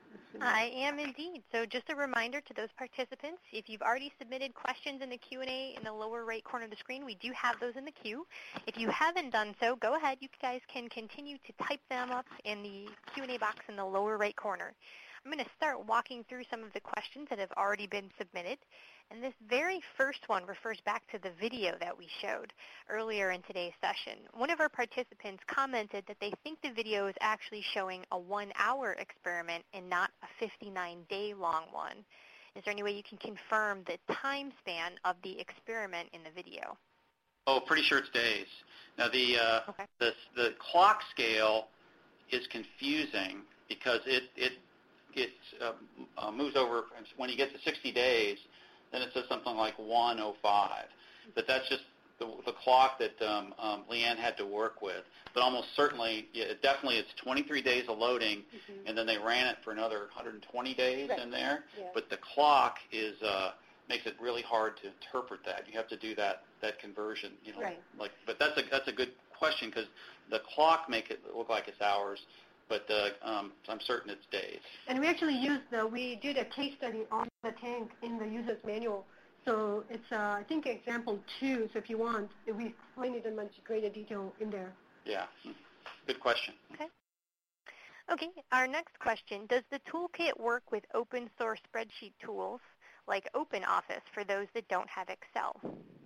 I am indeed. So just a reminder to those participants, if you've already submitted questions in the Q and A in the lower right corner of the screen, we do have those in the queue. If you haven't done so, go ahead. You guys can continue to type them up in the Q and A box in the lower right corner. I'm going to start walking through some of the questions that have already been submitted. And this very first one refers back to the video that we showed earlier in today's session. One of our participants commented that they think the video is actually showing a one-hour experiment and not a fifty-nine day long one. Is there any way you can confirm the time span of the experiment in the video? Oh, pretty sure it's days. Now, the, uh, Okay. the, the clock scale is confusing because it, it, it uh, uh, moves over, when you get to sixty days, then it says something like one oh five. But that's just the, the clock that um, um, Leanne had to work with. But almost certainly, yeah, definitely it's twenty-three days of loading, mm-hmm. and then they ran it for another one hundred twenty days right. in there. Yeah. But the clock is uh, makes it really hard to interpret that. You have to do that that conversion. You know, right. like. But that's a that's a good question because the clock make it look like it's hours. But uh, um, I'm certain it's days. And we actually used the, we did a case study on the tank in the user's manual. So it's, uh, I think, example two. So if you want, we explain it in much greater detail in there. Yeah, good question. Okay. Okay, our next question, does the toolkit work with open source spreadsheet tools like OpenOffice for those that don't have Excel?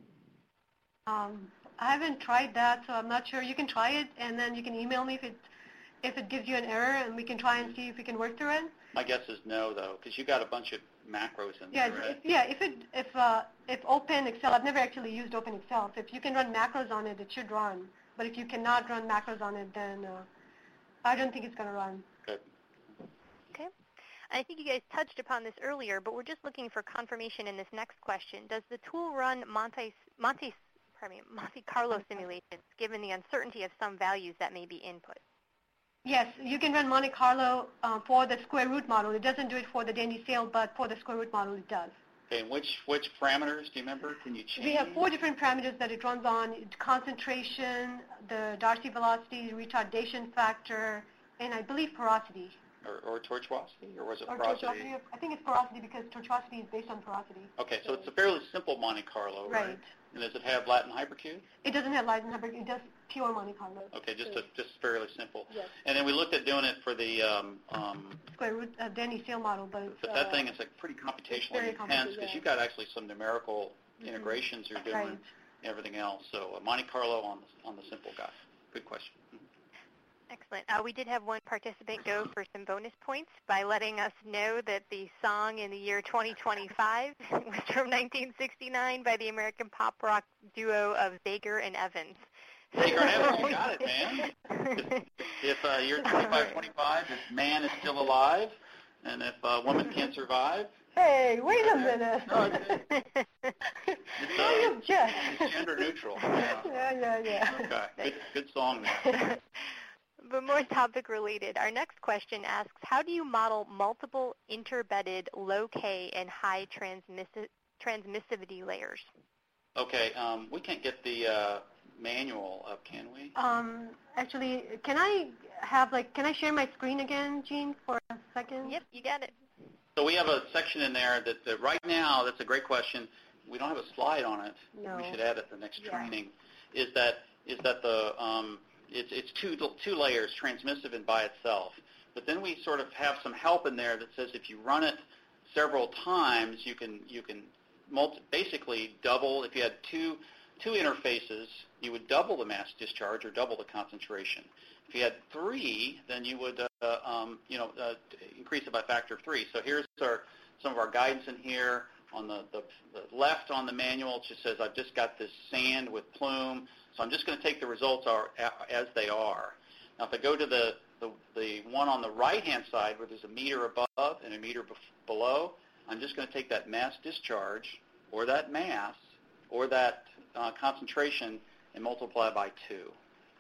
Um, I haven't tried that, so I'm not sure. You can try it, and then you can email me if it if it gives you an error, and we can try and see if we can work through it. My guess is no, though, because you got a bunch of macros in yeah, there, right? If, yeah, if it if uh, if Open Excel, I've never actually used Open Excel. So if you can run macros on it, it should run. But if you cannot run macros on it, then uh, I don't think it's going to run. Good. Okay. I think you guys touched upon this earlier, but we're just looking for confirmation in this next question. Does the tool run Monte Monte pardon me, Monte Carlo simulations, given the uncertainty of some values that may be input? Yes, you can run Monte Carlo uh, for the square root model. It doesn't do it for the Dandy Sail, but for the square root model it does. Okay, and which, which parameters do you remember? Can you change? We have four different parameters that it runs on: concentration, the Darcy velocity, retardation factor, and I believe porosity. Or, or tortuosity, or was it or porosity? tortuosity? I think it's porosity because tortuosity is based on porosity. Okay, so it's a fairly simple Monte Carlo, right? Right. And does it have Latin hypercube? It doesn't have Latin hypercube. It does pure Monte Carlo. Okay, just so, a, just fairly simple. Yes. And then we looked at doing it for the um, um, square root uh, Dandy Sail model, but it's, but that uh, thing is like pretty computationally very intense because yeah. you've got actually some numerical mm-hmm. integrations you're doing, right. and everything else. So uh, Monte Carlo on the, on the simple guy. Good question. Mm-hmm. Excellent. Uh, we did have one participant go for some bonus points by letting us know that the song in the year twenty twenty-five was from nineteen sixty-nine by the American pop rock duo of Baker and Evans. Baker and Evans, you got it, man. If, if uh, year twenty-five twenty-five, if man is still alive, and if uh, woman can't survive. Hey, wait a minute. No, it's, it's, uh, you object? It's gender neutral. Yeah, yeah, yeah. yeah. Okay, good, good song there. But more topic related, our next question asks, how do you model multiple interbedded low K and high transmissi- transmissivity layers? Okay, um, we can't get the uh, manual up, can we? Um, actually, can I have like, can I share my screen again, Jean, for a second? Yep, you got it. So we have a section in there that, that right now, that's a great question. We don't have a slide on it. No. We should add it the next Yeah. training. Is that is that the um, it's it's two two layers, transmissive and by itself. But then we sort of have some help in there that says if you run it several times, you can you can multi- basically double. If you had two two interfaces, you would double the mass discharge or double the concentration. If you had three, then you would uh, um, you know uh, increase it by a factor of three. So here's our some of our guidance in here. On the, the, the left on the manual, it just says I've just got this sand with plume, so I'm just going to take the results are, as they are. Now if I go to the, the, the one on the right-hand side where there's a meter above and a meter bef- below, I'm just going to take that mass discharge or that mass or that uh, concentration and multiply by two.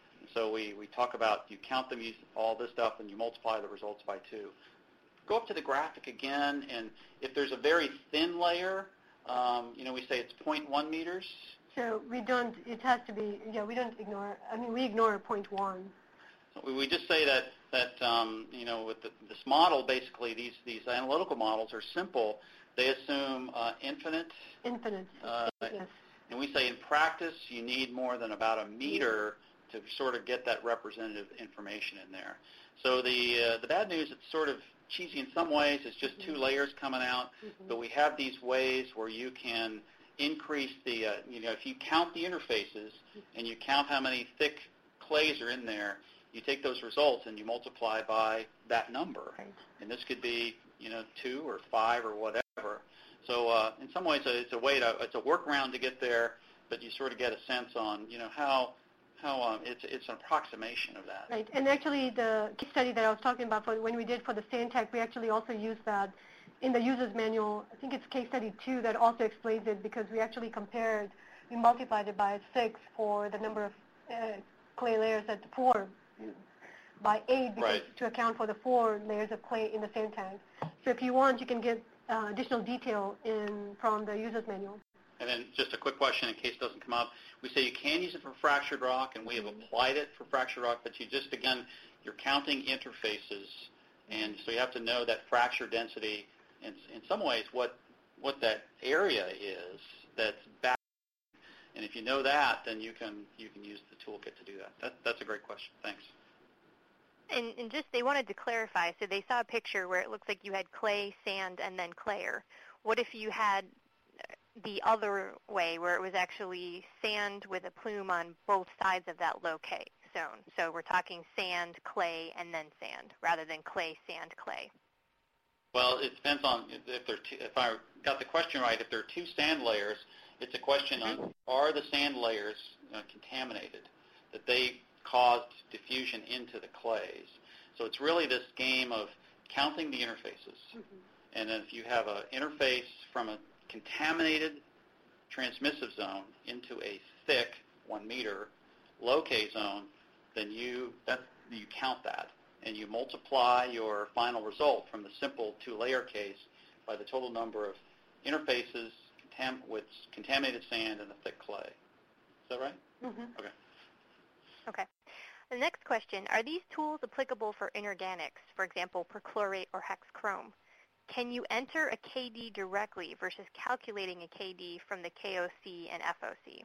So we, we talk about you count them, use all this stuff, and you multiply the results by two. Go up to the graphic again, and if there's a very thin layer, um, you know, we say it's zero point one meters. So we don't, it has to be, yeah, we don't ignore, I mean, we ignore zero point one. So we, we just say that, that um, you know, with the, this model, basically, these, these analytical models are simple. They assume uh, infinite. Infinite, uh, yes. And we say in practice, you need more than about a meter to sort of get that representative information in there. So the, uh, the bad news, it's sort of cheesy in some ways. It's just two layers coming out, mm-hmm. but we have these ways where you can increase the, uh, you know, if you count the interfaces and you count how many thick clays are in there, you take those results and you multiply by that number. Right. And this could be, you know, two or five or whatever. So uh, in some ways, it's a way to, it's a workaround to get there, but you sort of get a sense on, you know, how How um, it's it's an approximation of that. Right, and actually the case study that I was talking about for when we did for the SandTech, we actually also used that in the user's manual. I think it's case study two that also explains it because we actually compared, we multiplied it by six for the number of uh, clay layers at four, by eight because right. to account for the four layers of clay in the sand tank. So if you want, you can get uh, additional detail in from the user's manual. And then just a quick question in case it doesn't come up. We say you can use it for fractured rock, and we have applied it for fractured rock, but you just, again, you're counting interfaces, and so you have to know that fracture density, and in some ways what what that area is that's back. And if you know that, then you can you can use the toolkit to do that. that that's a great question. Thanks. And, and just they wanted to clarify, so they saw a picture where it looks like you had clay, sand, and then clayer. What if you had the other way, where it was actually sand with a plume on both sides of that low K zone? So we're talking sand, clay, and then sand, rather than clay, sand, clay. Well, it depends on if there. If I got the question right, if there are two sand layers, it's a question mm-hmm. on are the sand layers uh, contaminated, that they caused diffusion into the clays. So it's really this game of counting the interfaces, mm-hmm. and then if you have an interface from a contaminated transmissive zone into a thick one meter low K zone, then you that you count that and you multiply your final result from the simple two-layer case by the total number of interfaces contam- with contaminated sand and the thick clay. Is that right? Mm-hmm. Okay. Okay. The next question, are these tools applicable for inorganics, for example, perchlorate or hexchrome? Can you enter a K D directly versus calculating a K D from the K O C and F O C?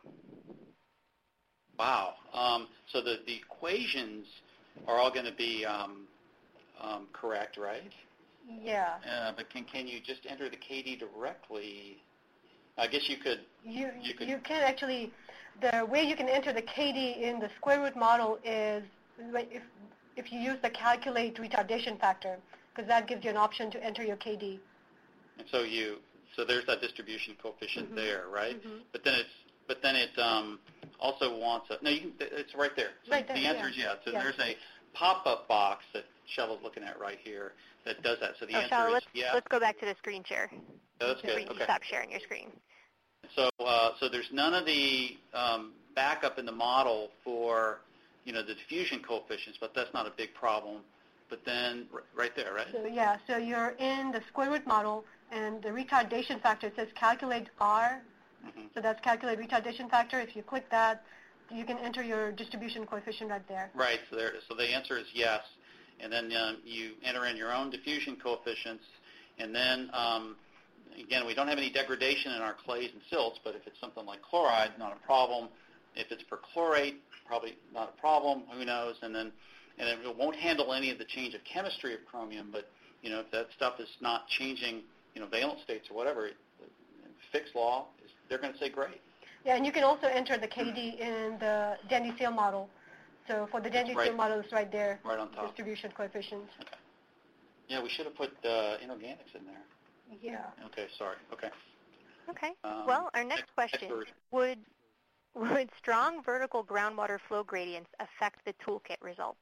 Wow. Um, so the, the equations are all going to be um, um, correct, right? Yeah. Uh, but can can you just enter the K D directly? I guess you could. You you, could, you can actually, the way you can enter the K D in the square root model is if if you use the calculate retardation factor, because that gives you an option to enter your K D. And so you, so there's that distribution coefficient mm-hmm. there, right? Mm-hmm. But then it's, but then it um, also wants a, no, you can, it's right there. So right there, the answer yeah. is yes. So yeah. there's a pop-up box that Shelley's looking at right here that does that. So the oh, answer Shelley, is let's, yeah. let's go back to the screen share. Oh, that's good. You Okay. stop sharing your screen. So, uh, so there's none of the um, backup in the model for, you know, the diffusion coefficients, but that's not a big problem. But then, r- right there, right? So yeah, so you're in the square root model, and the retardation factor says calculate R. Mm-hmm. So that's calculate retardation factor. If you click that, you can enter your distribution coefficient right there. Right. So there. So the answer is yes, and then um, you enter in your own diffusion coefficients, and then um, again, we don't have any degradation in our clays and silts, but if it's something like chloride, not a problem. If it's perchlorate, probably not a problem. Who knows? And then, and it won't handle any of the change of chemistry of chromium. But you know, if that stuff is not changing, you know, valence states or whatever, Fick's law, is, they're going to say great. Yeah, and you can also enter the K D in the Dandy-Seal model. So for the Dandy-Seal right. model, it's right there. Right on top. Distribution coefficients. Okay. Yeah, we should have put uh, inorganics in there. Yeah. Okay, sorry. Okay. Okay. Um, well, our next question, next would would strong vertical groundwater flow gradients affect the toolkit results?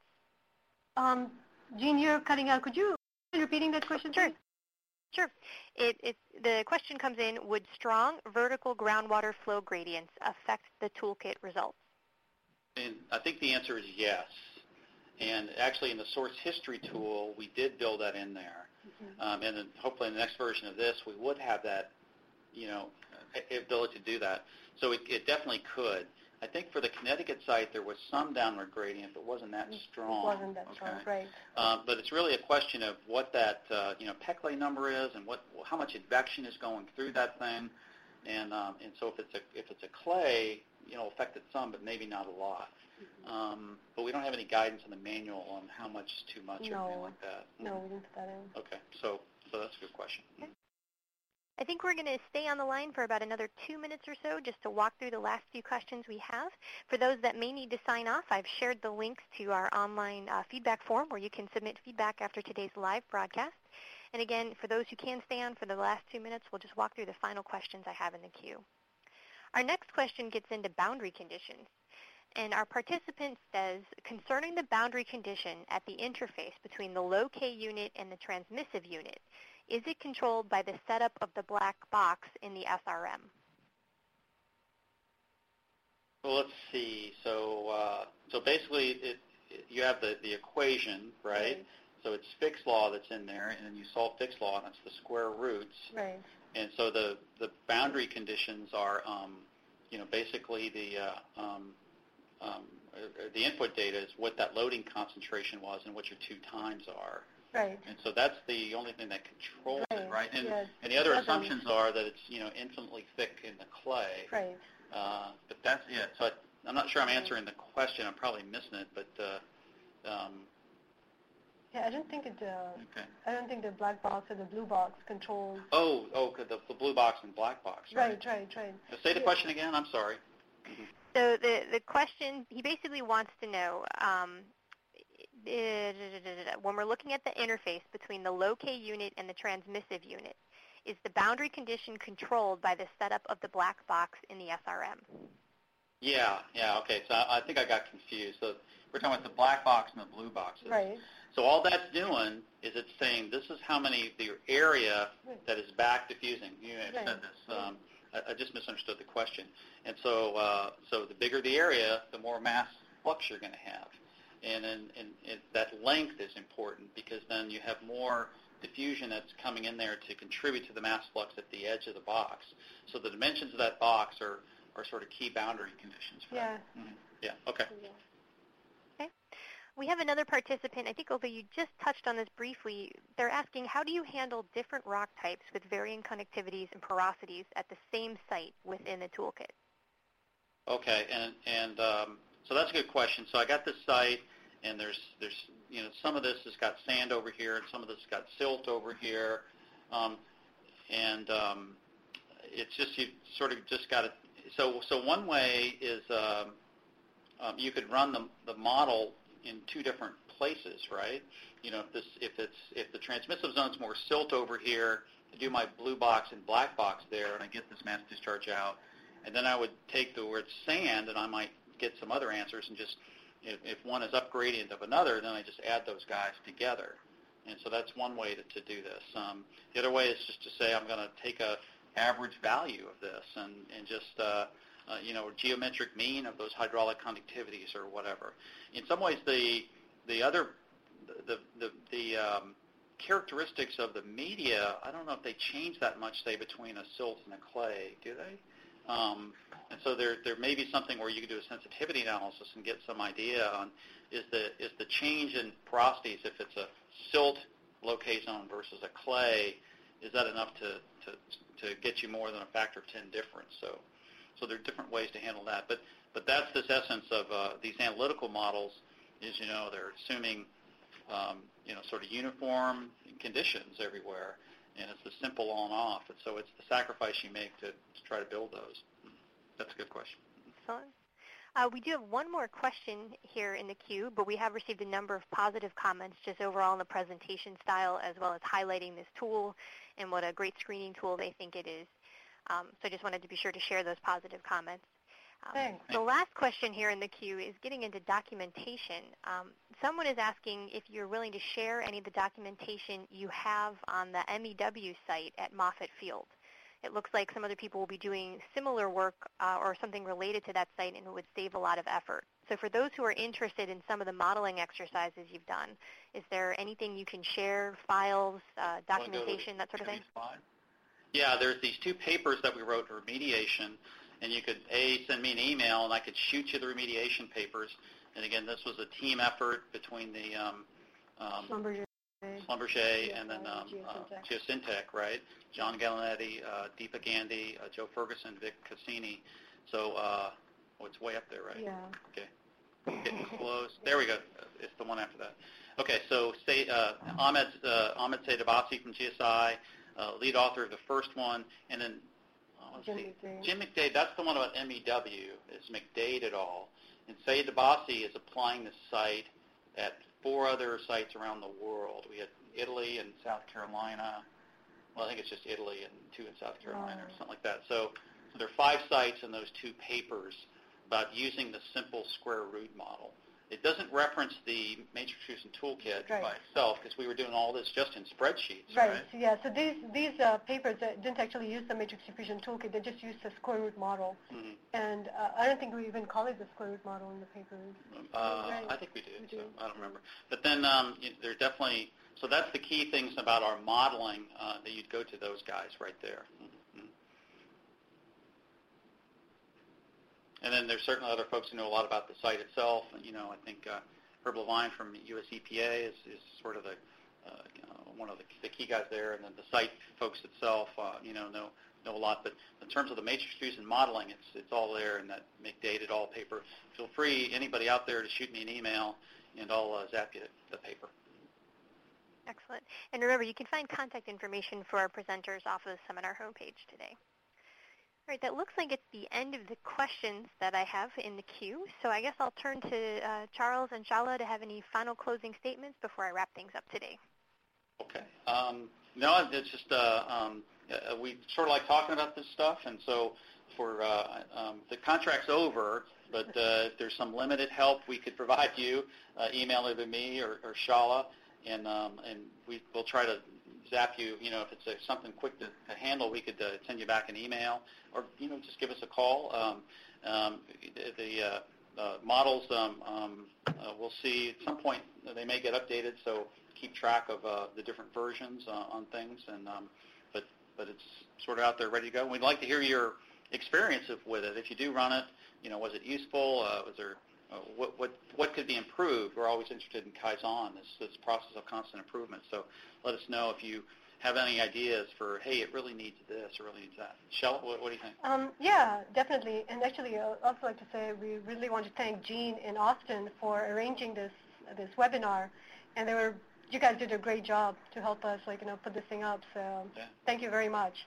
Um, Jean, you're cutting out. Could you mind repeating that question? Sure. Please? Sure. It, it, the question comes in, would strong vertical groundwater flow gradients affect the toolkit results? And I think the answer is yes. And actually in the source history tool, we did build that in there. Mm-hmm. um, and then hopefully in the next version of this, we would have that, you know, ability to do that. So it, it definitely could. I think for the Connecticut site, there was some downward gradient, but it wasn't that strong. It wasn't that okay. strong, right. Uh, but it's really a question of what that, uh, you know, Peckley number is and what, how much advection is going through that thing. And um, and so if it's a if it's a clay, you know, affect it some, but maybe not a lot. Mm-hmm. um, but we don't have any guidance in the manual on how much is too much no. or anything like that. No, we didn't put that in. Okay, so so that's a good question. Okay. I think we're going to stay on the line for about another two minutes or so just to walk through the last few questions we have. For those that may need to sign off, I've shared the links to our online uh, feedback form where you can submit feedback after today's live broadcast. And again, for those who can stay on for the last two minutes, we'll just walk through the final questions I have in the queue. Our next question gets into boundary conditions. And our participant says, concerning the boundary condition at the interface between the low K unit and the transmissive unit, is it controlled by the setup of the black box in the S R M? Well, let's see. So uh, so basically, it, it, you have the, the equation, right? right? So it's Fick's law that's in there, and then you solve Fick's law, and it's the square roots. Right. And so the, the boundary conditions are, um, you know, basically the uh, um, um, the input data is what that loading concentration was and what your two times are. Right. And so that's the only thing that controls right. it, right? And, yes. and the other That's assumptions are that it's, you know, infinitely thick in the clay. Right. Uh, but that's it. So I, I'm not sure I'm answering the question. I'm probably missing it, but uh, um, yeah, I don't think it. Uh, okay. I don't think the black box or the blue box controls. Oh, oh, the, the blue box and black box. Right, right, right. right. Now say the yeah. question again. I'm sorry. Mm-hmm. So the the question, he basically wants to know. Um, when we're looking at the interface between the low K unit and the transmissive unit, is the boundary condition controlled by the setup of the black box in the S R M? Yeah, yeah, okay. So I, I think I got confused. So we're talking about the black box and the blue boxes. Right. So all that's doing is it's saying this is how many, the area right. that is back diffusing. You have right. said this. Um, I, I just misunderstood the question. And so uh, so the bigger the area, the more mass flux you're going to have. And, and, and it, that length is important because then you have more diffusion that's coming in there to contribute to the mass flux at the edge of the box. So the dimensions of that box are, are sort of key boundary conditions for yeah. that. Mm-hmm. Yeah, okay. Yeah. Okay. We have another participant. I think, although you just touched on this briefly, they're asking, how do you handle different rock types with varying conductivities and porosities at the same site within the toolkit? Okay, and, and um, so that's a good question. So I got this site, and there's, there's, you know, some of this has got sand over here, and some of this has got silt over here, um, and um, it's just you sort of just got to. So, so one way is um, um, you could run the the model in two different places, right? You know, if this, if it's, if the transmissive zone's more silt over here, I do my blue box and black box there, and I get this mass discharge out, and then I would take the where it's sand, and I might get some other answers and just. If, if one is up gradient of another, then I just add those guys together. And so that's one way to, to do this. Um, the other way is just to say I'm going to take a average value of this and, and just, uh, uh, you know, geometric mean of those hydraulic conductivities or whatever. In some ways, the the other, the, the, the um, characteristics of the media, I don't know if they change that much, say, between a silt and a clay, do they? Um, and so there there may be something where you can do a sensitivity analysis and get some idea on is the is the change in porosities, if it's a silt locate zone versus a clay, is that enough to, to, to get you more than a factor of ten difference? So so there are different ways to handle that. But but that's this essence of uh, these analytical models is, you know, they're assuming, um, you know, sort of uniform conditions everywhere, and it's the simple on and off. And so it's the sacrifice you make to, to try to build those. That's a good question. Excellent. Uh, we do have one more question here in the queue, but we have received a number of positive comments just overall in the presentation style, as well as highlighting this tool and what a great screening tool they think it is. Um, so I just wanted to be sure to share those positive comments. Um, Thanks. The last question here in the queue is getting into documentation. Um, someone is asking if you're willing to share any of the documentation you have on the M E W site at Moffett Field. It looks like some other people will be doing similar work uh, or something related to that site, and it would save a lot of effort. So for those who are interested in some of the modeling exercises you've done, is there anything you can share, files, uh, documentation, that sort of thing? Yeah, there's these two papers that we wrote for remediation, and you could, A, send me an email, and I could shoot you the remediation papers. And again, this was a team effort between the um, um, Schlumberger, Schlumberger and then um, Geosyntec. uh, Geosyntec, right? John Gallinetti, uh, Deepa Gandhi, uh, Joe Ferguson, Vic Cassini. So, uh, oh, it's way up there, right? Yeah. Okay. Getting close. There we go. It's the one after that. Okay, so state, uh, Ahmed, uh, Ahmed Saidabasi from G S I, uh, lead author of the first one, and then oh, let's Jim see. McDade. Jim McDade, that's the one about M E W, is McDade et al. And Saidabasi is applying the site at four other sites around the world. We had Italy and South Carolina. Well, I think it's just Italy and two in South Carolina or something like that. So, so there are five sites in those two papers about using the simple square root model. It doesn't reference the matrix fusion toolkit Right. by itself because we were doing all this just in spreadsheets, Right. right? So, yeah. So these these uh, papers uh, didn't actually use the matrix diffusion toolkit. They just used the square root model. Mm-hmm. And uh, I don't think we even call it the square root model in the papers. Uh, Right. I think we did, We so do. I don't remember. But then um, you, there definitely, so that's the key things about our modeling uh, that you'd go to those guys right there. Mm-hmm. And then there's certainly other folks who know a lot about the site itself. And, you know, I think uh, Herb Levine from U S E P A is, is sort of the uh, you know, one of the, the key guys there. And then the site folks itself, uh, you know, know know a lot. But in terms of the matrix fusion modeling, it's it's all there in that McDade et al. Paper. Feel free, anybody out there, to shoot me an email, and I'll uh, zap you the paper. Excellent. And remember, you can find contact information for our presenters off of the seminar homepage today. All right, that looks like it's the end of the questions that I have in the queue. So I guess I'll turn to uh, Charles and Shala to have any final closing statements before I wrap things up today. Okay. Um, no, it's just uh, um, uh, we sort of like talking about this stuff, and so for uh, um, the contract's over, but uh, if there's some limited help we could provide you, uh, email either me or, or Shala, and um, and we will try to zap you. You know, if it's uh, something quick to, to handle, we could uh, send you back an email, or you know, just give us a call. Um, um, the uh, uh, models um, um, uh, we'll see at some point they may get updated, so keep track of uh, the different versions uh, on things. And um, but but it's sort of out there, ready to go. And we'd like to hear your experience of, with it. If you do run it, you know, was it useful? Uh, was there uh, what what what could be improved? We're always interested in Kaizen, this this process of constant improvement. So let us know if you have any ideas for, hey, it really needs this or really needs that. Shella, what, what do you think? Um, yeah, definitely. And actually, I'd also like to say we really want to thank Gene in Austin for arranging this this webinar. And they were, you guys did a great job to help us, like, you know, put this thing up. So Yeah. thank you very much.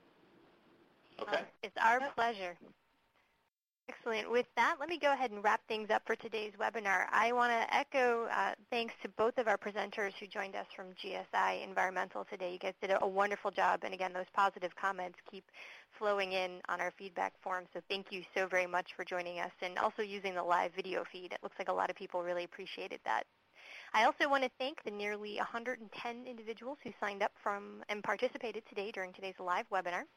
Okay. Okay. Uh, it's our Yep. pleasure. Excellent. With that, let me go ahead and wrap things up for today's webinar. I want to echo uh, thanks to both of our presenters who joined us from G S I Environmental today. You guys did a, a wonderful job, and again, those positive comments keep flowing in on our feedback form, so thank you so very much for joining us and also using the live video feed. It looks like a lot of people really appreciated that. I also want to thank the nearly one hundred ten individuals who signed up from and participated today during today's live webinar.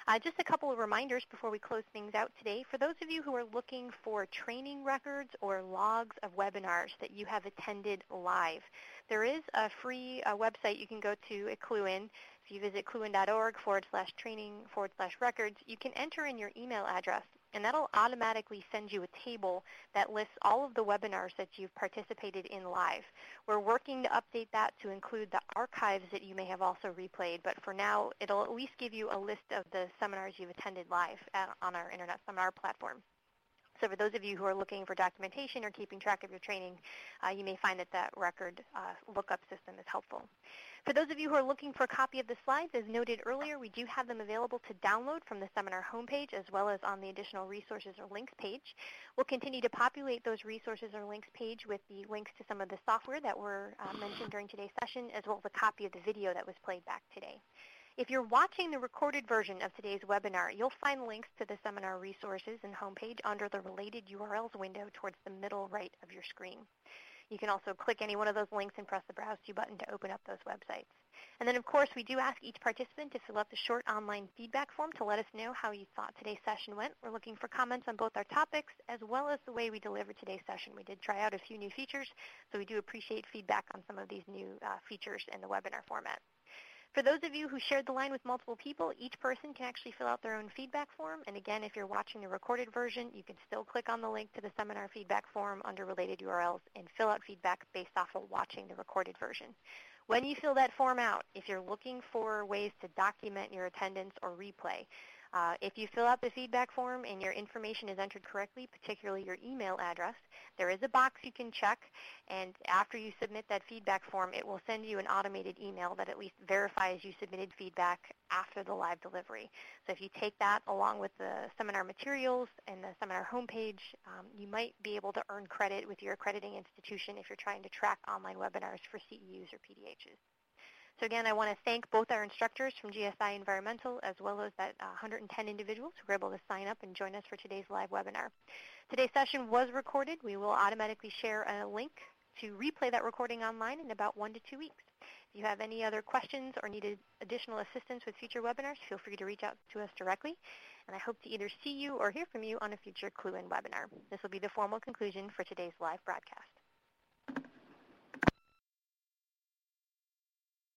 Uh, just a couple of reminders before we close things out today. For those of you who are looking for training records or logs of webinars that you have attended live, there is a free uh, website you can go to at Cluin. If you visit cluin.org forward slash training forward slash records, you can enter in your email address, and that'll automatically send you a table that lists all of the webinars that you've participated in live. We're working to update that to include the archives that you may have also replayed, but for now, it'll at least give you a list of the seminars you've attended live at, on our Internet Seminar platform. So for those of you who are looking for documentation or keeping track of your training, uh, you may find that that record uh, lookup system is helpful. For those of you who are looking for a copy of the slides, as noted earlier, we do have them available to download from the seminar homepage as well as on the additional resources or links page. We'll continue to populate those resources or links page with the links to some of the software that were uh, mentioned during today's session, as well as a copy of the video that was played back today. If you're watching the recorded version of today's webinar, you'll find links to the seminar resources and homepage under the Related U R Ls window towards the middle right of your screen. You can also click any one of those links and press the Browse To button to open up those websites. And then, of course, we do ask each participant to fill out the short online feedback form to let us know how you thought today's session went. We're looking for comments on both our topics as well as the way we delivered today's session. We did try out a few new features, so we do appreciate feedback on some of these new uh, features in the webinar format. For those of you who shared the line with multiple people, each person can actually fill out their own feedback form. And again, if you're watching the recorded version, you can still click on the link to the seminar feedback form under Related U R Ls and fill out feedback based off of watching the recorded version. When you fill that form out, if you're looking for ways to document your attendance or replay, Uh, if you fill out the feedback form and your information is entered correctly, particularly your email address, there is a box you can check, and after you submit that feedback form, it will send you an automated email that at least verifies you submitted feedback after the live delivery. So if you take that along with the seminar materials and the seminar homepage, um, you might be able to earn credit with your accrediting institution if you're trying to track online webinars for C E Us or P D Hs. So again, I want to thank both our instructors from G S I Environmental as well as that uh, one hundred ten individuals who were able to sign up and join us for today's live webinar. Today's session was recorded. We will automatically share a link to replay that recording online in about one to two weeks. If you have any other questions or need additional assistance with future webinars, feel free to reach out to us directly. And I hope to either see you or hear from you on a future Cluin webinar. This will be the formal conclusion for today's live broadcast.